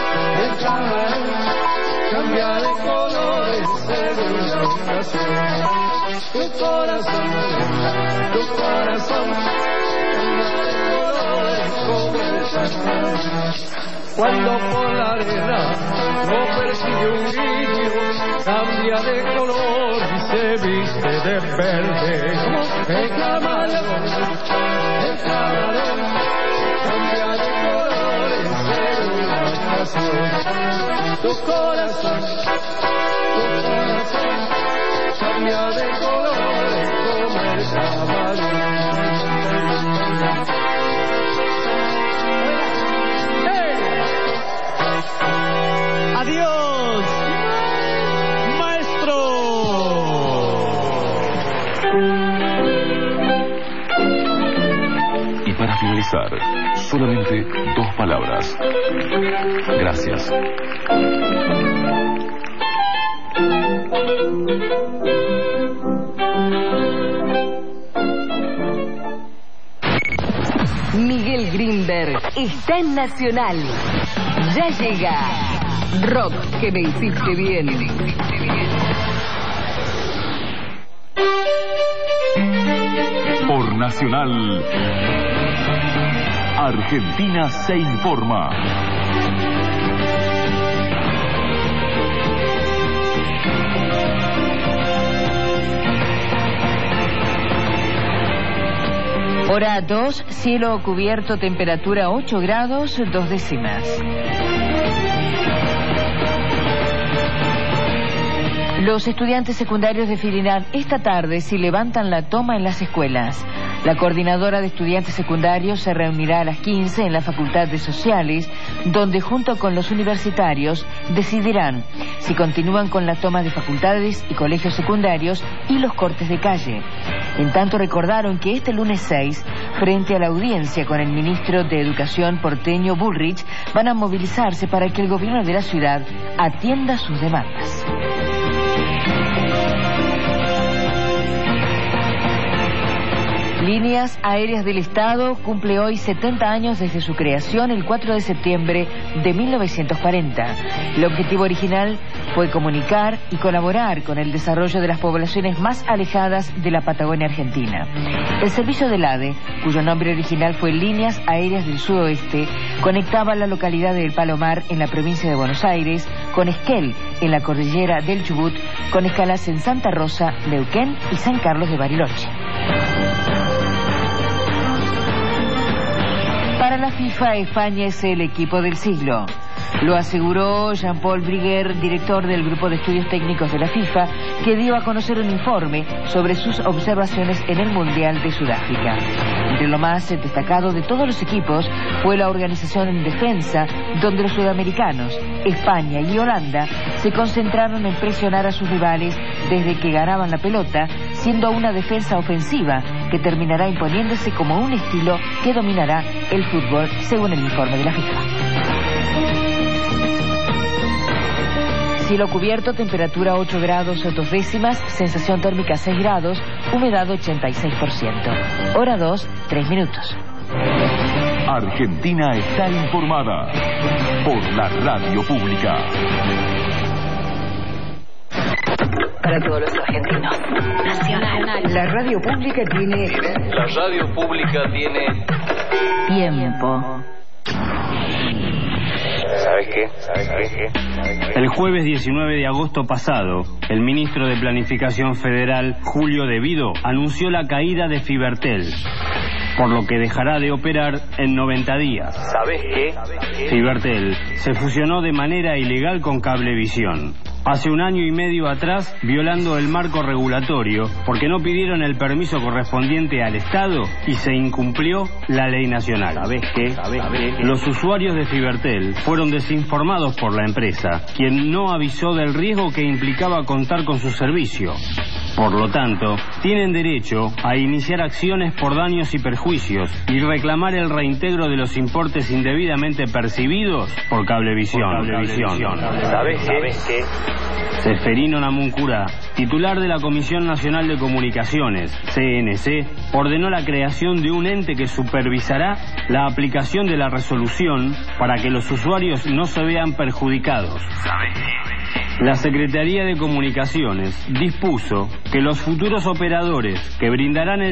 cambia de colores según la ocasión. Tu corazón cambia de colores como el champán. Cuando por la arena lo persigue un grillo, cambia de color y se viste de verde. El camarón cambia de colores según la ocasión. Tu corazón cambia de colores como el camarón. ¡Adiós, maestro! Y para finalizar, solamente 2 palabras. Gracias. Miguel Grinberg está en Nacional. Ya llega Rock que me hiciste bien. Por Nacional, Argentina se informa. Hora 2, cielo cubierto, temperatura 8 grados, 2 décimas. Los estudiantes secundarios definirán esta tarde si levantan la toma en las escuelas. La coordinadora de estudiantes secundarios se reunirá a las 15 en la Facultad de Sociales, donde junto con los universitarios decidirán si continúan con la toma de facultades y colegios secundarios y los cortes de calle. En tanto recordaron que este lunes 6, frente a la audiencia con el ministro de Educación porteño Bullrich, van a movilizarse para que el gobierno de la ciudad atienda sus demandas. Líneas Aéreas del Estado cumple hoy 70 años desde su creación el 4 de septiembre de 1940. El objetivo original fue comunicar y colaborar con el desarrollo de las poblaciones más alejadas de la Patagonia Argentina. El servicio del ADE, cuyo nombre original fue Líneas Aéreas del Sudoeste, conectaba la localidad de El Palomar en la provincia de Buenos Aires con Esquel en la cordillera del Chubut, con escalas en Santa Rosa, Neuquén y San Carlos de Bariloche. Para la FIFA, España es el equipo del siglo. Lo aseguró Jean-Paul Briguer, director del Grupo de Estudios Técnicos de la FIFA, que dio a conocer un informe sobre sus observaciones en el Mundial de Sudáfrica. Entre lo más destacado de todos los equipos fue la organización en defensa, donde los sudamericanos, España y Holanda, se concentraron en presionar a sus rivales desde que ganaban la pelota, siendo una defensa ofensiva que terminará imponiéndose como un estilo que dominará el fútbol, según el informe de la FIFA. Cielo cubierto, temperatura 8 grados 2 décimas, sensación térmica 6 grados, humedad 86%. Hora 2, 3 minutos. Argentina está informada por la radio pública. Para todos los argentinos. Nacional. La radio pública tiene... La radio pública tiene... tiempo. ¿Sabes qué? El jueves 19 de agosto pasado, el ministro de Planificación Federal, Julio De Vido, anunció la caída de Fibertel, por lo que dejará de operar en 90 días. ¿Sabes qué? Fibertel se fusionó de manera ilegal con Cablevisión. Hace 1 año y medio atrás, violando el marco regulatorio, porque no pidieron el permiso correspondiente al Estado y se incumplió la ley nacional. ¿Sabes qué? Los usuarios de Fibertel fueron desinformados por la empresa, quien no avisó del riesgo que implicaba contar con su servicio. Por lo tanto, tienen derecho a iniciar acciones por daños y perjuicios y reclamar el reintegro de los importes indebidamente percibidos por Cablevisión. ¿Sabes qué? Seferino Namuncurá, titular de la Comisión Nacional de Comunicaciones, CNC, ordenó la creación de un ente que supervisará la aplicación de la resolución para que los usuarios no se vean perjudicados. La Secretaría de Comunicaciones dispuso que los futuros operadores que brindarán el